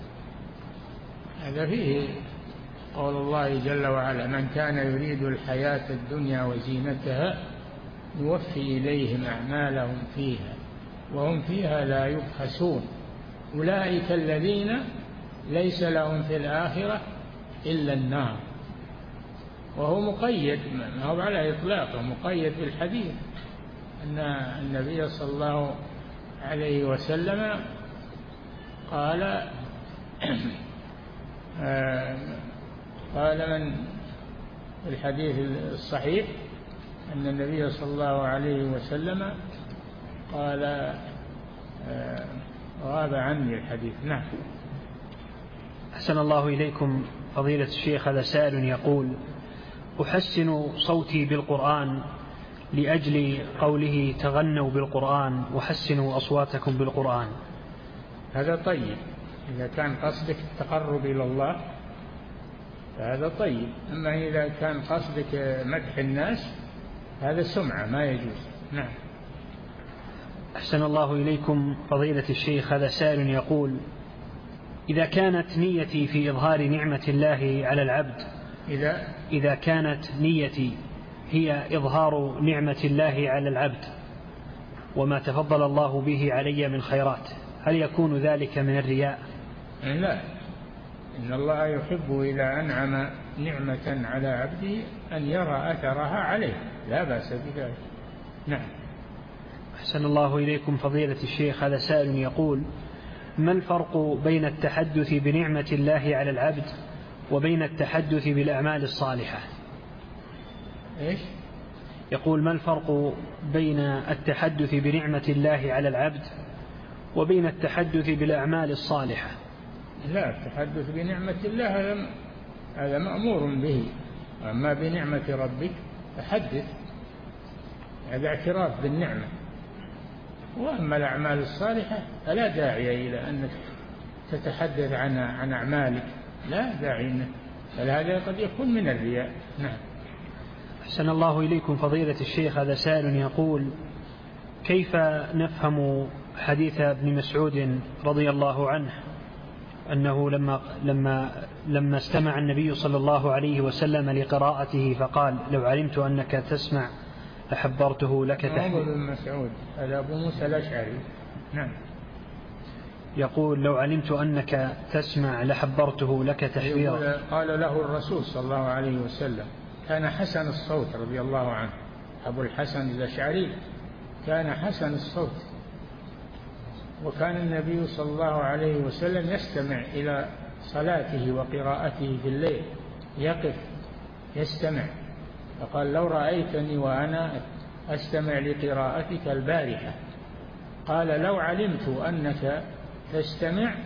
هذا فيه قول الله جل وعلا من كان يريد الحياة الدنيا وزينتها نوفي إليهم أعمالهم فيها وهم فيها لا يبخسون أولئك الذين ليس لهم في الآخرة إلا النار. وهو مقيد، ما هو على إطلاقه، مقيد بالحديث أن النبي صلى الله عليه وسلم قال قال من في الحديث الصحيح أن النبي صلى الله عليه وسلم قال غاب عني الحديث. نعم. أحسن الله إليكم فضيلة الشيخ. هذا سائل يقول أحسن صوتي بالقرآن لأجل قوله تغنوا بالقرآن وحسنوا أصواتكم بالقرآن. هذا طيب إذا كان قصدك التقرب إلى الله فهذا طيب، أما إذا كان قصدك مدح الناس هذا سمعة ما يجوز. نعم. أحسن الله إليكم فضيلة الشيخ. هذا سائل يقول إذا كانت نيتي في إظهار نعمة الله على العبد إذا إذا كانت نيتي هي إظهار نعمة الله على العبد وما تفضل الله به علي من خيرات هل يكون ذلك من الرياء؟ لا، إن الله يحب إذا أنعم نعمة على عبده أن يرى أثرها عليه، لا بأس بذلك. نعم. أحسن الله إليكم فضيلة الشيخ. هذا سائل يقول ما الفرق بين التحدث بنعمة الله على العبد وبين التحدث بالأعمال الصالحة؟ إيش؟ يقول ما الفرق بين التحدث بنعمة الله على العبد وبين التحدث بالأعمال الصالحة؟ لا، التحدث بنعمة الله هذا هذا مأمور به، أما بنعمة ربك فحدث، هذا اعتراف بالنعمة. وأما الأعمال الصالحة فلا داعي إلى أنك تتحدث عن عن أعمالك، لا داعي، بل هذا قد يكون من الرياء. نعم. أحسن الله إليكم فضيلة الشيخ. هذا سائل يقول كيف نفهم حديث ابن مسعود رضي الله عنه أنه لما لما لما استمع النبي صلى الله عليه وسلم لقراءته فقال لو علمت أنك تسمع لحبرته لك تحبيرا. ابن مسعود هذا أبو موسى الأشعري. نعم. يقول لو علمت أنك تسمع لحبرته لك تحبيرا. قال له الرسول صلى الله عليه وسلم كان حسن الصوت رضي الله عنه، أبو الحسن الأشعري كان حسن الصوت، وكان النبي صلى الله عليه وسلم يستمع إلى صلاته وقراءته في الليل، يقف يستمع، فقال لو رأيتني وأنا أستمع لقراءتك البارحة. قال لو علمت أنك تستمع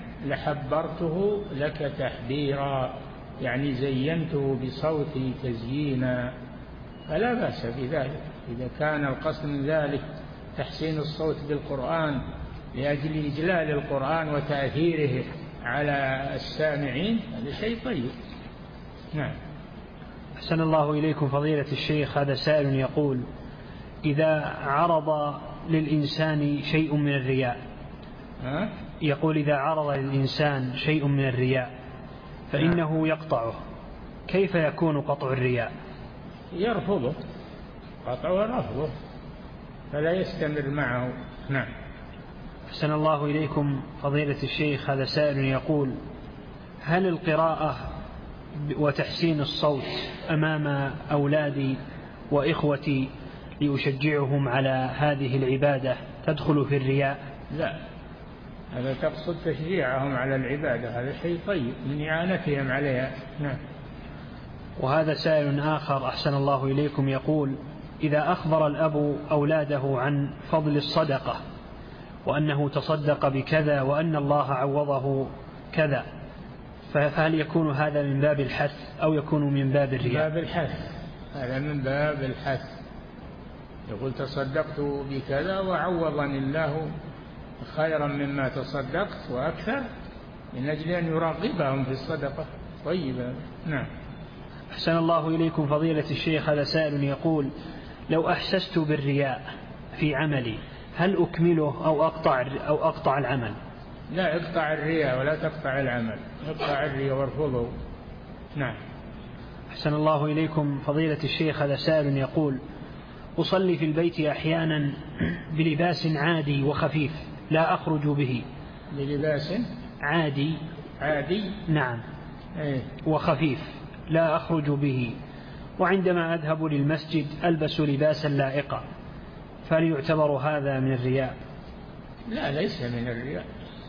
لحبرته لك تحبيرا، يعني زينته بصوتي تزيينا، فلا بأس بذلك إذا كان القصد من ذلك تحسين الصوت بالقرآن لأجل إجلال القرآن وتأثيره على السامعين، هذا شيء طيب. نعم. أحسن الله إليكم فضيلة الشيخ، هذا سائل يقول: إذا عرض للإنسان شيء من الرياء، ها؟ يقول إذا عرض للإنسان شيء من الرياء فإنه يقطعه، كيف يكون قطع الرياء؟ يرفضه، قطعه رفضه، فلا يستمر معه. نعم. أحسن الله إليكم فضيلة الشيخ، هذا سائل يقول: هل القراءة وتحسين الصوت أمام أولادي وإخوتي لأشجعهم على هذه العبادة تدخل في الرياء؟ لا، هذا تقصد تشجيعهم على العبادة، هذا شيء طيب من إعانتهم عليها. نعم. وهذا سائل آخر أحسن الله إليكم يقول: إذا أخبر الأب أولاده عن فضل الصدقة وأنه تصدق بكذا وأن الله عوضه كذا، فهل يكون هذا من باب الحث أو يكون من باب الرياء؟ من باب الحث، هذا من باب الحث. يقول تصدقت بكذا وعوضني الله خيرا مما تصدقت وأكثر، من أجل أن يراغبهم في الصدقة. طيبة. نعم. أحسن الله إليكم فضيلة الشيخ، هذا سائل يقول: لو أحسست بالرياء في عملي هل أكمله أو أقطع, أو أقطع العمل؟ لا، اقطع الرياء ولا تقطع العمل، اقطع الرياء وارفضه. نعم. أحسن الله إليكم فضيلة الشيخ، هذا سائل يقول: أصلي في البيت أحيانا بلباس عادي وخفيف لا أخرج به. بلباس عادي عادي نعم ايه؟ وخفيف لا أخرج به، وعندما أذهب للمسجد ألبس لباسا لائقا، فهل يعتبر هذا من الرياء؟ لا، ليس من الرياء.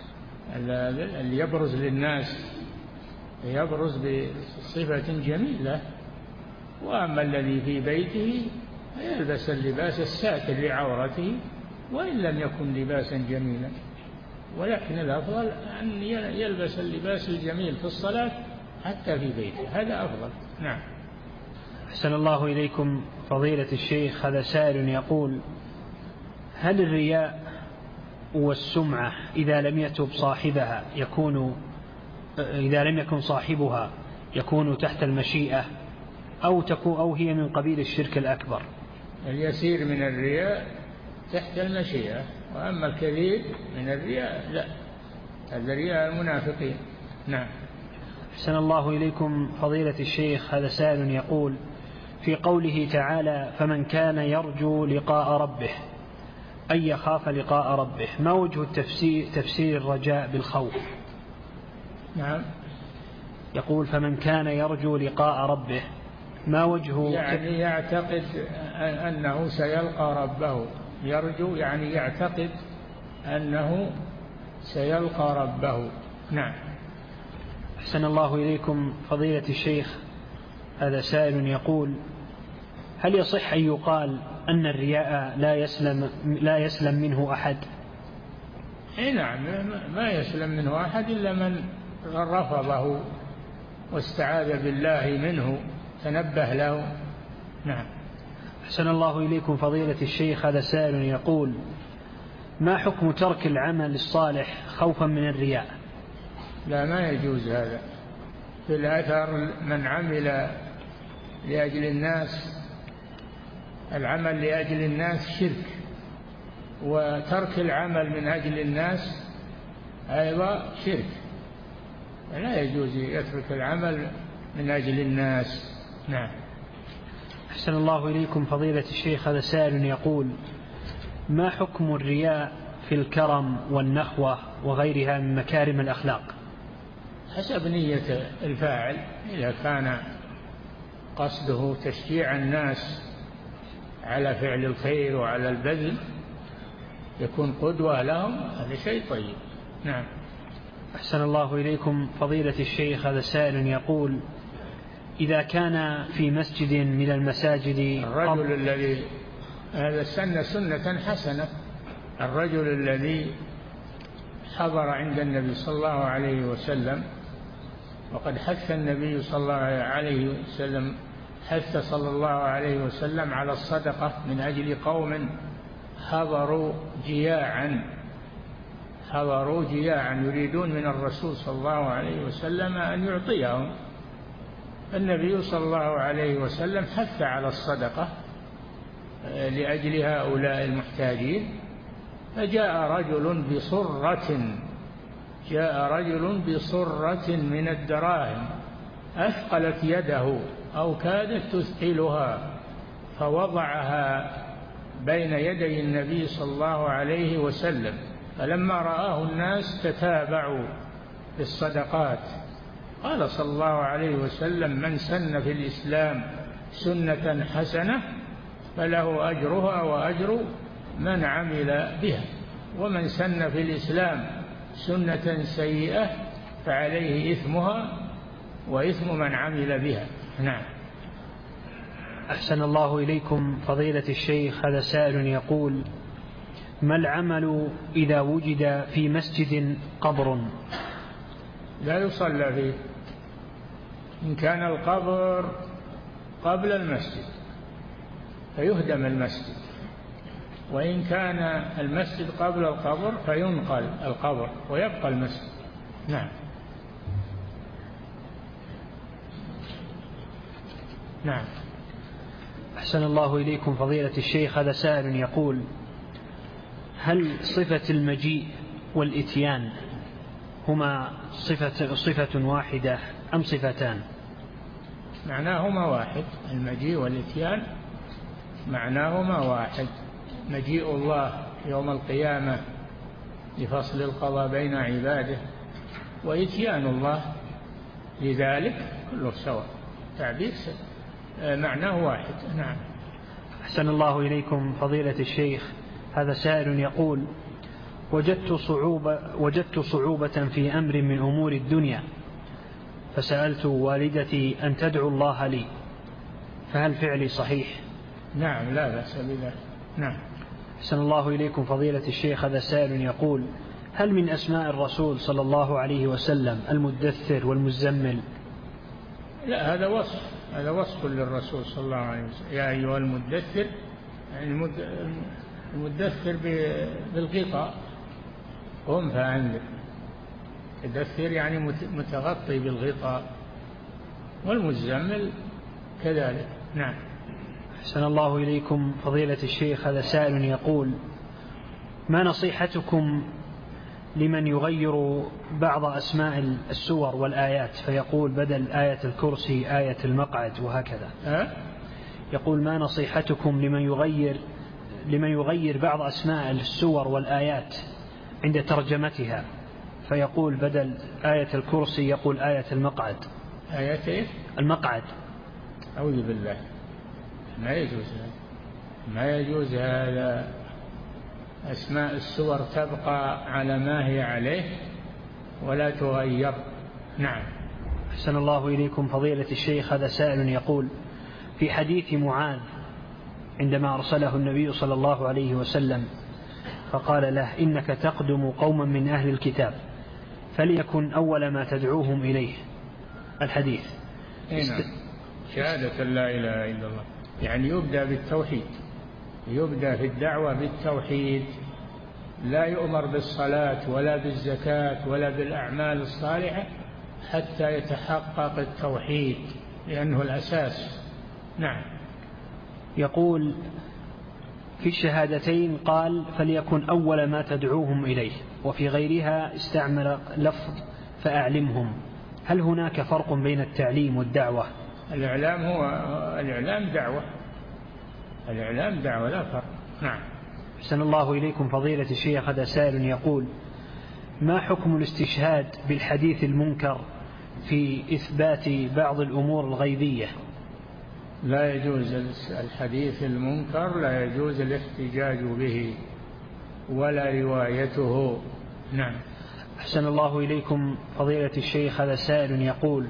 اللي يبرز للناس يبرز بصفة جميلة، وأما الذي في بيته يلبس اللباس الساتر لعورته وإن لم يكن لباسا جميلا، ولكن الأفضل أن يلبس اللباس الجميل في الصلاة حتى في بيته، هذا أفضل. نعم. أحسن الله إليكم فضيلة الشيخ، هذا سائل يقول: هل الرياء والسمعة إذا لم يتب صاحبها يكون إذا لم يكن صاحبها يكون تحت المشيئة أو تكون أو هي من قبيل الشرك الأكبر؟ اليسير من الرياء تحت المشيئة، وأما الكثير من الرياء لا، هذا رياء المنافقين. نعم. أحسن الله إليكم فضيلة الشيخ، هذا سائل يقول: في قوله تعالى: فمن كان يرجو لقاء ربه أي يخاف لقاء ربه، ما وجه التفسير تفسير الرجاء بالخوف؟ نعم. يقول: فمن كان يرجو لقاء ربه، ما وجه؟ يعني يعتقد أنه سيلقى ربه. يرجو يعني يعتقد أنه سيلقى ربه. نعم. أحسن الله إليكم فضيلة الشيخ، هذا سائل يقول: هل يصح أن يقال أن الرياء لا يسلم لا يسلم منه أحد؟ إيه نعم، ما يسلم منه أحد إلا من رفضه واستعاذ بالله منه، تنبه له. نعم. أحسن الله إليكم فضيلة الشيخ، هذا سائل يقول: ما حكم ترك العمل الصالح خوفا من الرياء؟ لا، ما يجوز هذا. في الأثر من عمل لأجل الناس، العمل لأجل الناس شرك، وترك العمل من أجل الناس أيضا شرك، لا يجوز يترك العمل من أجل الناس. نعم. أحسن الله إليكم فضيلة الشيخ، هذا سائل يقول: ما حكم الرياء في الكرم والنخوة وغيرها من مكارم الأخلاق؟ حسب نية الفاعل، إذا كان قصده تشجيع الناس على فعل الخير وعلى البذل يكون قدوة لهم، هذا شيء طيب. نعم. أحسن الله إليكم فضيلة الشيخ، هذا سائل يقول: إذا كان في مسجد من المساجد الرجل الذي هذا سن سنة حسنة. الرجل الذي حضر عند النبي صلى الله عليه وسلم، وقد حث النبي صلى الله عليه وسلم حث صلى الله عليه وسلم على الصدقة من أجل قوم حضروا جياعا حضروا جياعا يريدون من الرسول صلى الله عليه وسلم أن يعطيهم. النبي صلى الله عليه وسلم حث على الصدقة لأجل هؤلاء المحتاجين، فجاء رجل بصرة جاء رجل بصرة من الدراهم أثقلت يده أو كادت تثقلها، فوضعها بين يدي النبي صلى الله عليه وسلم، فلما رآه الناس تتابعوا بالصدقات. قال صلى الله عليه وسلم: من سن في الإسلام سنة حسنة فله أجرها وأجر من عمل بها، ومن سن في الإسلام سنة سيئة فعليه إثمها وإثم من عمل بها. نعم. أحسن الله إليكم فضيلة الشيخ. هذا سائل يقول: ما العمل إذا وجد في مسجد قبر؟ لا يصلى فيه إن كان القبر قبل المسجد فيهدم المسجد، وإن كان المسجد قبل القبر فينقل القبر ويبقى المسجد. نعم. نعم. أحسن الله إليكم فضيلة الشيخ. هذا سائل يقول: هل صفة المجيء والإتيان هما صفة, صفة واحدة أم صفتان؟ معناهما واحد. المجيء والإتيان معناهما واحد. مجيء الله يوم القيامة لفصل القضاء بين عباده، وإتيان الله لذلك كله سواء، تعبير معناه واحد. نعم. أحسن الله إليكم فضيلة الشيخ. هذا سائل يقول: وجدت صعوبة, وجدت صعوبة في أمر من أمور الدنيا، فسألت والدتي أن تدعو الله لي، فهل فعلي صحيح؟ نعم، لا بأس بذلك. نعم. أحسن الله إليكم فضيلة الشيخ. هذا سائل يقول: هل من أسماء الرسول صلى الله عليه وسلم المدثر والمزمل؟ لا، هذا وصف هذا وصف للرسول صلى الله عليه وسلم. يا أيها المدثر، يعني المدثر بالغطاء، قم فأنذر. مدثر يعني متغطي بالغطاء، والمزمل كذلك. نعم. أحسن الله إليكم فضيلة الشيخ. هذا سائل يقول: ما نصيحتكم لمن يغير بعض أسماء السور والآيات، فيقول بدل آية الكرسي آية المقعد وهكذا؟ أه؟ يقول: ما نصيحتكم لمن يغير لمن يغير بعض أسماء السور والآيات عند ترجمتها، فيقول بدل آية الكرسي يقول آية المقعد؟ آية إيه؟ المقعد. أعوذ بالله، ما يجوز هذا، ما يجوز هذا. أسماء السور تبقى على ما هي عليه ولا تغير. نعم. أحسن الله إليكم فضيلة الشيخ. هذا سائل يقول: في حديث معاذ عندما أرسله النبي صلى الله عليه وسلم فقال له: إنك تقدم قوما من أهل الكتاب فليكن أول ما تدعوهم إليه الحديث. است... شهادة لا إله إلا الله، يعني يبدأ بالتوحيد، يبدأ في الدعوة بالتوحيد، لا يؤمر بالصلاة ولا بالزكاة ولا بالأعمال الصالحة حتى يتحقق التوحيد، لأنه الأساس. نعم. يقول: في الشهادتين قال: فليكن أول ما تدعوهم إليه، وفي غيرها استعمل لفظ فأعلمهم. هل هناك فرق بين التعليم والدعوة؟ الإعلام هو الإعلام دعوة، الإعلام دعوة لا فرق. نعم. أحسن الله إليكم فضيلة الشيخ. هذا سائل يقول: ما حكم الاستشهاد بالحديث المنكر في إثبات بعض الأمور الغيبية؟ لا يجوز الحديث المنكر، لا يجوز الاحتجاج به ولا روايته. نعم. أحسن الله إليكم فضيلة الشيخ. هذا سائل يقول: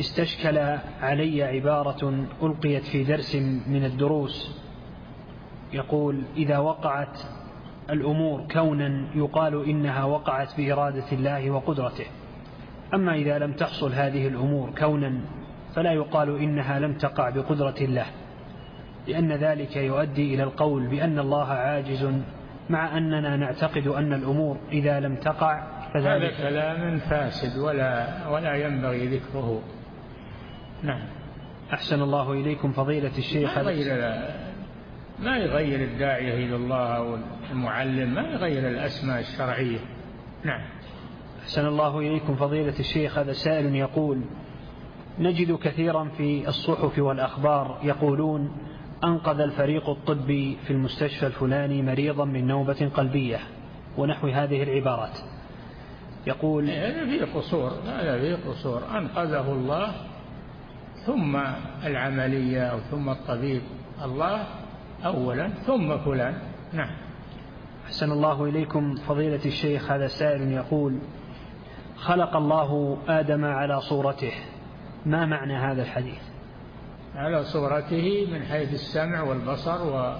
استشكل علي عبارة ألقيت في درس من الدروس يقول: إذا وقعت الأمور كونا يقال إنها وقعت بإرادة الله وقدرته، أما إذا لم تحصل هذه الأمور كونا فلا يقال إنها لم تقع بقدرة الله، لأن ذلك يؤدي إلى القول بأن الله عاجز، مع أننا نعتقد أن الأمور إذا لم تقع هذا كلام فاسد ولا, ولا ينبغي ذكره. نعم. أحسن الله إليكم فضيلة الشيخ. ما يغير, ما يغير الداعية إلى الله أو المعلم ما يغير الأسماء الشرعية. نعم. أحسن الله إليكم فضيلة الشيخ. هذا سائل يقول: نجد كثيرا في الصحف والأخبار يقولون أنقذ الفريق الطبي في المستشفى الفلاني مريضا من نوبة قلبية ونحو هذه العبارات. يقول: هذا فيه قصور، هذا فيه قصور. أنقذه الله ثم العملية أو ثم الطبيب، الله أولا ثم فلان. نعم. أحسن الله إليكم فضيلة الشيخ. هذا سائل يقول: خلق الله آدم على صورته، ما معنى هذا الحديث؟ على صورته من حيث السمع والبصر و...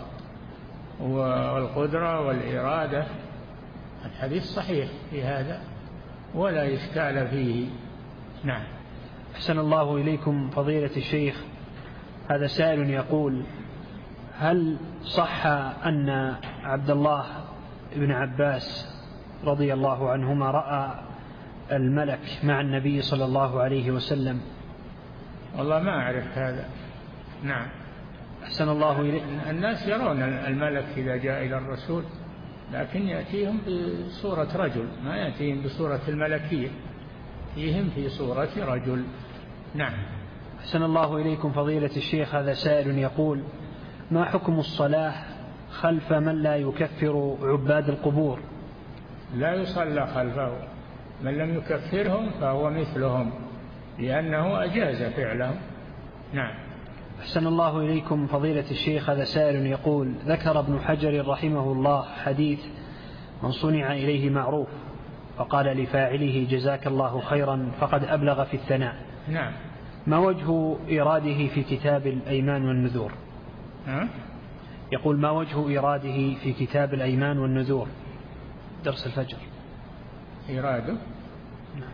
والقدرة والإرادة. الحديث صحيح في هذا ولا إشكال فيه. نعم. أحسن الله إليكم فضيلة الشيخ. هذا سائل يقول: هل صح أن عبد الله بن عباس رضي الله عنهما رأى الملك مع النبي صلى الله عليه وسلم؟ والله ما أعرف هذا. نعم. أحسن الله إليك. الناس يرون الملك إذا جاء إلى الرسول، لكن يأتيهم بصورة رجل، ما يأتيهم بصورة الملكية، يأتيهم في صورة رجل. نعم. أحسن الله إليكم فضيلة الشيخ. هذا سائل يقول: ما حكم الصلاة خلف من لا يكفر عباد القبور؟ لا يصلى خلفه، من لم يكفرهم فهو مثلهم، لأنه أجاز فعلهم. نعم. أحسن الله إليكم فضيلة الشيخ. هذا سائل يقول: ذكر ابن حجر رحمه الله حديث من صنع إليه معروف فقال لفاعله جزاك الله خيرا فقد أبلغ في الثناء. نعم. ما وجه إراده في كتاب الأيمان والنذور؟ ها؟ يقول: ما وجه إراده في كتاب الأيمان والنذور درس الفجر؟ إراده؟ نعم.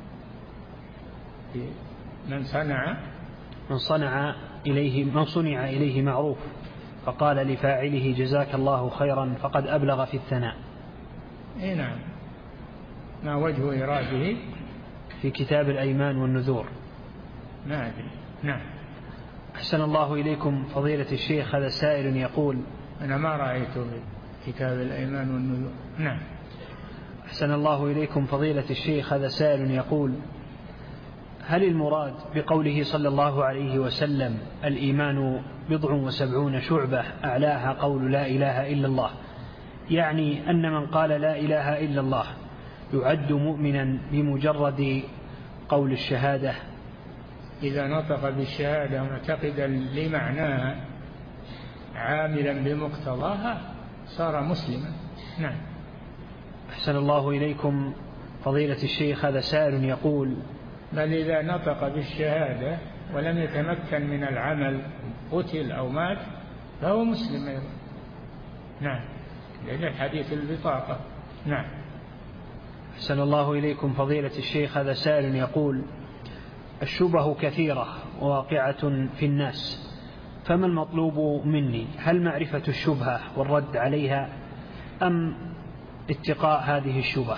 من صنع من صنع إليه من صنع إليه معروف فقال لفاعله جزاك الله خيرا فقد أبلغ في الثناء. إيه نعم. ما وجه إراده في كتاب الأيمان والنذور؟ ما أدري. نعم. أحسن الله إليكم فضيلة الشيخ. هذا سائل يقول: أنا ما رأيته في كتاب الأيمان والنذور. نعم. أحسن الله إليكم فضيلة الشيخ. هذا سائل يقول: هل المراد بقوله صلى الله عليه وسلم الإيمان بضع وسبعون شعبة أعلاها قول لا إله إلا الله، يعني أن من قال لا إله إلا الله يعد مؤمنا بمجرد قول الشهادة؟ إذا نطق بالشهادة معتقدا لمعناها عاملا بمقتضاها صار مسلما. نعم. أحسن الله إليكم فضيلة الشيخ. هذا سائل يقول: بل إذا نطق بالشهادة ولم يتمكن من العمل قتل أو مات فهو مسلم أيضا. نعم. لأن الحديث البطاقة. نعم. أحسن الله إليكم فضيلة الشيخ. هذا سائل يقول: الشبه كثيرة وواقعة في الناس، فما المطلوب مني؟ هل معرفة الشبهة والرد عليها أم اتقاء هذه الشبهة؟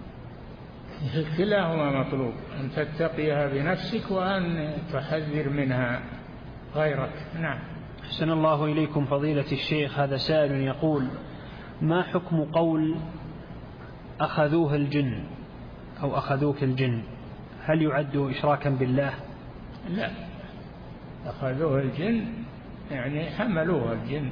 كلاهما مطلوب، أن تتقيها بنفسك وأن تحذر منها غيرك. نعم. أحسن الله إليكم فضيلة الشيخ. هذا سائل يقول: ما حكم قول أخذوه الجن أو أخذوك الجن؟ هل يعد إشراكا بالله؟ لا، أخذوه الجن يعني حملوه الجن،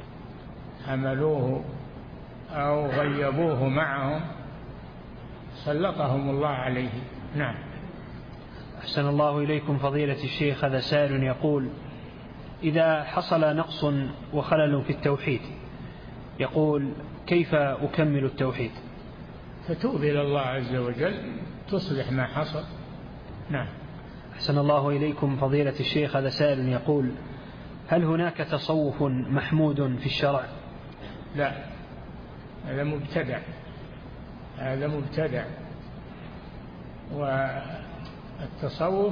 حملوه أو غيبوه معهم، سلطهم الله عليه. نعم. أحسن الله إليكم فضيلة الشيخ. هذا سائل يقول: إذا حصل نقص وخلل في التوحيد، يقول: كيف أكمل التوحيد؟ فتوب إلى الله عز وجل تصلح ما حصل. نعم. أحسن الله إليكم فضيلة الشيخ. هذا سائل يقول: هل هناك تصوف محمود في الشرع؟ لا، هذا مبتدع، هذا مبتدع. والتصوف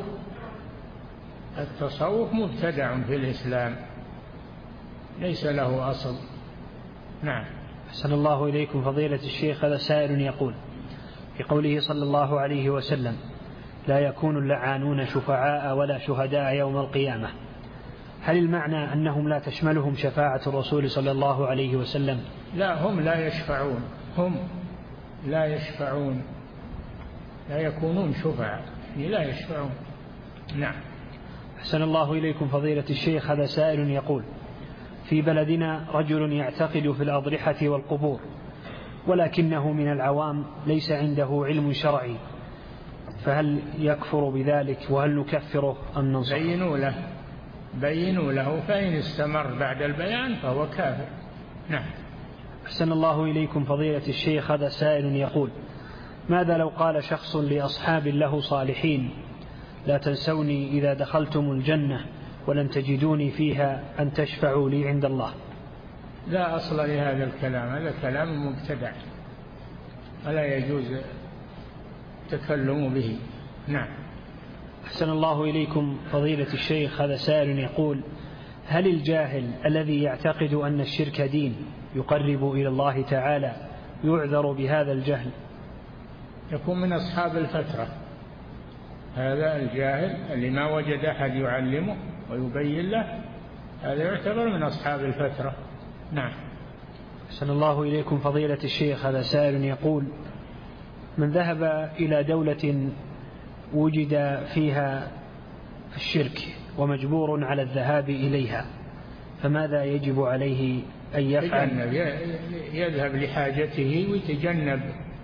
التصوف مبتدع في الإسلام، ليس له أصل. نعم. أحسن الله إليكم فضيلة الشيخ. هذا سائل يقول في قوله صلى الله عليه وسلم: لا يكون اللعانون شفعاء ولا شهداء يوم القيامة، هل المعنى أنهم لا تشملهم شفاعة الرسول صلى الله عليه وسلم؟ لا، هم لا يشفعون، هم لا يشفعون، لا يكونون شفعاء، لا يشفعون. نعم. أحسن الله إليكم فضيلة الشيخ. هذا سائل يقول في بلدنا رجل يعتقد في الأضرحة والقبور، ولكنه من العوام ليس عنده علم شرعي، فهل يكفر بذلك وهل نكفره أم ننصحه؟ بينوا له بينوا له فإن استمر بعد البيان فهو كافر. نعم. أحسن الله إليكم فضيلة الشيخ. هذا سائل يقول ماذا لو قال شخص لأصحاب له صالحين: لا تنسوني إذا دخلتم الجنة ولن تجدوني فيها أن تشفعوا لي عند الله؟ لا أصل لهذا الكلام، هذا كلام مبتدع ولا يجوز التكلم به. نعم. أحسن الله إليكم فضيلة الشيخ. هذا سائل يقول هل الجاهل الذي يعتقد أن الشرك دين يقرب إلى الله تعالى يعذر بهذا الجهل؟ يكون من أصحاب الفترة، هذا الجاهل اللي ما وجد أحد يعلمه ويبين له، هذا يعتبر من أصحاب الفترة. نعم. أحسن الله إليكم فضيلة الشيخ. هذا سائل يقول من ذهب إلى دولة وجد فيها الشرك ومجبور على الذهاب إليها، فماذا يجب عليه أن يفعل؟ يذهب لحاجته ويتجنب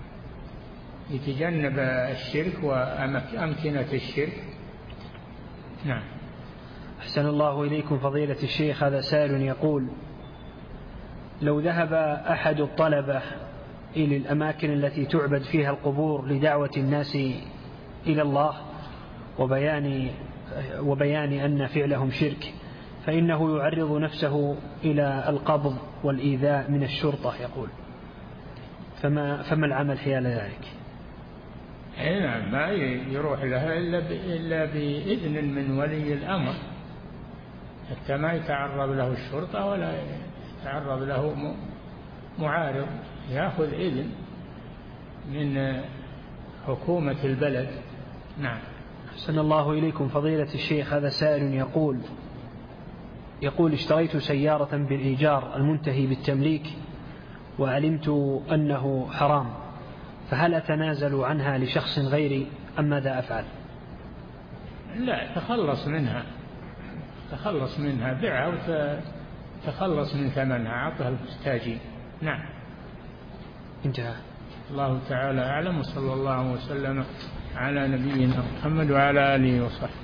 يتجنب الشرك وأمكنة الشرك. نعم. أحسن الله إليكم فضيلة الشيخ. هذا سائل يقول لو ذهب أحد الطلبة إلى الأماكن التي تعبد فيها القبور لدعوة الناس إلى الله وبيان, وبيان أن فعلهم شرك، فإنه يعرض نفسه إلى القبض والإيذاء من الشرطة يقول، فما, فما العمل حيال ذلك؟ نعم، ما يروح لها إلا بإذن من ولي الأمر، حتى ما يتعرض له الشرطة ولا يتعرض له معارض، يأخذ إذن من حكومة البلد. نعم. أحسن الله إليكم فضيلة الشيخ. هذا سائل يقول يقول اشتريت سيارة بالإيجار المنتهي بالتمليك وعلمت أنه حرام، فهل أتنازل عنها لشخص غيري أم ماذا أفعل؟ لا، تخلص منها تخلص منها بيعها وتخلص من ثمنها، أعطها المستاجين. نعم. انتهى. الله تعالى أعلم، وصلى الله وسلم على نبينا محمد وعلى آله وصحبه.